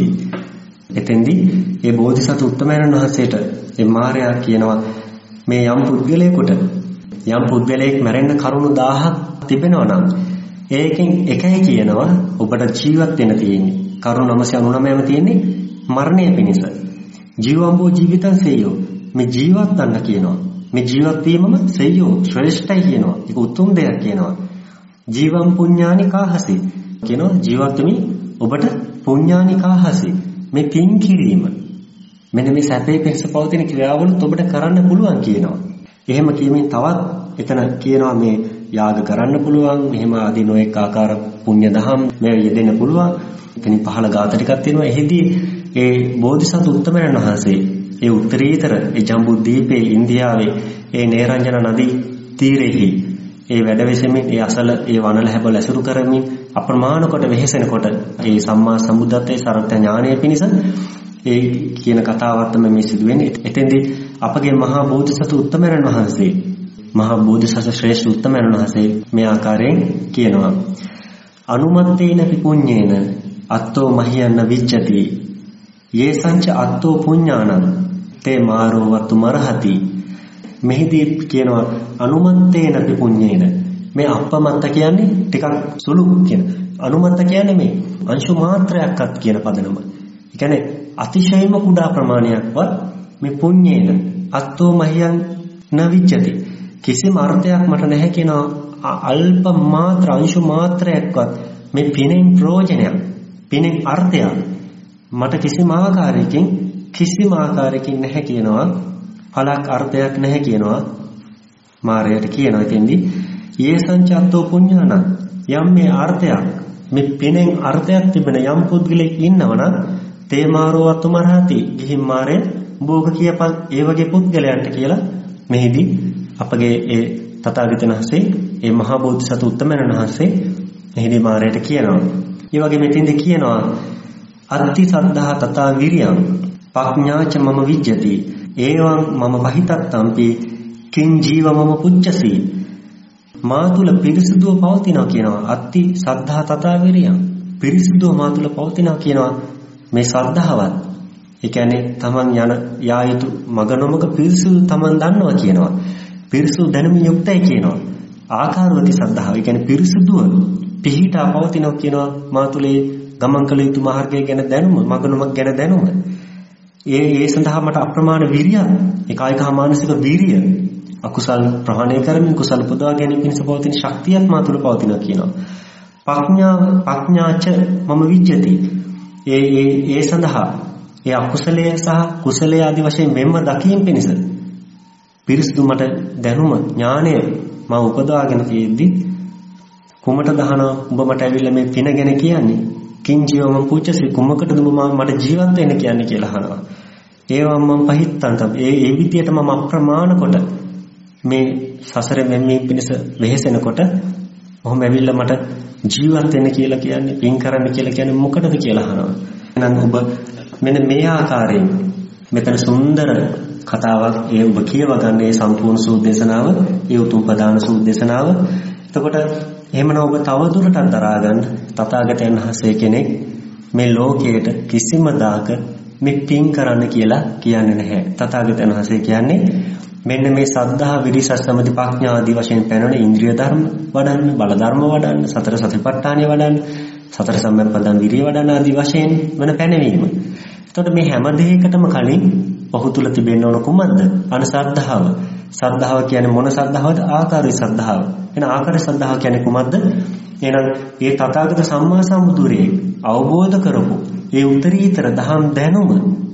එතෙන්දී ඒ බෝධිසත්ව උත්තමයන් වහන්සේට ඒ මාර්යා කියනවා මේ යම් පුද්ගලයෙකුට යම් පුද්ගලයෙක් මැරෙන්න කරුණු දහයක් තිබෙනවා නම් ඒකෙන් එකයි කියනවා ඔබට ජීවත් වෙන්න තියෙන්නේ. කරුණු නවසිය අනූනවයම තියෙන්නේ මරණය පිණිස. ජීවං වූ ජීවිතං සෙය්‍යෝ මේ ජීවත් ගන්න කියනවා. මේ ජීවත් වීමම සෙය්‍යෝ ශ්‍රේෂ්ඨයි කියනවා. ඒක උතුම් දෙයක් කියනවා. ජීවං පුඤ්ඤානි කාහසි කියනවා ජීවත් වෙමි ඔබට පුඤ්ඤානි කාහසි මේ පින් කිරීම මෙන්න මේ සැපේ පිණිස පවතින ක්‍රියාවලුත් ඔබට කරන්න පුළුවන් කියනවා. එහෙම කියමින් තවත් එතන කියනවා මේ යාග කරන්න පුළුවන් මෙහෙම ආදී නොඑක ආකාර පුණ්‍ය දහම් මේ යෙදෙන්න පුළුවන්. එතනින් පහළ ගාථා ටිකක් තියෙනවා. එහිදී ඒ බෝධිසත්ව උත්තමයන් වහන්සේ ඒ උත්තරීතර ඒ ජම්බුද්වීපයේ ඉන්දියාවේ ඒ නේරංජන නදී තීරෙහි ඒ වැඩ වෙසෙමින් ඒ අසල ඒ වනල හැබල ඇසුරු කරමින් අප්‍රමාණ කොට වෙහෙසෙනකොට ඒ සම්මා සම්බුද්ධත්වයේ සර්වඥ ඥානය පිණිස ඒ කියන කතාවක් තමයි මේ සිදු වෙන්නේ. එතෙන්දී අපගේ මහා බෝධිසත්ව උත්තමයන් වහන්සේ මහා බෝධිසත්ව ශ්‍රේෂ්ඨ උත්තමයන් වහන්සේ මේ ආකාරයෙන් කියනවා අනුමත්තේන පිපුඤ්ඤේන අත්තෝ මහියන්න විච්ඡති යේසංච අත්තෝ පුඤ්ඤානං තේ මාරෝ වතු මරහති. මෙහිදී කියනවා අනුමත්තේන පිපුඤ්ඤේන මේ අපමත්ත කියන්නේ ටිකක් සුළු කියන අනුමත්ත කියන්නේ මේ අංශු මාත්‍රයක්වත් කියන පදනම. ඒ කියන්නේ අතිශයම කුඩා ප්‍රමාණයක්වත් මේ පුඤ්ඤේන අත්තෝ මහියන් නවිච්ඡති කිසිම අර්ථයක් මට නැහැ කියනවා. අල්ප මාත්‍ර අංශු මාත්‍රයක්වත් මේ පිනෙන් ප්‍රයෝජනයක් පිනෙන් අර්ථයක් මට කිසිම ආකාරයකින් කිසිම ආකාරයකින් නැහැ කියනවා. පලක් අර්ථයක් නැහැ කියනවා. මාරයට කියනවා එතෙන්දී යේසංචත්තෝ පුඤ්ඤානං යම් මේ අර්ථයක් මේ පිනෙන් අර්ථයක් තිබෙන යම් පුද්ගලෙක් ඉන්නවනම් තේ මාරෝ අතුමරහති ගිහින් මාරය භෝග කියපන් ඒ වගේ පුද්ගලයන්ට කියලා මෙහිදී අපගේ ඒ තථාගතයන් වහන්සේ ඒ මහා බෝධිසත්ව උත්තමයන් වහන්සේ මෙහිදී මාරයට කියනවා. ඒ වගේ මෙතෙන්දී කියනවා අත්ති සද්ධා තථා විරියං පඥාච මම විජ්ජති ඒවං මම පහිතත්තම්පි කිං ජීව මම පුච්චසි. මා තුල පිරිසුදුව පවතිනවා කියනවා. අත්ති සද්ධා තථා විරියං පිරිසුදුව මා තුල පවතිනවා කියනවා. මේ ශ්‍රද්ධාවත් ඒ කියන්නේ තමන් යන යා යුතු මග නොමග පිරිසුදු තමන් දන්නවා කියනවා. පිරිසුදු දැනුමින් යුක්තයි කියනවා. ආකාරවති ශ්‍රද්ධාව ඒ කියන්නේ පිරිසුදුව පිහිටා පවතිනවා කියනවා. මා තුලේ ගමන් කළ යුතු මාර්ගය ගැන දැනුම මග නොමග ගැන දැනුම ඒ ඒ සඳහා මට අප්‍රමාණ විරිය ඒ කායික හා මානසික විරිය අකුසල් ප්‍රහාණය කරමින් කුසල් පුදවා ගැනීම පිණිස පවතින ශක්තියක් මා තුළ පවතිනවා කියනවා. ප්‍රඥා ප්‍රඥාච මම විජ්ජති ඒ ඒ ඒ සඳහා ඒ අකුසලයේ සහ කුසලයේ ආදි වශයෙන් මෙම්ම දකීම් පිණිස පිරිසුදු මට දැනුම ඥානය මම උපදවාගෙන තියෙද්දි කුමට දහනවා ඔබ මට ඇවිල්ලා මේ පින ගැන කියන්නේ කිං ජීවම පුච්චසි කුමකටද ඔබ මට ජීවත් වෙන්න කියන්නේ කියලා අහනවා. ඒවම් මම පහිත්තන්තම් ඒ ඒ විදියට මම අප්‍රමාණ කොට මේ සසරෙන් මෙම්මී පිණිස වෙහෙසෙනකොට ඔහොම ඇවිල්ලා මට ජීවත් වෙන්න කියලා කියන්නේ පින් කරන්න කියලා කියන්නේ මොකටද කියලා අහනවා. එහෙනම් ඔබ මෙන්න මේ ආකාරයෙන් මෙතන සුන්දර කතාවක් ඒ ඔබ කියව ගන්න ඒ සම්පූර්ණ සූදේශනාව ඒ උතුම් ප්‍රදාන සූදේශනාව. එතකොට එහෙමනම් ඔබ තවදුරටත් දරා ගන්න තථාගතයන් වහන්සේ කෙනෙක් මේ ලෝකයට කිසිම දාක මේ පින් කරන්න කියලා කියන්නේ නැහැ. තථාගතයන් වහන්සේ කියන්නේ මෙන්න මේ සද්ධා විරිස සමති ප්‍රඥා ආදී වශයෙන් පැනන ඉන්ද්‍රිය ධර්ම වඩන්න, බල ධර්ම වඩන්න, සතර සතිපට්ඨානය වඩන්න, සතර සම්ප්‍රදාන විරිය වඩන ආදී වශයෙන් වෙන පැනවීම. එතකොට මේ හැම දෙයකටම කලින් ඔහු තුල තිබෙන්න ඕන කුමක්ද? අන සද්ධාව. සද්ධාව කියන්නේ මොන සද්ධාවද? ආකාරී සද්ධාව. එන ආකාරී සද්ධාව කියන්නේ කුමක්ද? එහෙනම් මේ තථාගත සම්මා සම්බුදුරේ අවබෝධ කරපු ඒ උත්තරීතර දහම් දැනුම,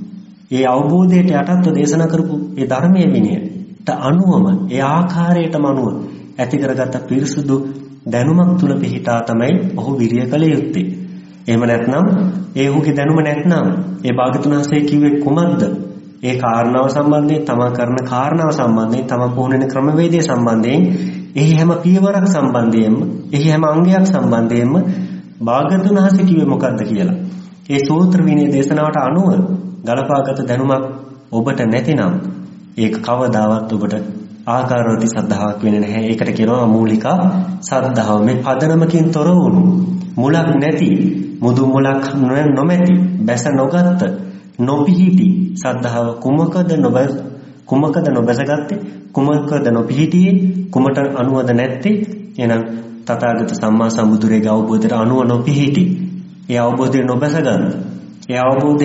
ඒ අවබෝධයට යටත්ව දේශනා කරපු ඒ ධර්මයේ විනයට අනුවම, ඒ ආකාරයටම අනුව ඇති කරගත්ත පිරිසුදු දැනුමක් තුල පිහිටා තමයි ඔහු විරිය කළ යුත්තේ. එහෙම නැත්නම් ඒ ඔහුගේ දැනුම නැත්නම් ඒ භාග්‍යතුන් වහන්සේ කිව්වේ කුමක්ද? ඒ කාරණාව සම්බන්ධයෙන්, තමා කරන කාරණාව සම්බන්ධයෙන්, තමා පුහුණුවෙන ක්‍රමවේදය සම්බන්ධයෙන්, එහි හැම පියවරක් සම්බන්ධයෙන්ම, එහි හැම අංගයක් සම්බන්ධයෙන්ම භාග්‍යතුන් වහන්සේ කිව්වේ මොකක්ද කියලා. ඒ සූත්‍ර විනය දේශනාවට අනුව ගලපාගත දැනුමක් ඔබට නැතිනම් ඒක කවදාවත් ඔබට ආකාරවති සද්ධාාවක් වෙන්නේ නැහැ. ඒකට කියනවා මූලික සද්ධාව. මේ පදනමකින් තොර වුණු, මුලක් නැති, මුදු මුලක් නොමැති, බැස නොගත්, නොපිහිටි සද්ධාව කුමකද නොබ කුමකද නොබැසගත්තේ, කුමකද නොපිහිටියේ, කුමට අනුවද නැත්තේ? එහෙනම් තථාගත සම්මා සම්බුදුරේගේ අවබෝධයට අනුව නොපිහිටි, ඒ අවබෝධය නොබැසගත්, ඒ අවබෝධය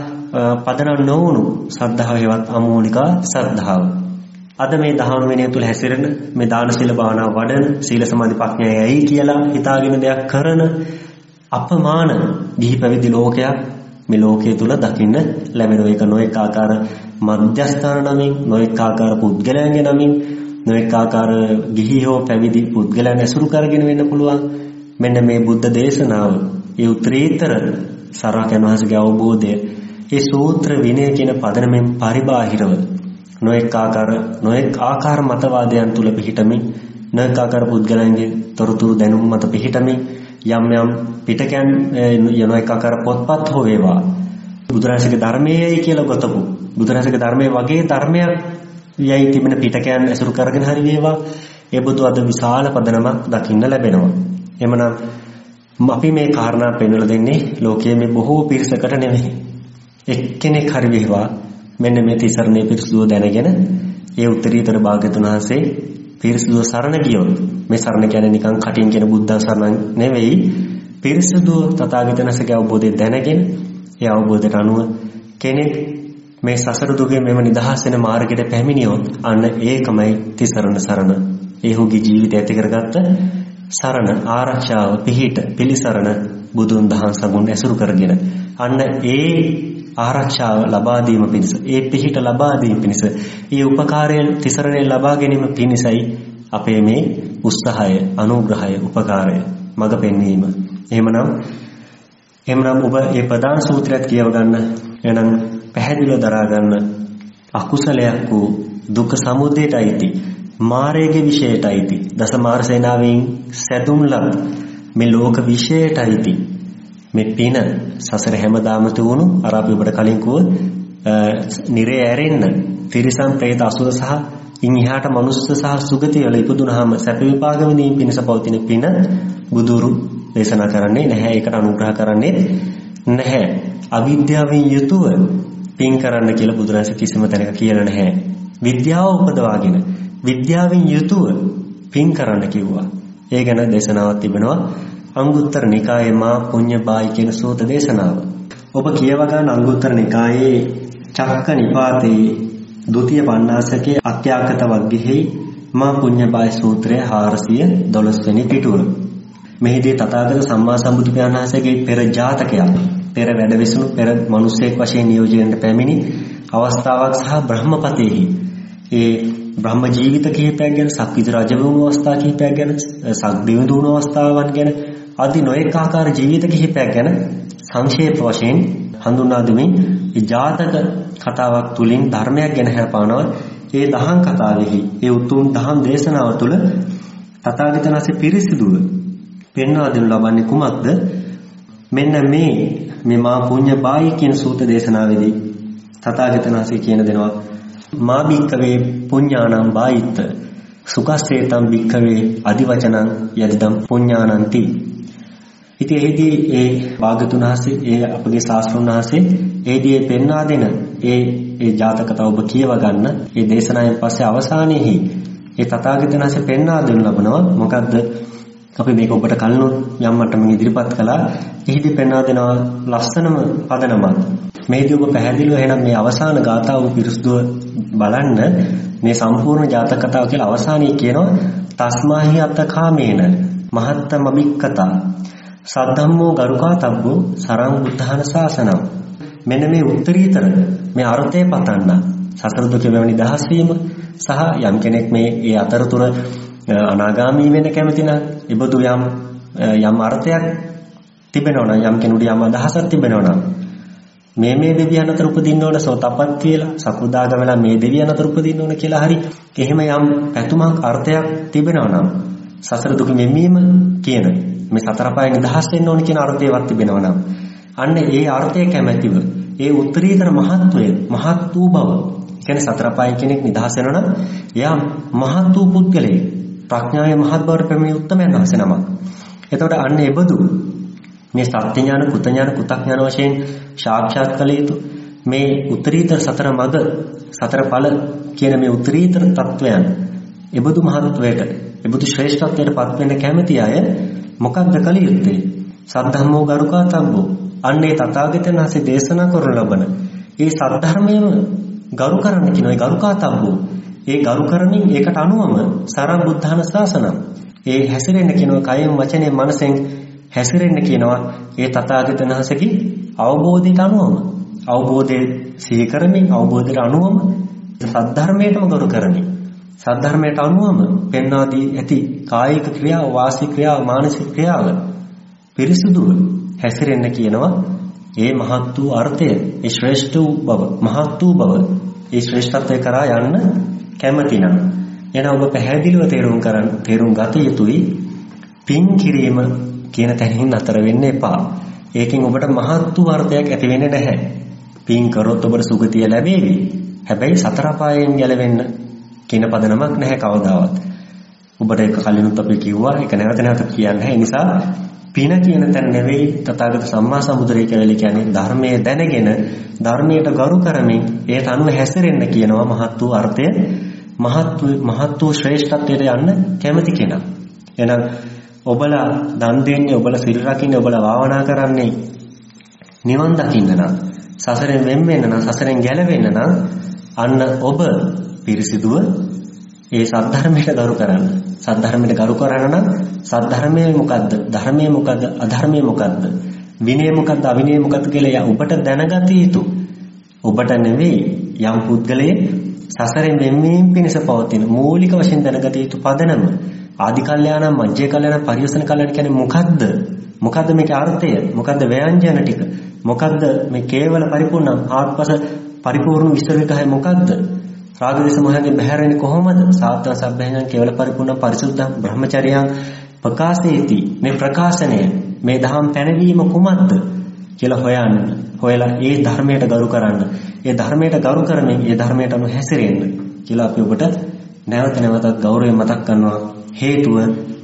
පදනම් නොවුණු සද්ධාව හේවත් අමූලික සද්ධාව. අද මේ දහම් විනය තුල හැසිරෙන, මේ දාන සීල භාවනා වඩන, සීල සමාධි ප්‍රඥායයි කියලා හිතාගෙන දෙයක් කරන අපමාන ගිහි පැවිදි ලෝකයක් මේ ලෝකයේ තුල දකින්න ලැබෙන එක. නොඑක ආකාර මධ්‍යස්ථාන නමින්, නොඑක ආකාර පුද්ගලයන්ගේ නමින්, නොඑක ආකාර ගිහි හෝ පැවිදි පුද්ගලයන් ඇසුරු කරගෙන වෙන්න පුළුවන්. මෙන්න මේ බුද්ධ දේශනාව, ඒ උත්තරීතර සරණකයන් වහන්සේගේ අවබෝධය, ඒ සූත්‍ර විනය කියන පදනමෙන් පරිබාහිරව නොඑක ආකාර නොඑක ආකාර මතවාදයන් තුල පිහිටමින්, නොඑක ආකාර පුද්ගලයන්ගේ තොරතුරු දැනුම් මත පිහිටමින්, යම් යම් පිටකයන් නොඑක ආකාර පොත්පත් හෝ වේවා, බුදුරජාණන්ගේ ධර්මයේයි කියලා ගොතපු, බුදුරජාණන්ගේ ධර්මයේ වගේ ධර්මයක් යයි තිබෙන පිටකයන් ඇසුරු කරගෙන හරි වේවා, ඒ බුදු අද විශාල පදනමක් දකින්න ලැබෙනවා. එමනම් අපි මේ කාරණා පෙන්වලා දෙන්නේ ලෝකයේ මේ බොහෝ පිරිසකට නෙමෙයි. එක්කෙනෙක් හරි වේවා මෙන්න මේ තිසරණේ පිරිසුදුව දැනගෙන ඒ උත්තරීතර භාග්‍යතුන් වහන්සේ පිරිසුදුව සරණ ගියොත්, මේ සරණ කියන්නේ නිකන් කටින් කියන බුද්ධ සරණ නෙවෙයි, පිරිසුදුව තථාගතයන්ගේ අවබෝධය දැනගෙන ඒ අවබෝධයට අනුව කෙනෙක් මේ සසර දුකේ මෙව නිදහස් වෙන මාර්ගයට පැමිණියොත් අන්න ඒකමයි තිසරණ සරණ. ඒ හුගේ ජීවිතය ඇති කරගත්ත සරණ, ආරක්ෂාව, පිහිට, පිළිසරණ බුදුන් දහම් සඟුන් ඇසුරු කරගෙන අන්න ඒ ආරක්ෂාව ලබා දීම පිණිස, ඒ පිහිට ලබා දීම පිණිස, ඒ උපකාරය තිසරණය ලබා ගැනීම පිණිසයි අපේ මේ උත්සාහය, අනුග්‍රහය, උපකාරය, මඟ පෙන්වීම. එහෙමනම් එහෙමනම් ඔබ මේ ප්‍රධාන සූත්‍රයත් කියව ගන්න, එනනම් පැහැදිලිව දරා ගන්න. අකුසලයක් වූ දුක් සමුදයට අයිති, මාරයේ විශේෂයට අයිති, දස මාර සේනාවෙන් සැදුම් ලබ මේ ලෝක විශේෂයට අයිති මේ පින සසර හැමදාම තුණු අර අපි ඔබට කලින් කිව්ව නිරේ ඇරෙන්න තිරිසන් പ്രേත අසුර සහ ඉන් එහාට මනුස්ස සහ සුගතිය වල ඉපදුනහම සැප විපාක විඳීම පිණිස පවතින පින බුදුරු දේශනා කරන්නේ නැහැ. ඒකට අනුග්‍රහ කරන්නේ නැහැ. අවිද්‍යාවෙන් යුතුව පින් කරන්න කියලා බුදුරජාණන් කිසිම තැනක කියලා නැහැ. විද්‍යාව උපදවාගෙන විද්‍යාවෙන් යුතුව පින් කරන්න කිව්වා. ඒ ගැන දේශනාවක් තිබෙනවා අංගුත්තර නිකායේ මා පුඤ්ඤබායි කියන සූත්‍ර දේශනාව. ඔබ කියව ගන්න අංගුත්තර නිකායේ චක්ක නිපාතේ ද්විතීය පණ්ණාසකයේ අත්‍යාකත වග්ගෙහි මා පුඤ්ඤබායි සූත්‍රය හාරසිය දොළොස් වෙනි පිටුව. මෙහිදී තථාගත සම්මා සම්බුදු පියාණන් වහන්සේගේ පෙර ජාතකයක්, පෙර වැඩවිසුණු පෙර මිනිසෙක් වශයෙන් නියෝජනයට පැමිණි අවස්ථාවක් සහ බ්‍රහ්මපතේහි ඒ බ්‍රහ්ම ජීවිත කිහිපයක් ගැන, සක්විති රජ වුණු අවස්ථා කිහිපයක් ගැන, සක්දිවි දුණු අවස්ථාවන් ගැන ආදී නොඑක ආකාර ජීවිත කිහිපයක් ගැන සංක්ෂේප වශයෙන් හඳුන්වා දෙමින් ඒ ජාතක කතාවක් තුලින් ධර්මයක් ගැන හරපානවා. ඒ දහම් කතාවෙහි, ඒ උතුම් දහම් දේශනාව තුළ තථාගතයන් වහන්සේ පිරිසිදුව පෙන්වා දෙනු ලබන්නේ කුමක්ද? මෙන්න මේ මේ මා පුඤ්ඤබායි කියන සූත්‍ර දේශනාවේදී තථාගතයන් වහන්සේ කියන දෙනවා මා භික්ඛවේ පුඤ්ඤාණං බායිත්ත සුඛස්සේතං භික්ඛවේ අදිවචනං යදිදම් පුඤ්ඤාණන්ති. ඉතින් එහිදී ඒ භාගතුන් වහන්සේ, ඒ අපගේ ශාස්ත්‍රඥ වහන්සේ එහිදී පෙන්වා දෙන ඒ ඒ ජාතකතාව ඔබ කියව ගන්න. ඒ දේශනාවෙන් පස්සේ අවසානයේහි ඒ තථාගතයන් වහන්සේ පෙන්වා දෙනු ලබනවා මොකද්ද? අපි මේක ඔබට කලිනුත් යම් මට්ටමකින් ඉදිරිපත් කළා. එහිදී පෙන්වා දෙනවා ලස්සනම පදනමක්. මේදී ඔබ පැහැදිලිව එහෙනම් මේ අවසාන ගාථාව පිරිසුදුව බලන්න මේ සම්පූර්ණ ජාතක කතාව කියලා අවසානයේ කියනවා තස්මාහි අත්තකාමේන මහත්තමබික්කතා සද්ධම්මෝ ගරුකාතබ්බෝ සරං බුද්ධාන ශාසනං. මෙන්න මේ උත්තරීතර මේ අර්ථය පතන්න සසර දුකේ මෙවැනි දහස් වීම සහ යම් කෙනෙක් මේ ඒ අතරතුර අනාගාමී වෙන්න කැමති නම් ඉබදු යම් යම් අර්ථයක් තිබෙනවා නම් යම් කෙනෙකුට යම් අදහසක් තිබෙනවා නම් මේ මේ දෙවියන් අතර උපදින්න ඕන සෝතපත් කියලා සකුදාගම වෙලා මේ දෙවියන් අතර උපදින්න ඕන කියලා හරි එහෙම යම් පැතුමක් අර්ථයක් තිබෙනවා නම් සසර දුක මෙමීම කියන මේ සතර පාය නිදහස් වෙන්න ඕන කියන අර්ථයක් තිබෙනවා නම් අන්න ඒ අර්ථය කැමැතිව ඒ උත්තරීතර මහත්වය මහත් වූ බව කියන්නේ සතර පාය කෙනෙක් නිදහස් වෙනවා නම් එයා මහත් වූ පුද්ගලයෙක් ප්‍රඥාවේ මහත් බවට පැමිණි උත්තමයන් වහන්සේ නමක්. එතකොට අන්න ඒ බඳු මේ සත්‍ය ඥාන කුත ඥාන කුතක් ඥාන වශයෙන් සාක්ෂාත් කළ යුතු මේ උත්තරීතර සතර මඟ සතර ඵල කියන මේ උත්තරීතර තත්වයන් එබඳු මහත්වයට එබඳු ශ්‍රේෂ්ඨත්වයට පත් වෙන්න කැමති අය මොකක්ද කළ යුත්තේ? සද්ධම්මෝ ගරුකාතබ්බෝ අන්නේ තථාගතයන් වහන්සේ දේශනා කරන ලබන ඒ සද්ධර්මයම ගරු කරන්න කියන ඒ ගරුකාතබ්බෝ ඒ ගරු කරමින් ඒකට අනුවම සරං බුද්ධාන ශාසනං ඒ හැසිරෙන්න කියනවා කයෙන් වචනේ මනසෙන් හැසිරෙන්න කියනවා ඒ තථාගතයන් වහන්සේගේ අවබෝධයට අනුවම අවබෝධය සිහි කරමින් අවබෝධයට අනුවම සද්ධර්මයටම ගරු කරමින් සද්ධර්මයට අනුවම පෙන්වා දී ඇති කායික ක්‍රියාව වාචික ක්‍රියාව මානසික ක්‍රියාව පිරිසුදුව හැසිරෙන්න කියනවා ඒ මහත් වූ අර්ථය ඒ ශ්‍රේෂ්ඨ වූ බව මහත් වූ බව ඒ ශ්‍රේෂ්ඨත්වය කරා යන්න කැමති නම් එන ඔබ පැහැදිලිව තේරුම් කරන් තේරුම් ගත යුතුයි පින් කිරීම කියන තැනින් අතර වෙන්න එපා. ඒකෙන් ඔබට මහත් වූ අර්ථයක් ඇති වෙන්නේ නැහැ. පින් කරොත් ඔබට සුගතිය ලැබෙවි. හැබැයි සතර පායෙන් ගැලවෙන්න කියන පදනමක් නැහැ කවදාවත්. ඔබට ඒක කලිනුත් අපි කිව්වා ඒක නැවත නැවත කියන්නේ. ඒ නිසා පින කියන තැන නෙවෙයි තථාගත සම්මා සම්බුදුරේ කියලා කියන්නේ ධර්මයේ දැනගෙන ධර්මයට ගරු කරමින් ඒට අනුව හැසිරෙන්න කියනවා මහත් වූ අර්ථය මහත් මහත් වූ ශ්‍රේෂ්ඨත්වයට යන්න කැමති කෙනා. එහෙනම් ඔබලා දන් දෙන්නේ ඔබලා සිල් රකින්නේ ඔබලා භාවනා කරන්නේ නිවන් දකින්න නම් සසරෙන් වෙන් වෙන්න නම් සසරෙන් ගැලවෙන්න නම් අන්න ඔබ පිරිසිදුව ඒ සද්ධර්මයට ගරු කරන්න. සද්ධර්මයට ගරු කරන්න නම් සද්ධර්මයේ මොකද්ද? ධර්මයේ මොකද්ද? අධර්මයේ මොකද්ද? විනය මොකද්ද? අවිනය මොකද්ද කියලා ඔබට දැනගත යුතු. ඔබට නෙවෙයි යම් පුද්ගලයෙක් සසරෙන් වෙන්වීම පිණිස පවතින මූලික වශයෙන් දැනගත යුතු පදනම. ආදි කල්යාණ මධ්‍ය කල්යාණ පරිවසන කල්යාණ කියන්නේ මොකද්ද? මොකද්ද මේකේ අර්ථය? මොකද්ද ව්‍යංජන ටික? මොකද්ද මේ කේවල පරිපූර්ණ ආත්මස පරිපූර්ණ විස්තරිතය මොකද්ද? රාග දේශ මොහයෙන් බැහැරෙන්නේ කොහොමද? සාත්‍ය සබ්බයන් කේවල පරිපූර්ණ පරිසුද්ධ බ්‍රහ්මචර්යයන් ප්‍රකාශේති. මේ ප්‍රකාශනය මේ දහම් පැනවීම කුමක්ද කියලා හොයන්න. හොයලා ඒ ධර්මයට ගරු කරන්න. ඒ ධර්මයට ගරු කරමින් ඒ ධර්මයට අනුව හැසිරෙන්න කියලා අපි ඔබට නැවත නැවතත් ගෞරවයෙන් මතක් කරනවා. හේතුව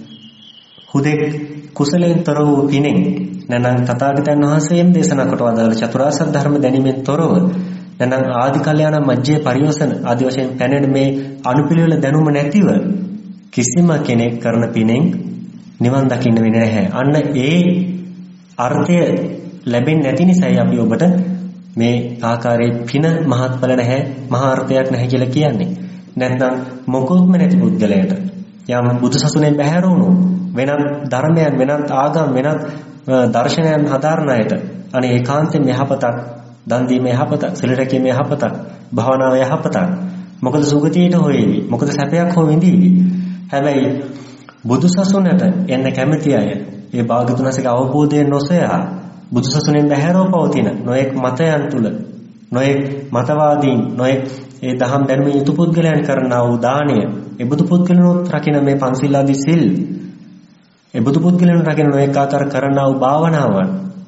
හුදෙක් කුසලෙන් තොර වූ පිනෙන් නැත්නම් තථාගතයන් වහන්සේම දේශනා කොට වදාළ චතුරාර්ය සත්‍ය ධර්ම දැනීමෙන් තොරව නැත්නම් ආදි කල්යාණ මජ්ජේ පරිවසන ආදි වශයෙන් පැනෙන මේ අනුපිළිවෙල දැනුම නැතිව කිසිම කෙනෙක් කරන පිනෙන් නිවන් දකින්න වෙන්නේ නැහැ. අන්න ඒ අර්ථය ලැබෙන්නේ නැති නිසායි අපි ඔබට මේ ආකාරයේ පින මහත්ඵල නැහැ මහා අර්ථයක් නැහැ කියලා කියන්නේ. නැත්නම් මොකොත්ම නැති පුද්ගලයාට යම් බුදුසසුනේ බැහැර වුණු වෙනත් ධර්මයන් වෙනත් ආගම් වෙනත් දර්ශනයන් හදාරණයට අනේ ඒකාන්තයෙන් යහපතක් දන් දීම යහපතක් සිල් රැකීම යහපතක් භාවනාව යහපතක් මොකද සුගතියට හොයේවි මොකද සැපයක් හෝ විඳීවි. හැබැයි බුදුසසුනට එන්න කැමති අය ඒ භාග්‍යතුන් වහන්සේගේ අවබෝධයෙන් නොසොයා බුදුසසුනෙන් බැහැරව පවතින නොඑක් මතයන් තුල නොඑක් මතවාදීන් නොඑක් ඒ දහම් දැනුමින් යුතු පුද්ගලයන් කරනා වූ දානය ඒ බුදු පුද්ගලනොත් රකින්න මේ පන්සිල් ආදී සිල් ඒ බුදු පුද්ගලයන් රකින්න නොඑක් ආකාර කරනා වූ භාවනාවන්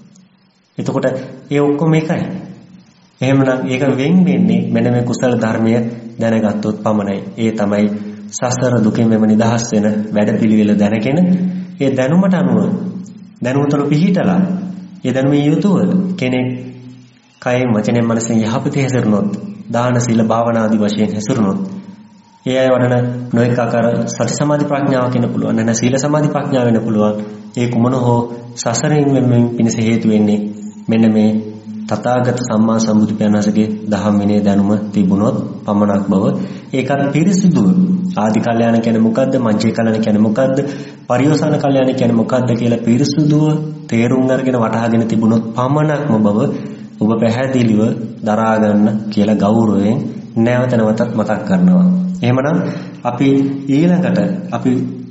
එතකොට ඒ ඔක්කොම එකයි. එහෙමනම් ඒක වෙන් වෙන්නේ මෙන්න මේ කුසල ධර්මය දැනගත්තොත් පමණයි. ඒ තමයි සසර දුකෙන් මෙම නිදහස් වෙන වැඩපිළිවෙල දැනගෙන ඒ දැනුමට අනුව දැනුමතර පිහිටලා ඒ දැනුමේ යුතුව කෙනෙක් කයෙන් වචනෙන් මනසෙන් යහපත හැසිරුණොත් දාන සීල භාවනා ආදී වශයෙන් හැසිරුණොත් ඒ අය වඩන නොඑක ආකාර සති සමාධි ප්‍රඥාව කියන පුළුවන් නැත්නම් සීල සමාධි ප්‍රඥාව වෙන්න පුළුවන්. ඒ කුමන හෝ සසරින් වෙමින් පිණිස හේතු වෙන්නේ මෙන්න මේ තථාගත සම්මා සම්බුදු පියාණන්ගේ දහම් විනය දැනුම තිබුණොත් පමණක් බව. ඒකත් පිරිසිදුව ආදි කල්යාණ කියන්නේ මොකද්ද, මජ්ජේ කල්යාණ කියන්නේ මොකද්ද, පරියෝසాన කල්යාණ කියන්නේ මොකද්ද කියලා පිරිසිදුව තේරුම් අරගෙන වටහාගෙන තිබුණොත් පමණක්ම බව ඔබ පැහැදිලිව දරා ගන්න කියලා ගෞරවයෙන් නැවත නැවතත් මතක් කරනවා. එහෙමනම් අපි ඊළඟට අපි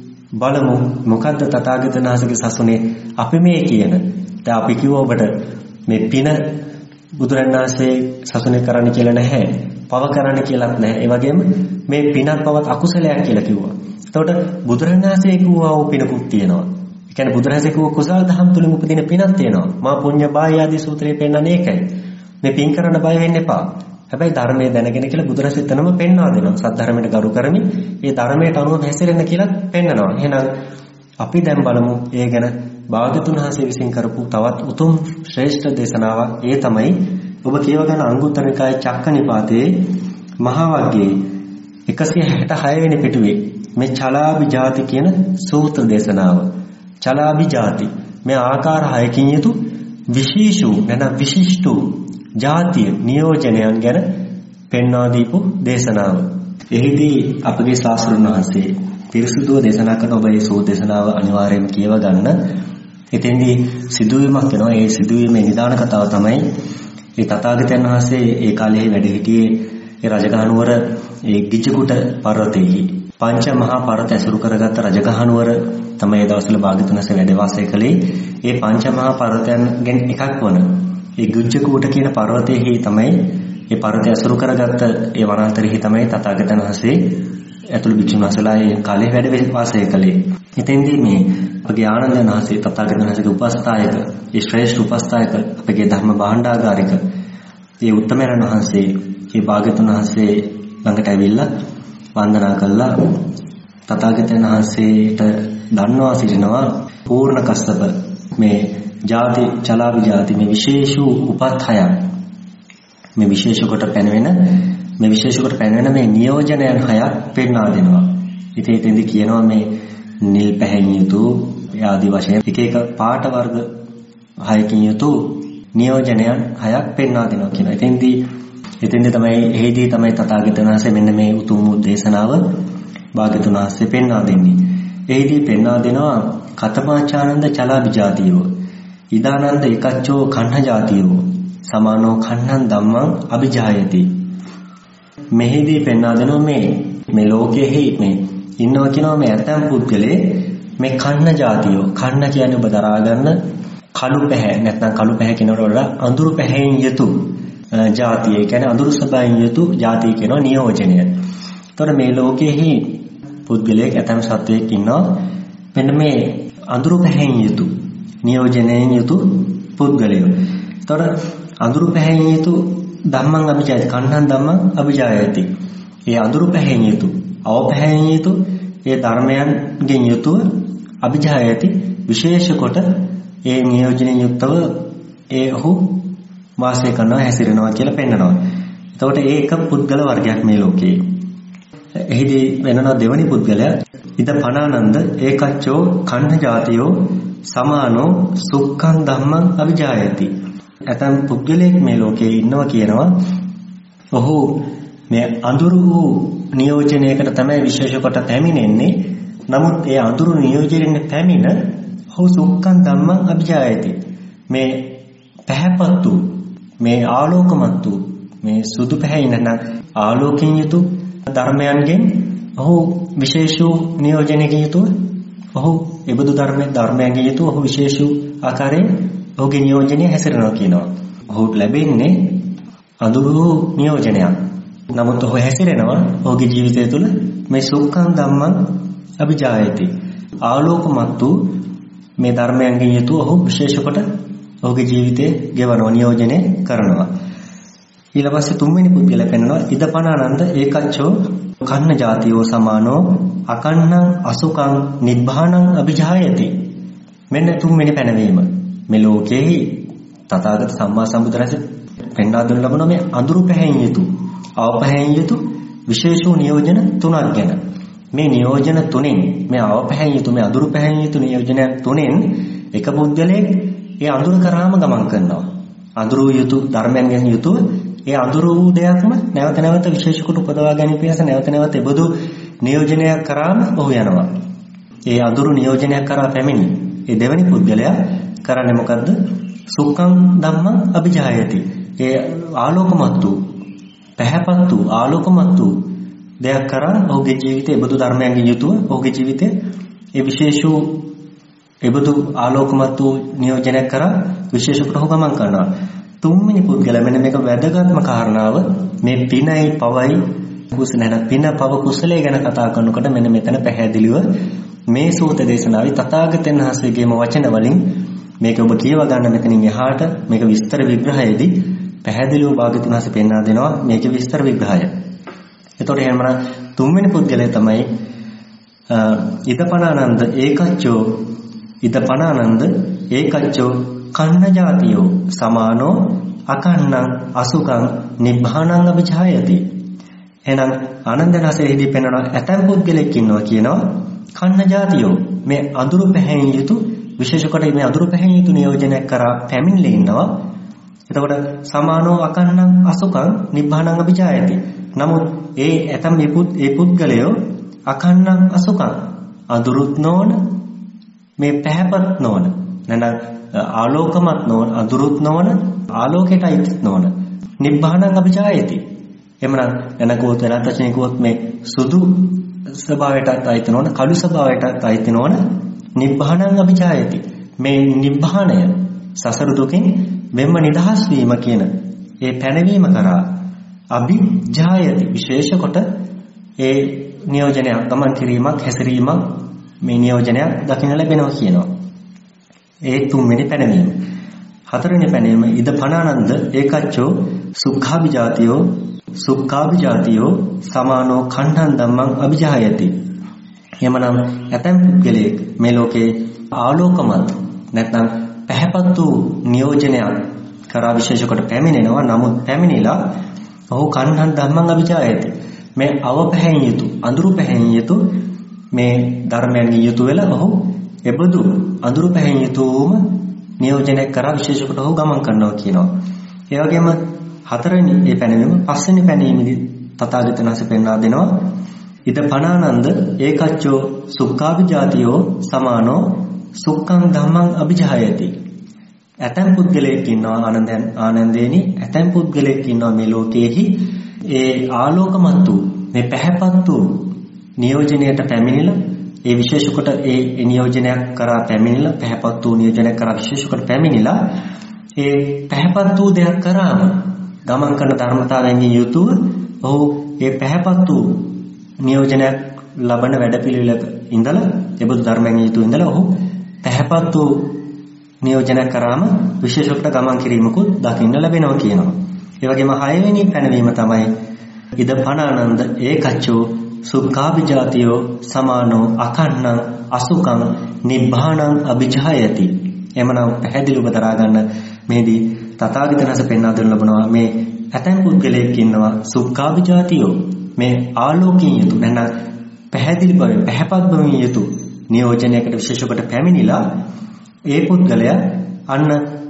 බලමු මොකද්ද තථාගතයන් වහන්සේගේ සසුනේ අපි මේ කියන. දැන් අපි කිව්ව ඔබට මේ පින බුදුරණන් වහන්සේ සසුනේ කරන්න කියලා නැහැ. පව කරන්න කියලාත් නැහැ. ඒ වගේම මේ පිනත් පවත් අකුසලයක් කියලා කිව්වා. එතකොට බුදුරණන් වහන්සේ කිව්වා ඕ පිනකුත් තියෙනවා. ඒ කියන්නේ බුදුරජාණන් කිව්ව කුසල දහම් තුලින් උපදින පිනක් තියෙනවා. මා පුඤ්ඤ බාහ්‍ය ආදී සූත්‍රයේ පෙන්නන්නේ ඒකයි. මේ පින් කරන්න බය වෙන්න එපා. හැබැයි ධර්මයේ දැනගෙන කියලා බුදුරජාණන් එතනම පෙන්වා දෙනවා. සත්‍ය ධර්මයට ගරු කරමින් ඒ ධර්මයට අනුව හැසිරෙන්න කියලා පෙන්නනවා. එහෙනම් අපි දැන් බලමු ඒ ගැන භාග්‍යතුන් වහන්සේ විසින් කරපු තවත් උතුම් ශ්‍රේෂ්ඨ දේශනාවක්. ඒ තමයි ඔබ කියව ගන්න අංගුත්තර නිකායේ චක්කනිපාතයේ මහා වග්ගයේ එකසිය හැට හය වෙනි පිටුවේ මේ චලාභි ජාති කියන සූත්‍ර දේශනාව. චලාභි ජාති මේ ආකාර හයකින් යුතු විශේෂ නැත්නම් විශිෂ්ට ජාතිය නියෝජනයන් ගැන පෙන්වා දීපු දේශනාව. එහිදී අපගේ ශාස්ත්‍රඥ වහන්සේ පිරිසුදුව දේශනා කරන ඔබ මේ සූත්‍ර දේශනාව අනිවාර්යයෙන්ම කියව ගන්න. එතෙන්දී සිදුවීමක් වෙනවා. ඒ සිදුවීමේ නිදාන කතාව තමයි ඒ තථාගතයන් වහන්සේ ඒ කාලේ වැඩ සිටියේ ඒ රජගහනුවර ඒ ගිජ්ජකුට පර්වතයේහි පංච මහා පර්වත ඇසුරු කරගත්ත රජගහනුවර තමයි ඒ දවස්වල භාග්‍යතුන් වහන්සේ වැඩ වාසය කළේ. ඒ පංච මහා පර්වතයන්ගෙන් එකක් වන ඒ ගිජ්ජකුට කියන පර්වතයේහි තමයි ඒ පර්වතය ඇසුරු කරගත්ත ඒ වනාන්තරෙහි තමයි තථාගතයන් වහන්සේ ඇතුළු භික්ෂුන් වහන්සේලා ඒ කාලේ වැඩ වාසය කළේ. එතෙන්දී මේ අපගේ ආනන්දයන් වහන්සේ තථාගතයන් වහන්සේගේ උපස්ථායක, ඒ ශ්‍රේෂ්ඨ උපස්ථායක අපගේ ධර්ම භාණ්ඩාගාරික ඒ උත්තමයන් වහන්සේ මේ භාග්‍යතුන් වහන්සේ ළඟට ඇවිල්ලා වන්දනා කළා. තථාගතයන් වහන්සේට දන්වා සිටිනවා පූර්ණ කස්සප මේ ජාති චලාභි ජාති මේ විශේෂ උපත් හයක්. මේ විශේෂ කොට පැනවෙන මේ විශේෂ කොට පැනවෙන මේ නියෝජනයන් හයක් පෙන්වා දෙනවා. ඉතින් එතෙන්දී කියනවා මේ නිල් පැහැයෙන් යුතු ආදි වශයෙන් එක එක පාට වර්ග හයකින් යුතු නියෝජනයන් හයක් පෙන්වා දෙනවා කියනවා. එතෙන්දී එතෙන්දී තමයි එහෙදී තමයි තථාගතයන් වහන්සේ මෙන්න මේ උතුම් දේශනාව භාග්‍යතුන් වහන්සේ පෙන්වා දෙන්නේ. එහෙදී පෙන්වා දෙනවා කතමාචානන්ද චලාභි ජාතියෝ ඉදානන්ද එකච්චෝ කන්න ජාතියෝ සමානෝ කන්නං ධම්මං අභිජායති. මෙහිදී පෙන්වා දෙනවා මේ මේ ලෝකයේ මේ ඉන්නවා කියනවා මේ ඇතම් පුද්ගලයේ මේ කන්න ජාතියෝ. කන්න කියන්නේ ඔබ දරා ගන්න කළු පැහැ නැත්නම් කළු පැහැ කියනකොට වඩා අඳුරු පැහැයෙන් යුතු ජාතිය. ඒ කියන්නේ අඳුරු සබයෙන් යුතු ජාතිය කියනවා නියෝජනය. එතකොට මේ ලෝකයේහි පුද්ගලයෙක් ඇතම් සත්වයෙක් ඉන්නවා මෙන්න මේ අඳුරු පැහැයෙන් යුතු නියෝජනයෙන් යුතු පුද්ගලයෝ. එතකොට අඳුරු පැහැයෙන් යුතු ධම්මං අභිජායති කන්නං ධම්මං අභිජායති. ඒ අඳුරු පැහැයෙන් යුතු අව පැහැයෙන් යුතු ඒ ධර්මයන්ගෙන් යුතුව අභිජායති විශේෂ කොට ඒ නියෝජනයෙන් යුක්තව ඒ ඔහු වාසය කරනවා හැසිරෙනවා කියලා පෙන්නනවා. එතකොට ඒ එක පුද්ගල වර්ගයක් මේ ලෝකේ. එහිදී වෙනනවා දෙවනි පුද්ගලයා ඉද පනානන්ද ඒකච්චෝ කන්න ජාතියෝ සමානෝ සුක්ඛං ධම්මං අභිජායති. ඇතම් පුද්ගලයෙක් මේ ලෝකේ ඉන්නවා කියනවා ඔහු මේ අඳුරු වූ නියෝජනයකට තමයි විශේෂ කොට පැමිණෙන්නේ. නමුත් ඒ අඳුරු නියෝජනයෙන් පැමිණ ඔහු සුක්ඛං ධම්මං අභිජායති. මේ පැහැපත් වූ මේ ආලෝකමත් වූ මේ සුදු පැහැයි නැත්නම් ආලෝකයෙන් යුතු ධර්මයන්ගෙන් ඔහු විශේෂ නියෝජනයකින් යුතුව ඔහු ඒබඳු ධර්මයේ ධර්මයන්ගෙන් යුතුව ඔහු විශේෂ ආකාරයෙන් ඔහුගේ නියෝජනය හැසිරෙනවා කියනවා. ඔහුට ලැබෙන්නේ අඳුරු නියෝජනයක්. නමුත් ඔහු හැසිරෙනවා ඔහුගේ ජීවිතය තුළ මේ සුක්ඛං ධම්මං අභිජායති. ආලෝකමත් වූ මේ ධර්මයන්ගෙන් යුතුව ඔහු විශේෂ කොට ඔහුගේ ජීවිතය ගෙවනවා නියෝජනය කරනවා. ඊළඟ පස්සේ තුන්වෙනි පුද්ගලයා පෙන්වනවා ඉදපනානන්ද ඒකච්චෝ කන්න ජාතියෝ සමානෝ අකන්නං අසුකං නිබ්බානං අභිජායති. මෙන්න තුන්වෙනි පැනවීම. මේ ලෝකයේ තථාගත සම්මා සම්බුදුරජාණන් පෙන්වා දුන්න ලබන මේ අඳුරු පැහැයෙන් යුතු, අව පැහැයෙන් යුතු විශේෂ වූ නියෝජන තුනක් ගැන. මේ නියෝජන තුනෙන් මේ අවපැහැන් යුතු මේ අඳුරු පැහැන් යුතු නියෝජන තුනෙන් එක පුද්ගලයෙක් ඒ අඳුර කරාම ගමන් කරනවා. අඳුරු යුතු ධර්මයන් ගැන යුතුව ඒ අඳුරු වූ දෙයක්ම නැවත නැවත විශේෂ කොට උපදවා ගැනීම පිණිස නැවත නැවත එබඳු නියෝජනයක් කරාම ඔහු යනවා. ඒ අඳුරු නියෝජනයක් කරා පැමිණි ඒ දෙවැනි පුද්ගලයා කරන්නේ මොකද්ද? සුඛං ධම්මං අභිජායති. ඒ ආලෝකමත් වූ පැහැපත් වූ ආලෝකමත් වූ දෙයක් කරා ඔහුගේ ජීවිතයේ එබඳු ධර්මයන්ගෙන් යුතුව ඔහුගේ ජීවිතයේ ඒ විශේෂ වූ එබඳු ආලෝකමත් වූ නියෝජනයක් කරා විශේෂ කොට ඔහු ගමන් කරනවා. තුන්වෙනි පුද්ගලයා මෙන්න මේක වැදගත්ම කාරණාව මේ පිනයි පවයි කුසල නැන පින පව කුසලයේ ගැන කතා කරනකොට මෙන්න මෙතන පැහැදිලිව මේ සූත දේශනාවේ තථාගතයන් වහන්සේගේම වචන වලින් මේක ඔබ කියව ගන්න මෙතනින් එහාට මේක විස්තර විග්‍රහයේදී පැහැදිලිව භාග්‍යවතුන් වහන්සේ පෙන්වා දෙනවා මේකේ විස්තර විග්‍රහය. එතකොට එහෙනම් තුන්වෙනි පුද්ගලයා තමයි ඉදපනානන්ද ඒකච්චෝ ඉදපනානන්ද ඒකච්චෝ කන්න ජාතියෝ සමානෝ අකන්නං අසුකං නිබ්බානං අභිජායති. එහෙනම් ආනන්දනාසෙහිදී පෙන්වන ඇතම් පුද්ගලෙක් ඉන්නවා කියනවා කන්න ජාතියෝ මේ අඳුරු පැහැයෙන් යුතු විශේෂ කොට මේ අඳුරු පැහැයෙන් යුතු නියෝජනයක් කරා පැමිණිලා ඉන්නවා. එතකොට සමානෝ අකන්නං අසුකං නිබ්බානං අභිජායති. නමුත් ඒ ඇතම් මේ පුත් ඒ පුද්ගලයෝ අකන්නං අසුකං අඳුරුත් නොවන මේ පැහැපත් නොවන නැත්නම් ආලෝකමත් නොවන අඳුරුත් නොවන ආලෝකයට අයිති නොවන නිබ්බානං අභිජායති. එමනම් එනකෝත් වෙනත් වචනයක කිව්වොත් මේ සුදු ස්වභාවයටත් අයිති නොවන කළු ස්වභාවයටත් අයිති නොවන නිබ්බානං අභිජායති. මේ නිබ්බාණය සසර දුකින් මෙම්ම නිදහස් වීම කියන ඒ පැනවීම කරා අභිජායති විශේෂ කොට ඒ නියෝජනයක් ගමන් කිරීමක් හැසිරීමක් මේ නියෝජනයක් දකින්න ලැබෙනවා කියනවා. ඒ තුන්වෙනි පැනවීම. හතරවෙනි පැනවීම ඉද පනානන්ද ඒකච්චෝ සුඛාභිජාතියෝ සුඛාභිජාතියෝ සමානෝ කණ්ඨං ධම්මං අභිජායති. එමනම් ඇතැම් පුද්ගලයෙක් මේ ලෝකේ ආලෝකමත් නැත්නම් පැහැපත් වූ නියෝජනයක් කරා විශේෂ කොට පැමිණෙනවා. නමුත් පැමිණිලා ඔහු කණ්ඨං ධම්මං අභිජායති. මේ අවපැහැයෙන් යුතු අඳුරු පැහැයෙන් යුතු මේ ධර්මයන්ගෙන් යුතු වෙලා ඔහු එබඳු අඳුරු පැහැයෙන් යුතුවම නියෝජනයක් කරා විශේෂ කොට ඔහු ගමන් කරනවා කියනවා. ඒ වගේම හතරවෙනි මේ පැනවීම පස්වෙනි පැනවීමේදී තථාගතයන් වහන්සේ පෙන්වා දෙනවා ඉද පනානන්ද ඒකච්චෝ සුඛාභිජාතියෝ සමානෝ සුඛං ධම්මං අභිජායති. ඇතැම් පුද්ගලයෙක් ඉන්නවා ආනන්දයන් ආනන්දේනි ඇතැම් පුද්ගලයෙක් ඉන්නවා මේ ලෝකයේහි ඒ ආලෝකමත් වූ මේ පැහැපත් වූ නියෝජනයට පැමිණිලා ඒ විශේෂ කොට ඒ නියෝජනයක් කරා පැමිණිලා පැහැපත් වූ නියෝජනයක් කරා විශේෂ කොට පැමිණිලා ඒ පැහැපත් වූ දෙයක් කරාම ගමන් කරන ධර්මතාවයෙන් යුතුව ඔහු ඒ පැහැපත් වූ නියෝජනයක් ලබන වැඩපිළිවෙලක ඉඳලා ඒබඳු ධර්මයෙන් යුතුව ඉඳලා ඔහු පැහැපත් වූ නියෝජනයක් කරාම විශේෂ කොට ගමන් කිරීමකුත් දකින්න ලැබෙනවා කියනවා. ඒ වගේම හයවෙනි පැනවීම තමයි ඉද පනානන්ද ඒකච්චෝ සුඛාභිජාතියෝ සමානෝ අකන්නං අසුකං නිබ්බානං අභිජායති. එමනම් පැහැදිලිව දරා ගන්න මේදී තථාගතයන් වහන්සේ පෙන්වා දෙන්න ලබනවා මේ ඇතැම් පුද්ගලයෙක් ඉන්නවා සුඛාභිජාතියෝ මේ ආලෝකයෙන් යුතු නැත්නම් පැහැදිලි බව පැහැපත් බවින් යුතු නියෝජනයකට විශේෂ කොට පැමිණිලා ඒ පුද්ගලයා අන්න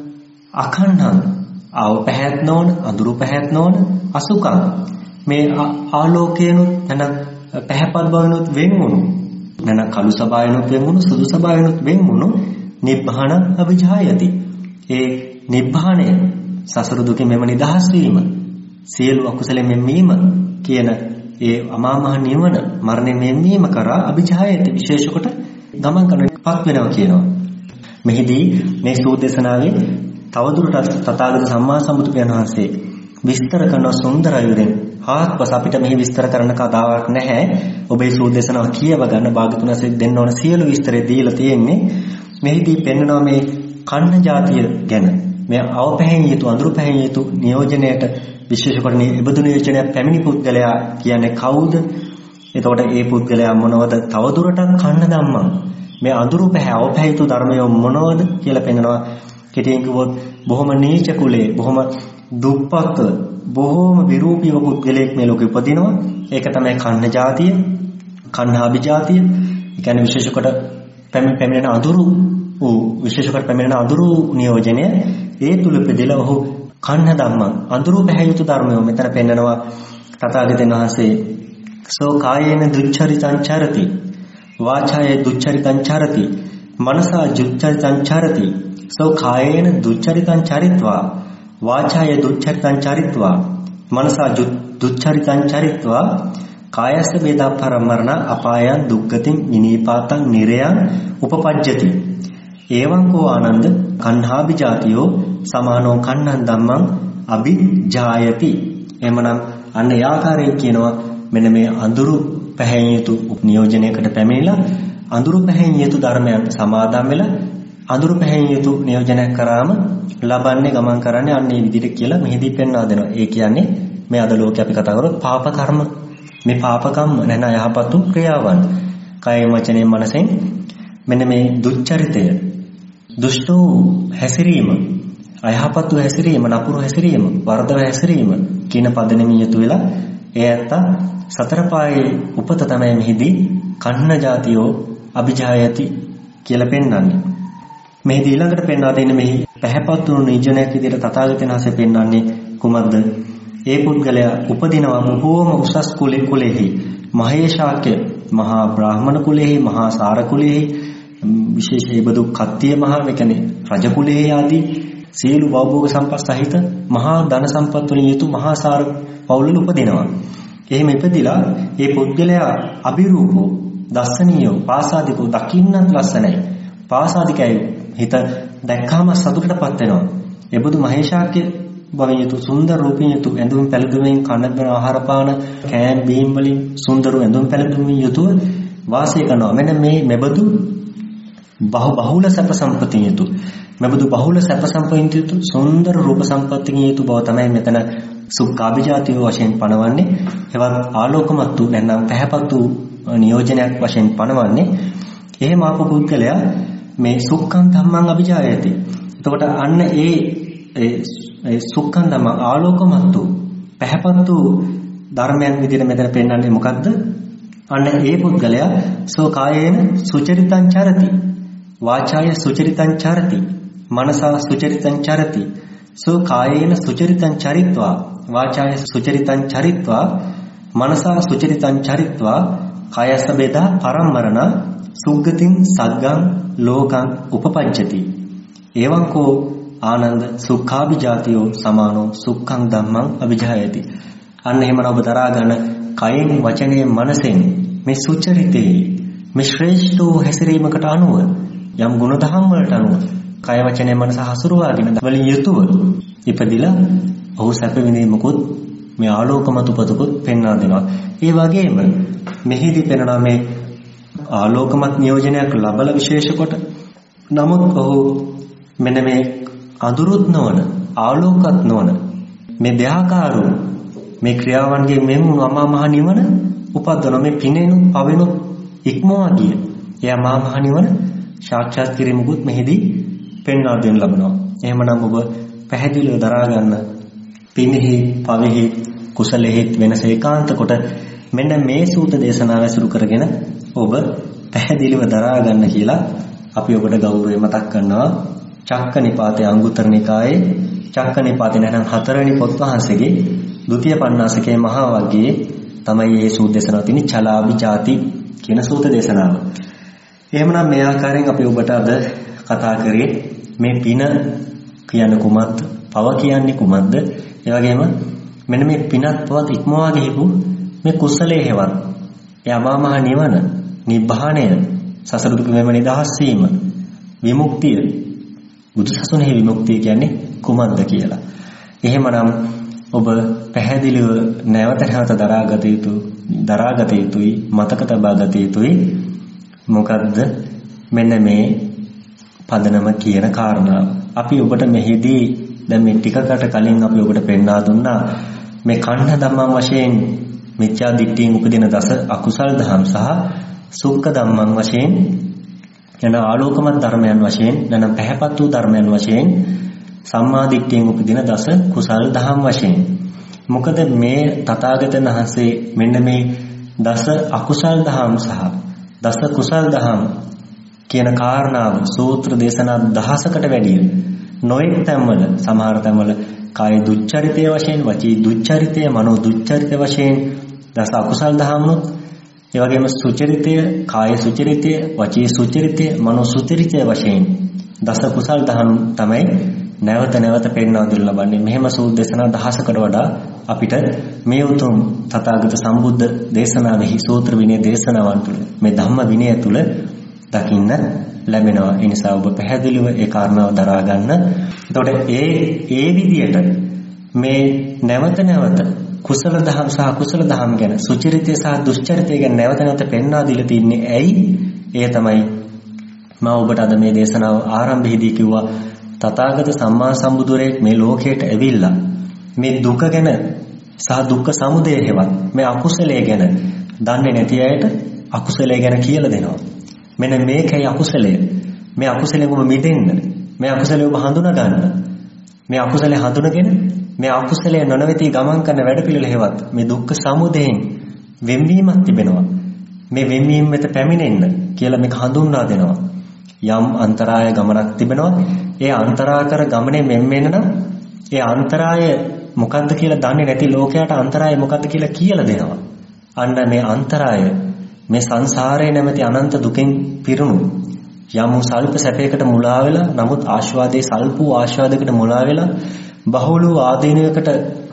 අකන්නං ආව පැහැත් නොවන අඳුරු පැහැත් නොවන අසුකං මේ ආලෝකයනුත් නැත්නම් පැහැපත් බවිනුත් වෙන්වුණු නැත්නම් කළු ස්වභාවයනුත් වෙන්වුණු සුදු ස්වභාවයනුත් වෙන්වුණු නිබ්බාන අභිජායති. ඒ නිබ්බාණය සසර දුකින් මෙම නිදහස් වීම සියලු අකුසලෙන් මෙන්වීම කියන ඒ අමා මහ නිවන මරණය මෙන්වීම කරා අභිජායති විශේෂ කොට ගමන් කරනපත් වෙනවා කියනවා. මෙහිදී මේ සූදේශනාවේ තවදුරටත් තථාගත සම්මා සම්බුදුපියාණන් වහන්සේ විස්තර කරන සුන්දර අයුරින් ආත්පස අපිට මෙහි විස්තර කරන්න කතාවක් නැහැ. ඔබේ සූදේශනාව කියව ගන්න භාග්‍යතුන් වහන්සේ දෙන්න ඕන සියලු විස්තරය දීලා තියෙන්නේ. මෙහිදී පෙන්වනවා මේ කන්න ජාතිය ගැන. මේ අවපැහැයෙන් යුතු අඳුරු පැහැයෙන් යුතු නියෝජනයට විශේෂ කොට ඉබඳු නියෝජනයක් පැමිණි පුද්ගලයා කියන්නේ කවුද? එතකොට ඒ පුද්ගලයා මොනවද? තවදුරටත් කන්න ධම්මං මේ අඳුරු පැහැ අවපැහැ යුතු ධර්මය මොනවද කියලා පෙන්වනවා. කෙටියෙන් කිව්වොත් බොහොම නීච කුලේ බොහොම දුප්පත් බොහෝම විරූපීව පුද්ගලයෙක් මේ ලෝකෙ උපදිනවා. ඒක තමයි කන්න ජාතිය, කන්හාභි ජාතිය. ඒ කියන්නේ විශේෂ කොට පැමිණෙන අඳුරු වූ විශේෂ කොට පැමිණෙන අඳුරු නියෝජනය ඒ තුල ප්‍රදෙලා ඔහු කන්න ධම්මං අඳුරු පැහැ යුතු ධර්මය මෙතන පෙන්නනවා. තථාගතයන් වහන්සේ සෝ කායේන දුච්චරිතං චරති වාචායේ දුච්චරිතං චරති මනසා දුච්චරිතං චරති සෝ කායේන දුච්චරිතං චරිත්වා වාචායේ දුච්චරිතං චරිත්වා මනසා දුච්චරිතං චරිත්වා කායස්ස වේදා පරමරණ අපායං දුක්ගතින් විනීපාතං නිරයං උපපජ්ජති එවං කෝ ආනන්ද කන්හාභි ජාතියෝ සමානෝ කන්නං ධම්මං අභිජායති. එමනම් අන්න ඒ ආකාරයෙන් කියනවා මෙන්න මේ අඳුරු පැහැයෙන් යුතු නියෝජනයකට පැමිණිලා අඳුරු පැහැයෙන් යුතු ධර්මයන් සමාදන් වෙලා අඳුරු පැහැයෙන් යුතු නියෝජනයක් කරාම ලබන්නේ ගමන් කරන්නේ අන්න ඒ විදිහට කියලා මෙහිදී පෙන්වා දෙනවා. ඒ කියන්නේ මේ අද ලෝකේ අපි කතා කරොත් පාප කර්ම මේ පාප කම්ම නැන යහපතු ක්‍රියාවන් කය වචනේ මනසෙන් මෙන්න මේ දුච්චරිතය දුෂ්ට හැසිරීම අයහපතු හැසිරීම නපුරු හැසිරීම වර්ධව හැසිරීම කියන පදනමින් යුතු වෙලා ඒ ඇත්ත සතර පායේ උපත තමයි මෙහිදී කන්න ජාතියෝ අභිජායති කියලා පෙන්වන්නේ. මෙහිදී ඊළඟට පෙන්වා දෙන්නේ මෙහි පැහැපත් වුණු නිජනයක් විදිහට තථාගතයන් වහන්සේ පෙන්වන්නේ කුමක්ද? ඒ පුද්ගලයා උපදිනවා බොහෝම උසස් කුලෙ කුලෙහි මහේශාක්‍ය මහා බ්‍රාහ්මණ කුලෙහි මහා සාර කුලෙහි විශේෂයෙන් බදු කත්තිය මහා මේ කියන්නේ රජ කුලෙහි ආදී සියලු භෞභෝග සම්පත් සහිත මහා ධන සම්පත් වලින් යුතු මහා සාර පවුලක උපදිනවා. එහෙම ඉපදිලා ඒ පුද්ගලයා අභිරූපෝ දස්සනීයෝ පාසාදිකෝ දකින්නත් ලස්සනයි. පාසාදිකයි හිත දැක්කාම සතුටටපත් වෙනවා. එබඳු මහේශාක්‍ය භවෙන් යුතු සුන්දර රූපයෙන් යුතු ඇඳුම් පැළඳුමින් කන බන ආහාර පාන කෑම බීම් වලින් සුන්දර ඇඳුම් පැළඳුමින් යුතුව වාසය කරනවා. මෙන්න මේ මෙබඳු බහු බහුල සැප සම්පතින් යුතු මෙබඳු බහුල සැප සම්පතින් යුතු සුන්දර රූප සම්පතින් යුතු බව තමයි මෙතන සුඛාභිජාතිය වශයෙන් පනවන්නේ. එවත් ආලෝකමත් වූ නැත්නම් පැහැපත් වූ නියෝජනයක් වශයෙන් පනවන්නේ. එහෙම ආපු පුද්ගලයා මේ සුඛං ධම්මං අභිජායති. එතකොට අන්න ඒ ඒ සුඛං ධම්ම ආලෝකමත් වූ පැහැපත් වූ ධර්මයන් විදිහට මෙතන පෙන්වන්නේ මොකද්ද? අන්න ඒ පුද්ගලයා සෝ කායේන සුචරිතං චරති වාචාය සුචරිතං චරති මනසා සුචරිතං චරති සෝ කායේන සුචරිතං චරිත්වා වාචාය සුචරිතං චරිත්වා මනසා සුචරිතං චරිත්වා කායස්ස බේදා පරම්මරණ සුග්ගතින් සග්ගං ලෝකං උපපජ්ජති. එවං කෝ ආනන්ද සුඛාභිජාතියෝ සමානෝ සුඛං ධම්මං අභිජායති. අන්න එහෙමන ඔබ දරා ගන්න කයෙන් වචනයෙන් මනසෙන් මේ සුචරිතේ මේ ශ්‍රේෂ්ඨ හැසිරීමකට අනුව යම් ගුණ දහම් වලට අනුව කය වචනයෙන් මනස හසුරුවාගෙන වලින් යුතුව ඉපදිලා ඔහු සැප විඳීමකුත් මේ ආලෝකමත් උපතකුත් පෙන්වා දෙනවා. ඒ වගේම මෙහිදී පෙන්වනවා මේ ආලෝකමත් නියෝජනයක් ලැබලා විශේෂ කොට නමුත් ඔහු මෙන්න මේ අඳුරුත් නොවන ආලෝකත් නොවන මේ දෙආකාරෝ මේ ක්‍රියාවන්ගේ මෙන් අමා මහ නිවන උපද්දන මේ පිනෙනු පවෙනු ඉක්මවා ගිය එයා මහා මහ නිවන සාක්ෂාත් කිරීමකුත් මෙහිදී පෙන්වා දෙන්න ලබනවා. එහෙමනම් ඔබ පැහැදිලිව දරා ගන්න පිනෙහි පවෙහි කුසලෙහි වෙනස ඒකාන්ත කොට මෙන්න මේ සූත දේශනාව ඇසුරු කරගෙන ඔබ පැහැදිලිව දරා ගන්න කියලා අපි ඔබට ගෞරවයෙන් මතක් කරනවා. චක්කනිපාතේ අංගුත්තර නිකායේ චක්කනිපාතේ නැත්නම් හතරවෙනි පොත් වහන්සේගේ ද්විතීය පඤ්ඤාසකේ මහා වග්ගයේ තමයි මේ සූත දේශනාව තියෙන්නේ චලාභිජාති කියන සූත දේශනාව. එහෙමනම් මේ ආකාරයෙන් අපි ඔබට අද කතා කරේ මේ පින කියන්නේ කුමක්ද? පව කියන්නේ කුමක්ද? ඒ වගේම මෙන්න මේ පිනත් පවත් ඉක්මවා ගිහපු මේ කුසලයේ හේවත් ඒ අමා මහ නිවන, නිබ්බාණය, සසර දුක මෙම නිදහස් වීම, විමුක්තිය, බුදුසසුනේ විමුක්තිය කියන්නේ කුමක්ද කියලා. එහෙමනම් ඔබ පැහැදිලිව නැවත නැවත දරාගත යුතු දරාගත යුතුයි මතක තබා ගත යුතුයි මොකද්ද මෙන්න මේ පදනම කියන කාරණාව. අපි ඔබට මෙහිදී දැන් මේ ටිකකට කලින් අපි ඔබට පෙන්වා දුන්නා මේ කන්න ධම්මං වශයෙන් මිත්‍යා දිට්ඨියෙන් උපදින දස අකුසල් දහම් සහ සුඛ ධම්මං වශයෙන් යන ආලෝකමත් ධර්මයන් වශයෙන් නැනම් පැහැපත් වූ ධර්මයන් වශයෙන් සම්මා දිට්ඨියෙන් උපදින දස කුසල් දහම් වශයෙන් මොකද මේ තථාගතයන් වහන්සේ මෙන්න මේ දස අකුසල් දහම් සහ දස කුසල් දහම් කියන කාරණාව සූත්‍ර දේශනා දහසකට වැඩි නොඑක් තැන්වල සමහර තැන්වල කාය දුච්චරිතය වශයෙන් වචී දුච්චරිතය මනෝ දුච්චරිතය වශයෙන් දස අකුසල් දහම්නොත් ඒ වගේම සුචරිතය කාය සුචරිතය වචී සුචරිතය මනෝ සුචරිතය වශයෙන් දස කුසල් දහම් තමයි නැවත නැවත පෙන්වා දෙන්න ලබන්නේ. මෙහෙම සූත්‍ර දේශනා දහසකට වඩා අපිට මේ උතුම් තථාගත සම්බුද්ධ දේශනාවෙහි සූත්‍ර විනය දේශනාවන් තුළ මේ ධම්ම විනය තුළ දකින්න ලැබෙනවා. ඒ නිසා ඔබ පැහැදිලිව ඒ කාරණාව දරා ගන්න. එතකොට ඒ ඒ විදියට මේ නැවත නැවත කුසල දහම් සහ අකුසල දහම් ගැන සුචරිතය සහ දුෂ්චරිතය ගැන නැවත නැවත පෙන්වා දීලා තින්නේ ඇයි? ඒ තමයි මම ඔබට අද මේ දේශනාව ආරම්භයේදී කිව්වා තථාගත සම්මා සම්බුදුරෙක් මේ ලෝකයට ඇවිල්ලා මේ දුක ගැන සහ දුක්ඛ සමුදය හේවත් මේ අකුසලයේ ගැන දන්නේ නැති අයට අකුසලයේ ගැන කියලා දෙනවා. මෙන්න මේකයි අකුසලය. මේ අකුසලයෙන් ඔබ මිදෙන්න. මේ අකුසලය ඔබ හඳුනා ගන්න. මේ අකුසලය හඳුනගෙන මේ අකුසලය නොනවති ගමන් කරන වැඩපිළිවෙල හේවත් මේ දුක්ඛ සමුදයෙන් වෙන්වීමක් තිබෙනවා. මේ වෙන්වීම වෙත පැමිණෙන්න කියලා මේක හඳුන්වා දෙනවා. යම් අන්තරාය ගමනක් තිබෙනවා. ඒ අන්තරාකර ගමනේ මෙම්මෙන්න නම් ඒ අන්තරාය මොකද්ද කියලා දන්නේ නැති ලෝකයට අන්තරාය මොකද්ද කියලා කියලා දෙනවා. අන්න මේ අන්තරාය මේ සංසාරයේ නැමැති අනන්ත දුකෙන් පිරුණු යම් සල්ප සැපයකට මුලා වෙලා නමුත් ආස්වාදයේ සල්ප වූ ආස්වාදයකට මුලා වෙලා බහුල වූ ආදීනයකට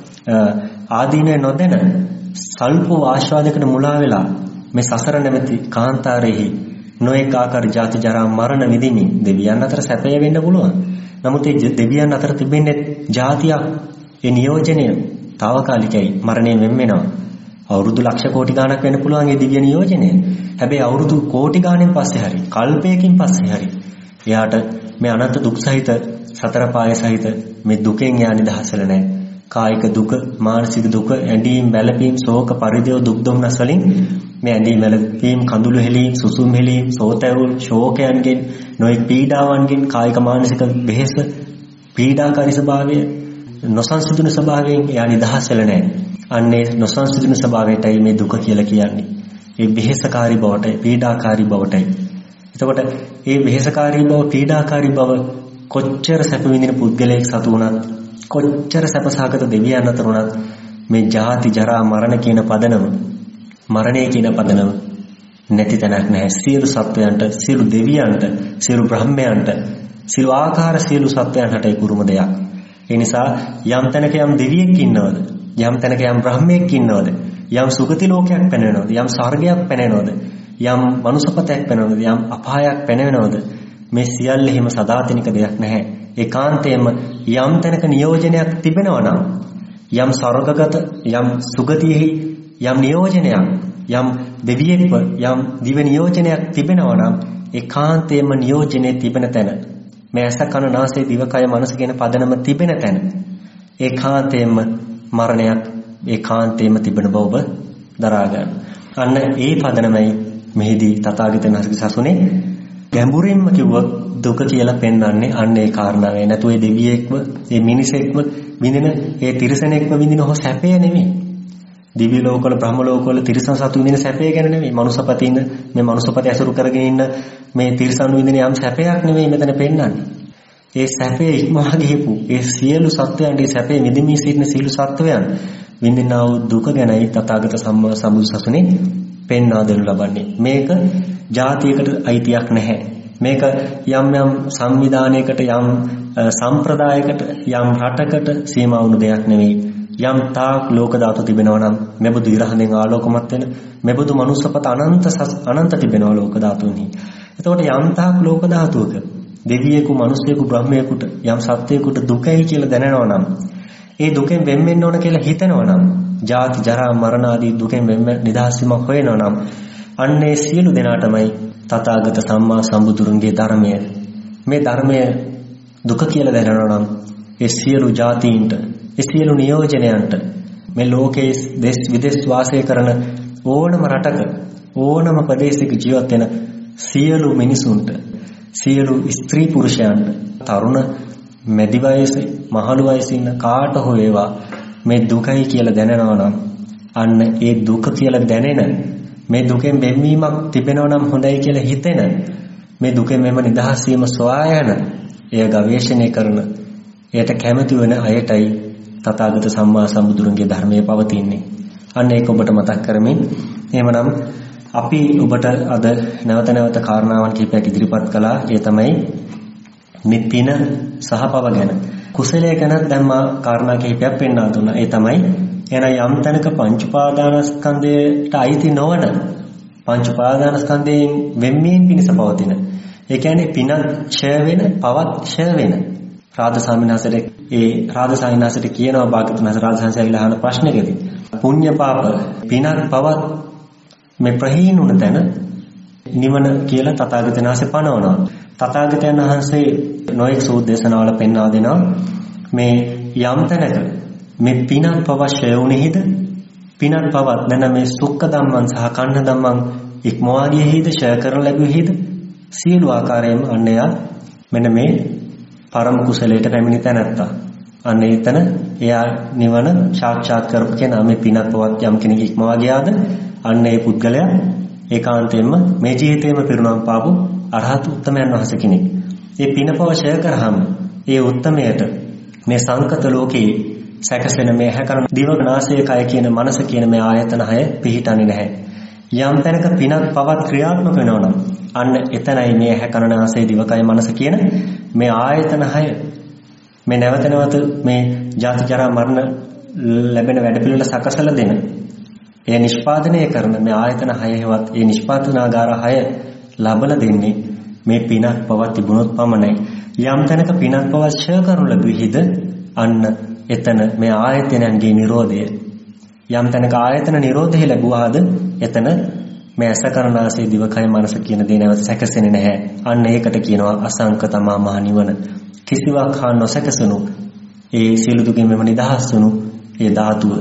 ආදීනය නොදැන සල්ප වූ ආස්වාදයකට මුලා වෙලා මේ සසර නැමැති කාන්තාරෙහි නොඑක ආකාර ජාති ජරා මරණ විඳිමින් දෙවියන් අතර සැපය වෙන්න පුළුවන්. නමුත් ඒ දෙවියන් අතර තිබෙන්නේ ජාතියක්. ඒ නියෝජනය తాවකාලිකයි. මරණයෙන් වෙන් වෙනවා. අවුරුදු ලක්ෂ කෝටි ගණක් වෙන්න පුළුවන් ඒ දිව්‍ය නියෝජනය. හැබැයි අවුරුදු කෝටි ගණන් පස්සේ හරි කල්පයකින් පස්සේ හරි එයාට මේ අනන්ත දුක් සහිත සතර පාය සහිත මේ දුකෙන් යා නිදහසල නැහැ. කායික දුක, මානසික දුක, ඇඬීම්, බැලපීම්, ශෝක, පරිදේව, දුක් දුම්නස් වලින් මේ ඇඬීම්, බැලපීම්, කඳුළු හෙලීම්, සුසුම් හෙලීම්, සෝතැවුල්, ශෝකයන්ගෙන්, නොයෙක් පීඩාවන්ගෙන්, කායික මානසික වෙහෙස, පීඩාකාරී ස්වභාවය, නොසන්සිඳුණු ස්වභාවයෙන් යා නිදහසල නැහැ. අන්නේ නොසන්සිඳුණු ස්වභාවයටයි මේ දුක කියලා කියන්නේ. ඒ වෙහෙසකාරී බවට, පීඩාකාරී බවටයි. එතකොට මේ වෙහෙසකාරී බව, පීඩාකාරී බව කොච්චර සැප විඳින පුද්ගලයෙක් සතු වුණත්, කොච්චර සැපසහගත දෙවියන් අතර වුණත් මේ ජාති ජරා මරණ කියන පදනම, මරණය කියන පදනම නැති තැනක් නැහැ. සියලු සත්වයන්ට, සියලු දෙවියන්ට, සියලු බ්‍රහ්මයන්ට, සියලු ආකාර සියලු සත්වයන්ට කුරුම දෙයක්. ඒ නිසා යම් තැනක යම් දෙවියෙක් ඉන්නවද, යම් තැනක යම් බ්‍රහ්මයෙක් ඉන්නවද, යම් සුගති ලෝකයක් පැනවෙනවද, යම් ස්වර්ගයක් පැනවෙනවද, යම් මනුෂ්‍යපතයක් පැනවෙනවද, යම් අපායක් පැනවෙනවද, මේ සියල්ලෙහිම සදාතනික දෙයක් නැහැ. ඒකාන්තයෙන්ම යම් තැනක නියෝජනයක් තිබෙනවා නම්, යම් ස්වර්ගගත, යම් සුගතියෙහි යම් නියෝජනයක්, යම් දෙවියෙක්ව යම් දිව නියෝජනයක් තිබෙනවා නම් ඒකාන්තයෙන්ම නියෝජනයේ තිබෙන තැන, මේ ඇස කන නාසය දිවකය මනස කියන පදනම තිබෙන තැන ඒකාන්තයෙන්ම මරණයක් ඒකාන්තයෙන්ම තිබෙන බව ඔබ දරා ගන්න. අන්න ඒ පදනමයි මෙහිදී තථාගතයන් වහන්සේගේ සසුනේ ගැඹුරින්ම කිව්වොත් දුක කියලා පෙන්වන්නේ අන්න ඒ කාරණාවයි. නැතු ඒ දෙවියෙක්ව, ඒ මිනිසෙක්ව විඳින, ඒ තිරිසනෙක්ව විඳින හො සැපය නෙමෙයි. දිව්‍ය ලෝකවල, බ්‍රහ්ම ලෝකවල තිරිසන් සතු විඳින සැපය ගැන නෙමෙයි. මනුෂ්‍යපති ඉන්න මේ මනුෂ්‍යපති ඇසුරු කරගෙන ඉන්න මේ තිරිසන් විඳින යම් සැපයක් නෙමෙයි මෙතන පෙන්වන්නේ. ඒ සැපේ ඉක්මවා ගිහපු ඒ සියලු සත්වයන්ගේ සැපේ විඳින්මින් සිටින සියලු සත්වයන් විඳිනා වූ දුක ගැනයි තථාගත සම්මා සම්බුදු සසුනේ පෙන්වා දෙනු ලබන්නේ. මේක ජාතියකට අයිතියක් නැහැ. මේක යම් යම් සංවිධානයකට, යම් සම්ප්‍රදායකට, යම් රටකට සීමා වුණු දෙයක් නෙවෙයි. යම් තාක් ලෝක ධාතු තිබෙනවා නම් මෙබඳු ඉරහඳෙන් ආලෝකමත් වෙන මෙබඳු මනුස්සපත අනන්ත අනන්ත තිබෙනවා ලෝක ධාතුන්හි. එතකොට යම් තාක් ලෝක ධාතුවක දෙවියෙකු, මිනිසෙකු, බ්‍රහ්මයෙකුට යම් සත්වයෙකුට දුකයි කියලා දැනෙනවා නම්, ඒ දුකෙන් වෙන් වෙන්න ඕන කියලා හිතනවා නම්, ජාති ජරා මරණ ආදී දුකෙන් වෙන් නිදහස් වීමක් හොයනවා නම්, අන්නේ සියලු දෙනාටමයි තථාගත සම්මා සම්බුදුරන්ගේ ධර්මය, මේ ධර්මය දුක කියලා දැනනවා නම් ඒ සියලු ජාතීන්ට, ඒ සියලු නියෝජනයන්ට, මේ ලෝකයේ දෙස් විදෙස් වාසය කරන ඕනම රටක, ඕනම ප්‍රදේශයක ජීවත් වෙන සියලු මිනිසුන්ට, සියලු ස්ත්‍රී පුරුෂයන්ට, තරුණ, මැදි වයසේ, මහලු වයසේ ඉන්න කාට හෝ වේවා මේ දුකයි කියලා දැනනවා නම් අන්න ඒ දුක කියලා දැනෙන මේ දුකෙන් වෙන්වීමක් තිබෙනවා නම් හොඳයි කියලා හිතෙන මේ දුකෙන් මෙම නිදහස් වීම සොයා යන එය ගවේෂණය කරන එයට කැමති වෙන අයටයි තථාගත සම්මා සම්බුදුරන්ගේ ධර්මයේ පවතින්නේ. අන්න ඒක ඔබට මතක් කරමින් එහෙමනම් අපි ඔබට අද නැවත නැවත කාරණාවන් කිහිපයක් ඉදිරිපත් කළා. ඒ තමයි මේ පින සහ පව ගැන. කුසලයේ ගැන දැන් මා කාරණා කිහිපයක් පෙන්වා දුන්නා. ඒ තමයි එන යම් තැනක පංච උපාදානස්කන්ධයට අයිති නොවන පංච උපාදානස්කන්ධයෙන් වෙන්වීම පිණිස පවතින. ඒ කියන්නේ පිනක් ඡය වෙන, පවත් ඡය වෙන. රාධ සාමිනාසට ඒ රාධ සාමිනාසට කියනවා භාග්‍යවතුන් වහන්සේ රාධ සංසයවිලා අහන ප්‍රශ්නකදී පුණ්‍ය පාප පිනක් පවත් මේ ප්‍රහීනුන තැන නිවන කියලා තථාගතයන් වහන්සේ පනවනවා. තථාගතයන් වහන්සේ නොඑක් සූදේශනාවල පෙන්වා දෙනවා මේ යම් තැනක මේ පිනක් පවශ්‍ය වුණෙහිද පිනක් පවත් නැන මේ සුක්ඛ ධම්මං සහ කන්න ධම්මං ඉක්මවා ගියෙහිද ෂය කරන ලැබුවේහිද සියලු ආකාරයෙන්ම අන්නය මෙන්න මේ පරම කුසලයට පැමිණි තැනැත්තා. අන්න එතන එයා නිවන සාක්ෂාත් කරපු කෙනා මේ පිනක් පවත් යම් කෙනෙක් ඉක්මවා ගියාද අන්න ඒ පුද්ගලයා ඒකාන්තයෙන්ම මේ ජීවිතේම පිරුණම් පාපු අරහත් උත්තමයන් වහන්සේ කෙනෙක්. ඒ පින පව ෂය කරාම ඒ උත්තමයට මේ සංකත ලෝකේ සැකසෙන මේ හැකරන දිව නාසය කය කියන මනස කියන මේ ආයතන හය පිහිටන්නේ නැහැ. යම් තැනක පිනක් පවත් ක්‍රියාත්මක වෙනවා නම් අන්න එතනයි මේ හැකරන නාසය දිව කය මනස කියන මේ ආයතන හය මේ නැවත නැවත මේ ජාති ජරා මරණ ලැබෙන වැඩ පිළිවෙල සකසලා දෙන ඒ නිෂ්පාදනය කරන මේ ආයතන හය හේවත් ඒ නිෂ්පාදනාගාර හය ලබලා දෙන්නේ මේ පිනක් පවත් තිබුණොත් පමණයි. යම් තැනක පිනක් පවත් ෂය කරනු ලැබුවිහිද අන්න එතන මේ ආයතනයන්ගේ නිරෝධය. යම් තැනක ආයතන නිරෝධය ලැබුවාද එතන මේ අසකරණාසේ දිවකය මනස කියන දේ නැවත සැකසෙන්නේ නැහැ. අන්න ඒකට කියනවා අසංක තමා මහ නිවන. කිසිවක් හා නොසැකසුණු ඒ සියලු දුකින් මෙම නිදහස් වුණු ඒ ධාතුව.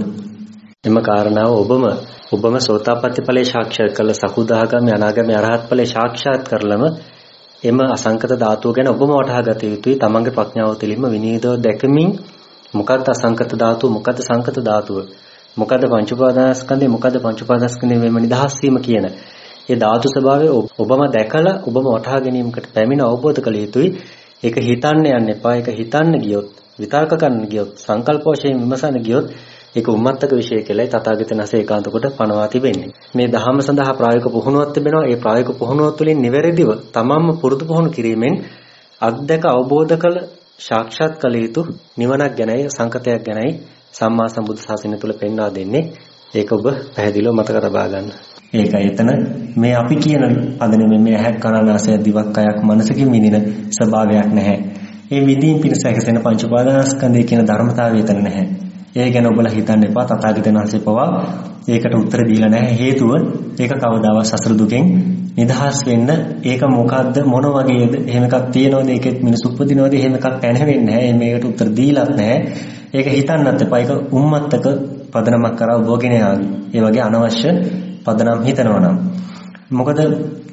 එම කාරණාව ඔබම ඔබම සෝතාපට්ටි ඵලයේ සාක්ෂාත් කරලා සකුදාගාමී අනාගාමී අරහත් ඵලයේ සාක්ෂාත් කරලම එම අසංකත ධාතුව ගැන ඔබම වටහා ගත යුතුයි. තමන්ගේ ප්‍රඥාව තුළින්ම විනීතව දැකමින් මොකක්ද අසංකත ධාතුව, මොකක්ද සංකත ධාතුව, මොකක්ද පංච උපාදානස්කන්ධය, මොකක්ද පංච උපාදානස්කන්ධයේ මෙම නිදහස් වීම කියන ඒ ධාතු ස්වභාවය ඔබම දැකලා ඔබම වටහා ගැනීමකට පැමිණ අවබෝධ කළ යුතුයි. ඒක හිතන්න යන්න එපා. ඒක හිතන්න ගියොත්, විතර්ක කරන්න ගියොත්, සංකල්ප වශයෙන් විමසන්න ගියොත් ඒක උම්මත්තක විශේෂ කියලායි තථාගතයන් වහන්සේ ඒකාන්ත කොට පනවා තිබෙන්නේ. මේ ධහම සඳහා ප්‍රායෝගික පුහුණුවක් තිබෙනවා. ඒ ප්‍රායෝගික පුහුණුව තුළින් නිවැරදිව තමන්ම පුරුදු පුහුණු කිරීමෙන් අත්දැක අවබෝධ කළ සාක්ෂාත් කළ යුතු නිවනක් ගැනයි සංකතයක් ගැනයි සම්මා සම්බුදු ශාසනය තුළ පෙන්වා දෙන්නේ. ඒක ඔබ පැහැදිලිව මතක තබා ගන්න. ඒකයි එතන මේ අපි කියන පදනමේ මේ ඇහක් කනනාසය දිවක් කයක් මනසකින් විඳින ස්වභාවයක් නැහැ. ඒ විදීන් පිණිස හැකසෙන පංච උපාදානස්කන්ධය කියන ධර්මතාවය එතන නැහැ. ඒ ගැන ඔබලා හිතන්න එපා. තථාගතයන් වහන්සේ පවා ඒකට උත්තර දීලා නැහැ. හේතුව ඒක කවදාවත් සසර දුකෙන් නිදහස් වෙන්න ඒක මොකද්ද මොන වගේද එහෙම එකක් තියනවද ඒකෙත් මිනිස් උපදිනවද එහෙම එකක් පැනහෙන්නේ නැහැ. මේකට උත්තර දීලත් නැහැ. ඒක හිතන්නත් එපා. ඒක උම්මත්තක පදනමක් කරා ඔබගෙන යාවි. ඒ වගේ අනවශ්‍ය පදනම් හිතනවා නම් මොකද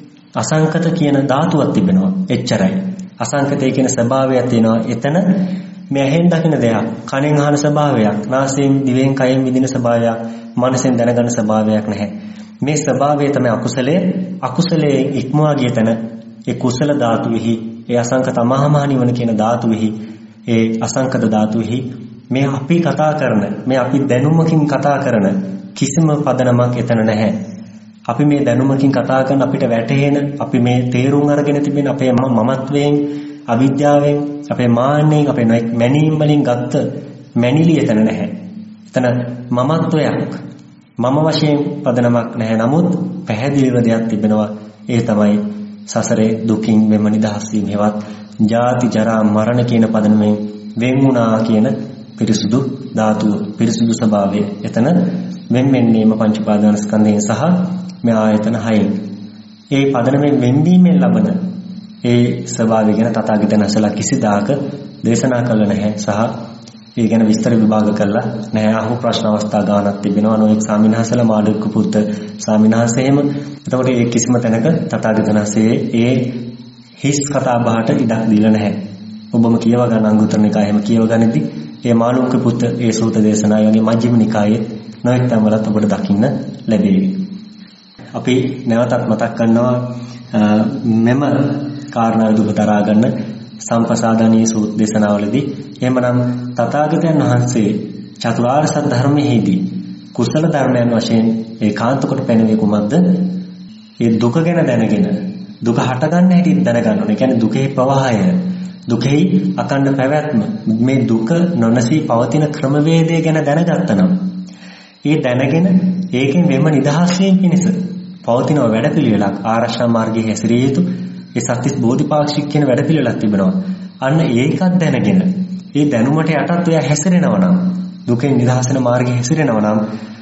අසංකත කියන ධාතුවක් තිබෙනවා. එච්චරයි. අසංකතය කියන ස්වභාවයක් තියෙනවා. එතන මේ ඇහෙන් දකින දෙයක්, කනෙන් අහන ස්වභාවයක්, නාසයෙන් දිවෙන් කයෙන් විඳින ස්වභාවයක්, මනසෙන් දැනගන්න ස්වභාවයක් නැහැ. මේ ස්වභාවය තමයි අකුසලයේ. අකුසලයේ ඉක්මවා ගිය තැන ඒ කුසල ධාතුෙහි, ඒ අසංකත මහා නිවන කියන ධාතුෙහි, ඒ අසංකත ධාතුෙහි මේ අපි කතා කරන, මේ අපි දැනුමකින් කතා කරන කිසිම පදනමක් එතන නැහැ. අපි මේ දැනුමකින් කතා කරන අපිට වැටහෙන, අපි මේ තේරුම් අරගෙන තිබෙන අපේ මමත්වයෙන්, අවිද්‍යාවෙන්, අපේ මාන්නෙන්, අපේ මැනීම් වලින් ගත්ත මැනිලි එතන නැහැ. එතන මමත්වයක්, මම වශයෙන් පදනමක් නැහැ. නමුත් පැහැදිලිව දෙයක් තිබෙනවා. ඒ තමයි සසරේ දුකින් මෙම නිදහස් වීම හේවත් ජාති ජරා මරණ කියන පදනමෙන් වෙන් වුණා කියන පිරිසුදු ධාතුව, පිරිසුදු ස්වභාවය. එතන වෙන් වෙන්නේම පංච උපාදානස්කන්ධයෙන් සහ මේ ආයතන හයෙන්. ඒ පදනමෙන් වෙන්වීමෙන් ලබන ඒ ස්වභාවය ගැන තථාගතයන් වහන්සේලා කිසිදාක දේශනා කළ නැහැ සහ ඒ ගැන විස්තර විභාග කළා නැහැ. අහු ප්‍රශ්න අවස්ථා ගානක් තිබෙනවා. නොඑක් ස්වාමීන් මාළුක්ක පුත්ත ස්වාමීන් වහන්සේ එහෙම. එතකොට ඒ කිසිම තැනක තථාගතයන් වහන්සේ ඒ හිස් කතා බහට ඉඩක් දීලා නැහැ. ඔබම කියව ගන්න අංගුත්තර නිකාය එහෙම කියව ගන්නදී ඒ මාළුක්‍ය පුත් ඒ සූත්‍ර දේශනාව වගේ මජ්ක්‍ධිම නිකායේ නොඑක් තැන්වලත් ඔබට දකින්න ලැබේවි. අපි නැවතත් මතක් කරනවා මෙම කාරණා දුක දරා ගන්න සම්පසාදනීය සූත්‍ර දේශනාවලදී එහෙමනම් තථාගතයන් වහන්සේ චතුරාර්ය සත්‍ය ධර්මයේදී කුසල ධර්මයන් වශයෙන් ඒකාන්ත කොට පෙන්වන්නේ කුමක්ද? ඒ දුක ගැන දැනගෙන දුක හටගන්න හැටි දැනගන්න ඕනේ. ඒ කියන්නේ දුකේ ප්‍රවාහය, දුකේ අකණ්ඩ පැවැත්ම, මේ දුක නොනසී පවතින ක්‍රමවේදය ගැන දැනගත්තනම් ඒ දැනගෙන ඒකෙන් වෙම නිදහස් වීම පිණිස පවතින වැඩපිළිවෙලක් ආරක්ෂා මාර්ගයේ හැසිරිය යුතු ඒ සත්‍තිස් බෝධිපාක්ෂික කියන වැඩපිළිවෙලක් තිබෙනවා. අන්න ඒකත් දැනගෙන ඒ දැනුමට යටත් ඔය හැසිරෙනවා නම් දුකෙන් නිදහස් වෙන මාර්ගයේ හැසිරෙනවා නම්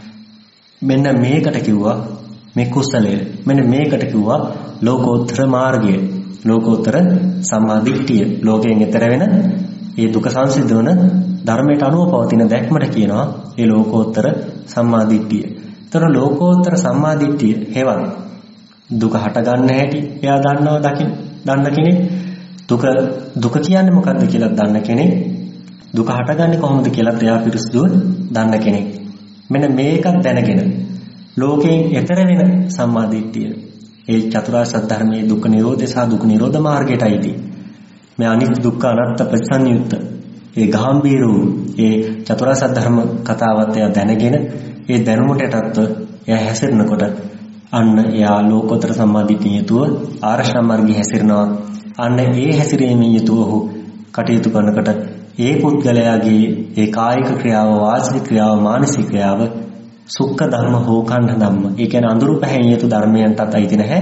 මෙන්න මේකට කිව්වා මේ කුසලය. මෙන්න මේකට කිව්වා ලෝකෝත්තර මාර්ගය. ලෝකෝත්තර සම්මාදිට්ඨිය. ලෝකයෙන් එතර වෙන ඒ දුක සංසිද්ධ වන ධර්මයට අනුව පවතින දැක්මට කියනවා ඒ ලෝකෝත්තර සම්මාදිට්ඨිය. ඒතර ලෝකෝත්තර සම්මාදිට්ඨිය හේවත් දුක හට ගන්න හැටි එයා දන්නවා දකින්න දන්න කෙනෙක්. දුක දුක කියන්නේ මොකක්ද කියලා දන්න කෙනෙක්. දුක හටගන්නේ කොහොමද කියලා එයා පිරිසුදුව දන්න කෙනෙක්. මෙන්න මේකත් දැනගෙන ලෝකයෙන් එතර වෙන සම්මාදිට්ඨිය. ඒ චතුරාර්ය සත්‍ය ධර්මයේ දුක්ඛ නිරෝධය සහ දුක්ඛ නිරෝධ මාර්ගයටයි. මේ අනිත්‍ය දුක්ඛ අනාත්ම ප්‍රතිසංයුක්ත ඒ ගාම්භීර වූ ඒ චතුරාර්ය සත්‍ය ධර්ම කතාවත් එයා දැනගෙන ඒ දැනුමටටත් එයා හැසිරෙනකොට අන්න එයා ලෝකෝත්තර සම්මාදිට්ඨිය යුතුව ආර්ෂා මාර්ගයේ හැසිරෙනවා. අන්න ඒ හැසිරීමේ යුතුව ඔහු කටයුතු කරනකොට ඒ පුද්ගලයාගේ ඒ කායික ක්‍රියාව, වාචික ක්‍රියාව, මානසික ක්‍රියාව සුක්ඛ ධර්ම හෝ කණ්ඩ ධම්ම. ඒ කියන්නේ අඳුරු පැහැයෙන් යුතු ධර්මයන්ටත් අයිති නැහැ.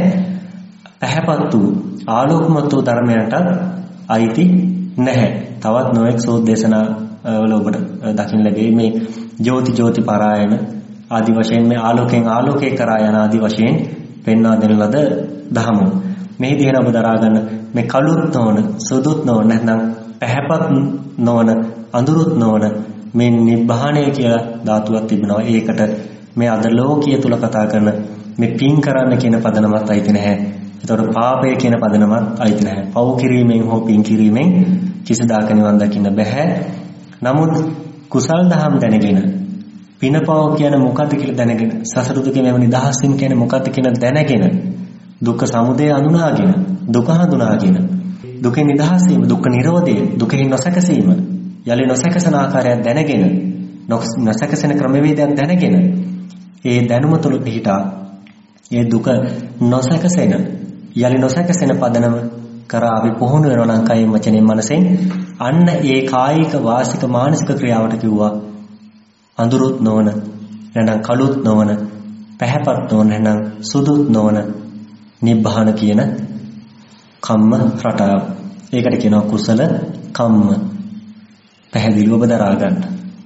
පැහැපත් වූ ආලෝකමත් වූ ධර්මයන්ටත් අයිති නැහැ. තවත් නොඑක් සෝත් දේශනා වල ඔබට දකින්න ලැබෙයි මේ ජෝති ජෝති පරායන ආදි වශයෙන් මේ ආලෝකයෙන් ආලෝකේ කරා යන ආදි වශයෙන් පෙන්වා දෙන ලද ධහමු. මේ දිහන ඔබ දරා ගන්න මේ කළුත් නොවන, සුදුත් නොවන, නැත්නම් පැහැපත් නොවන, අඳුරුත් නොවන මේ නිබ්බාණය කියලා ධාතුවක් තිබෙනවා. ඒකට මේ අද ලෝකීය තුල කතා කරන මේ පින් කරන්න කියන පදනමත් අයිති නැහැ. ඒතකොට පාපය කියන පදනමත් අයිති නැහැ. පව් කිරීමෙන් හෝ පින් කිරීමෙන් කිසිදාක නිවන් දකින්න බෑ. නමුත් කුසල් දහම් දැනගෙන පිනපව කියන මොකද්ද කියලා දැනගෙන සසර දුකෙන් යම නිදහස් වීම කියන්නේ මොකද්ද කියන දැනගෙන දුක්ඛ සමුදය අඳුනාගෙන දුක හඳුනාගෙන දුකෙන් නිදහස් වීම, දුක්ඛ නිරෝධය, දුකෙන් නොසැකසීම, යලි නොසැකසන ආකාරයක් දැනගෙන නොසැකසෙන ක්‍රමවේදයක් දැනගෙන ඒ දැනුම තුළ පිහිටා ඒ දුක නොසැකසෙන යලි නොසැකසෙන පදනම කරා අපි පුහුණු වෙනවා නම් කයින් වචනෙන් මනසෙන් අන්න ඒ කායික වාසික මානසික ක්‍රියාවට කිව්වා අඳුරුත් නොවන නැත්නම් කළුත් නොවන පැහැපත් නොවන නැත්නම් සුදුත් නොවන නිබ්බාන කියන කම්ම රටාව. ඒකට කියනවා කුසල කම්ම. පැහැදිලිව ඔබ දරා ගන්න.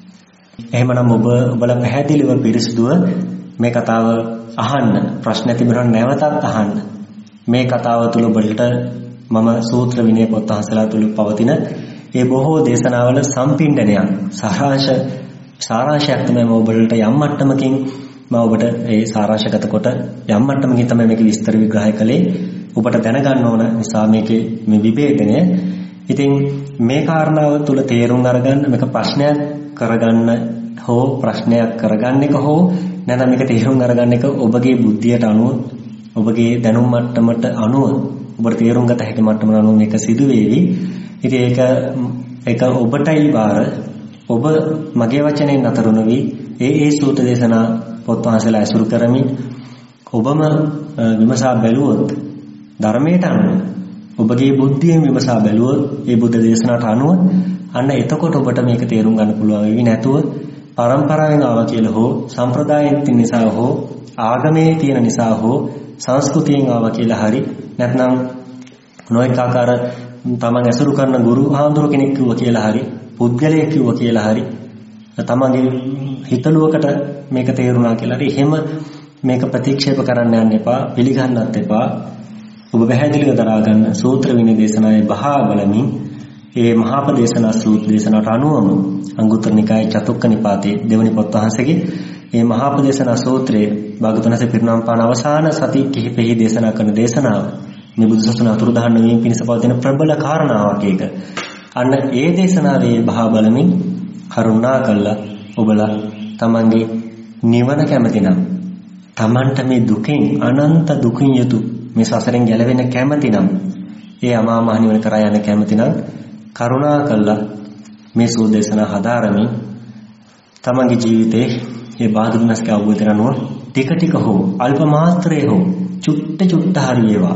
එහෙමනම් ඔබ ඔබලා පැහැදිලිව පිරිසුදුව මේ කතාව අහන්න. ප්‍රශ්න තිබුණා නැවතත් අහන්න. මේ කතාව තුළ ඔබට මම සූත්‍ර විනය පොත් අහසලා තුළ පවතින ඒ බොහෝ දේශනාවල සම්පින්ඩනයක් සාරාංශ සාරාංශයක් තමයි මම ඔබට යම් මට්ටමකින් මම ඔබට ඒ සාරාංශගත කොට යම් මට්ටමකින් තමයි මේක විස්තර විග්‍රහය කළේ. ඔබට දැනගන්න ඕන නිසා මේකේ මේ විභේදනය. ඉතින් මේ කාරණාව තුළ තේරුම් අරගන්න මේක ප්‍රශ්නයක් කරගන්න හෝ ප්‍රශ්නයක් කරගන්න එක හෝ නැත්නම් මේක තේරුම් අරගන්න එක ඔබගේ බුද්ධියට අනුව ඔබගේ දැනුම් මට්ටමට අනුව ඔබට තේරුම් ගත හැකි මට්ටමට අනුව මේක සිදු වේවි. ඉතින් ඒක ඒක ඔබටයි බාර. ඔබ මගේ වචනෙන් නතර නොවි ඒ ඒ සූත්‍ර දේශනා පොත් වහන්සේලා ඇසුරු කරමින් ඔබම විමසා බැලුවොත් ධර්මයට අනුව ඔබගේ බුද්ධියෙන් විමසා බැලුවොත් ඒ බුද්ධ දේශනාවට අනුව අන්න එතකොට ඔබට මේක තේරුම් ගන්න පුළුවන් වෙවි. නැතුව පරම්පරාවෙන් ආවා කියලා හෝ සම්ප්‍රදායෙන් තියෙන නිසා හෝ ආගමේ තියෙන නිසා හෝ සංස්කෘතියෙන් ආවා කියලා හරි නැත්නම් නොඑක ආකාර තමන් ඇසුරු කරන ගුරු ආඳුර කෙනෙක් කිව්වා කියලා හරි පුද්ගලයෙක් කිව්වා කියලා හරි තමන්ගේ හිතලුවකට මේක තේරුණා කියලා හරි එහෙම මේක ප්‍රතික්ෂේප කරන්න යන්න එපා. පිළිගන්නත් එපා. ඔබ පැහැදිලිව දරා ගන්න සූත්‍ර විනය දේශනාවේ බහා බලමින් ඒ මහාපදේශනා සූත්‍ර දේශනාවට අනුවම අංගුත්තර නිකායේ චතුක්ක නිපාතේ දෙවනි පොත් වහන්සේගේ මේ මහාපදේශනා සූත්‍රයේ භාගතුන්සේ පිරිනමන පාන අවසාන සති කිහිපෙහි දේශනා කරන දේශනාව මේ බුදුසසුන අතුරුදහන් වීම පිණිස පවතින ප්‍රබල කාරණාවක් ඒක. අන්න ඒ දේශනාවේ බහා බලමින් කරුණා කළා ඔබලා තමන්ගේ නිවන කැමති නම් තමන්ට මේ දුකෙන් අනන්ත දුකින් යුතු මේ සසරෙන් ගැලවෙන්න කැමති නම් ඒ අමා මහ නිවන කරා යන්න කැමති නම් කරුණා කළා මේ සූදේශනා හදාරමින් තමන්ගේ ජීවිතේ මේ බාදුනස්ක අවබෝධ කරනවා ටික ටික හෝ අල්ප මාත්‍රේ හෝ චුට්ට චුට්ට හරි වේවා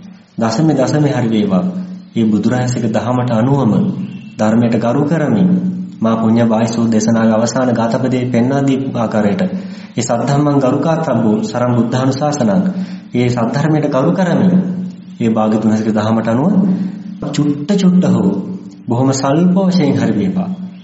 දසමේ දසමේ හරි වේවා මේ බුදුරජාණන්සේගේ දහමට අනුවම ධර්මයට ගරු කරමින් මා පුඤ්ඤ බාහිසෝ දේශනාවේ අවසාන ගාතපදේ පෙන්වා දීපු ආකාරයට ඒ සද්ධම්මං ගරුකාත්‍රබ්බෝ සරම් බුද්ධානුශාසනං ඒ සද්ධර්මයට ගරු කරමින් මේ භාග්‍යතුන්සේගේ දහමට අනුව චුට්ට චුට්ට හෝ බොහොම සල්ප වශයෙන් හරි වේවා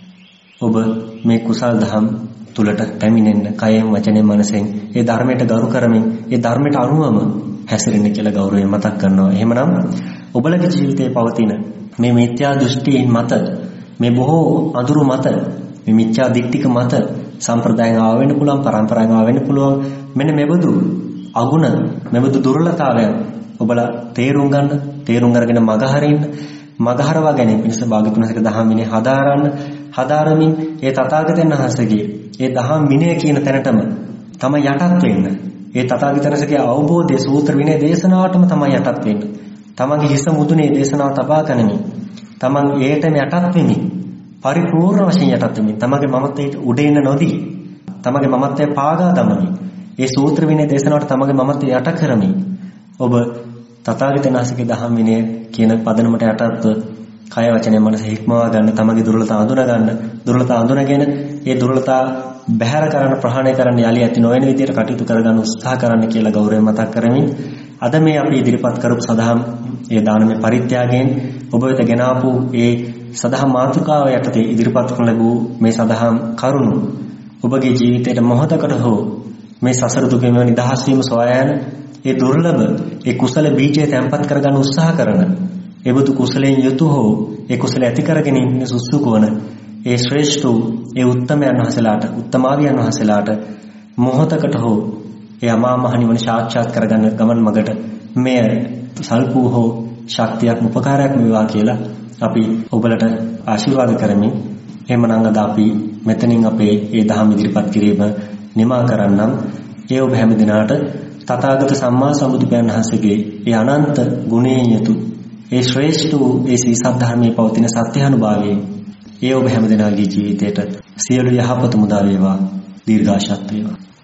ඔබ මේ කුසල් දහම් තුලට පැමිණෙන්න කයෙන් වචනෙන් මනසෙන් ඒ ධර්මයට ගරු කරමින් ඒ ධර්මයට අනුවම හැසිරෙන්න කියලා ගෞරවයෙන් මතක් කරනවා. එහෙමනම් ඔබලගේ ජීවිතයේ පවතින මේ මිත්‍යා දෘෂ්ටියින් මත මේ බොහෝ අඳුරු මත මේ මිත්‍යා දික්තික මත සම්ප්‍රදායෙන් ආව වෙන්න පුළුවන් පරම්පරාවෙන් ආව වෙන්න පුළුවන් මෙන්න මෙබඳු අගුණ මෙබඳු දුර්වලතාවයන් ඔබලා තේරුම් ගන්න තේරුම් අරගෙන මග හරින්න මග හරවා ගැනීම පිණිස භාග්‍යතුන්සේගේ දහම් විනය හදාරන්න හදාරමින් ඒ තථාගතයන් වහන්සේගේ ඒ දහම් විනය කියන තැනටම තම යටත් වෙන්න ඒ තථාගතයන්ගේ අවබෝධයේ සූත්‍ර විනය දේශනාවටම තමයි යටත් වෙන්නේ. තමන්ගේ හිස මුදුනේ දේශනාව තබා ගනිමින් තමන් ඒටම යටත් වෙමින් පරිපූර්ණ වශයෙන් යටත් වෙමින් තමන්ගේ මමත්වයට උඩ එන්න නොදී තමන්ගේ මමත්වය පාගා දමමින් ඒ සූත්‍ර විනය දේශනාවට තමන්ගේ මමත්වය යට කරමින් ඔබ තථාගතයන්ගේ දහම් විනය කියන පදනමට යටත්ව කය වචනය මනස හික්මවා ගන්න තමන්ගේ දුර්වලතා අඳුන ගන්න දුර්වලතා අඳුනගෙන ඒ දුර්වලතා බැහැර කරන්න ප්‍රහාණය කරන්න යලි ඇති නොවන විදිහට කටයුතු කරගන්න උත්සාහ කරන්න කියලා ගෞරවයෙන් මතක් කරමින් අද මේ අපි ඉදිරිපත් කරපු සදහම් ඒ දානමය පරිත්‍යාගයෙන් ඔබ වෙත ගෙන ආපු ඒ සදහම් මාතෘකාව යටතේ ඉදිරිපත් කරන ලැබූ මේ සදහම් කරුණු ඔබගේ ජීවිතයට මොහොතකට හෝ මේ සසර දුකෙන් නිදහස් වීම සොයා යන ඒ දුර්ලභ ඒ කුසල බීජය තැන්පත් කරගන්න උත්සාහ කරන ඒ බුදු කුසලයෙන් යුතු හෝ ඒ කුසල ඇති කරගෙන ඉන්න සුසුක වන ඒ ශ්‍රේෂ්ඨ ඒ උත්තමයන් වහන්සේලාට උත්තමාවියන් වහන්සේලාට මොහොතකට හෝ ඒ අමා මහ නිවන සාක්ෂාත් කරගන්න ගමන් මගට මෙය සල්පූ හෝ ශක්තියක් උපකාරයක් වේවා කියලා අපි ඔබලට ආශිර්වාද කරමින් එහෙමනම් අද අපි මෙතනින් අපේ ඒ දහම් ඉදිරිපත් කිරීම නිමා කරන්නම්. ඒ ඔබ හැම දිනාට තථාගත සම්මා සම්බුදුපියාණන් වහන්සේගේ ඒ අනන්ත ගුණයෙන් යුතු ඒ ශ්‍රේෂ්ඨ වූ ඒ සී සද්ධර්මයේ පවතින සත්‍යානුභාවයෙන් ඒ ඔබ හැම දිනාගේ ජීවිතයට සියලු යහපත මුදා වේවා දීර්ඝාෂත් වේවා.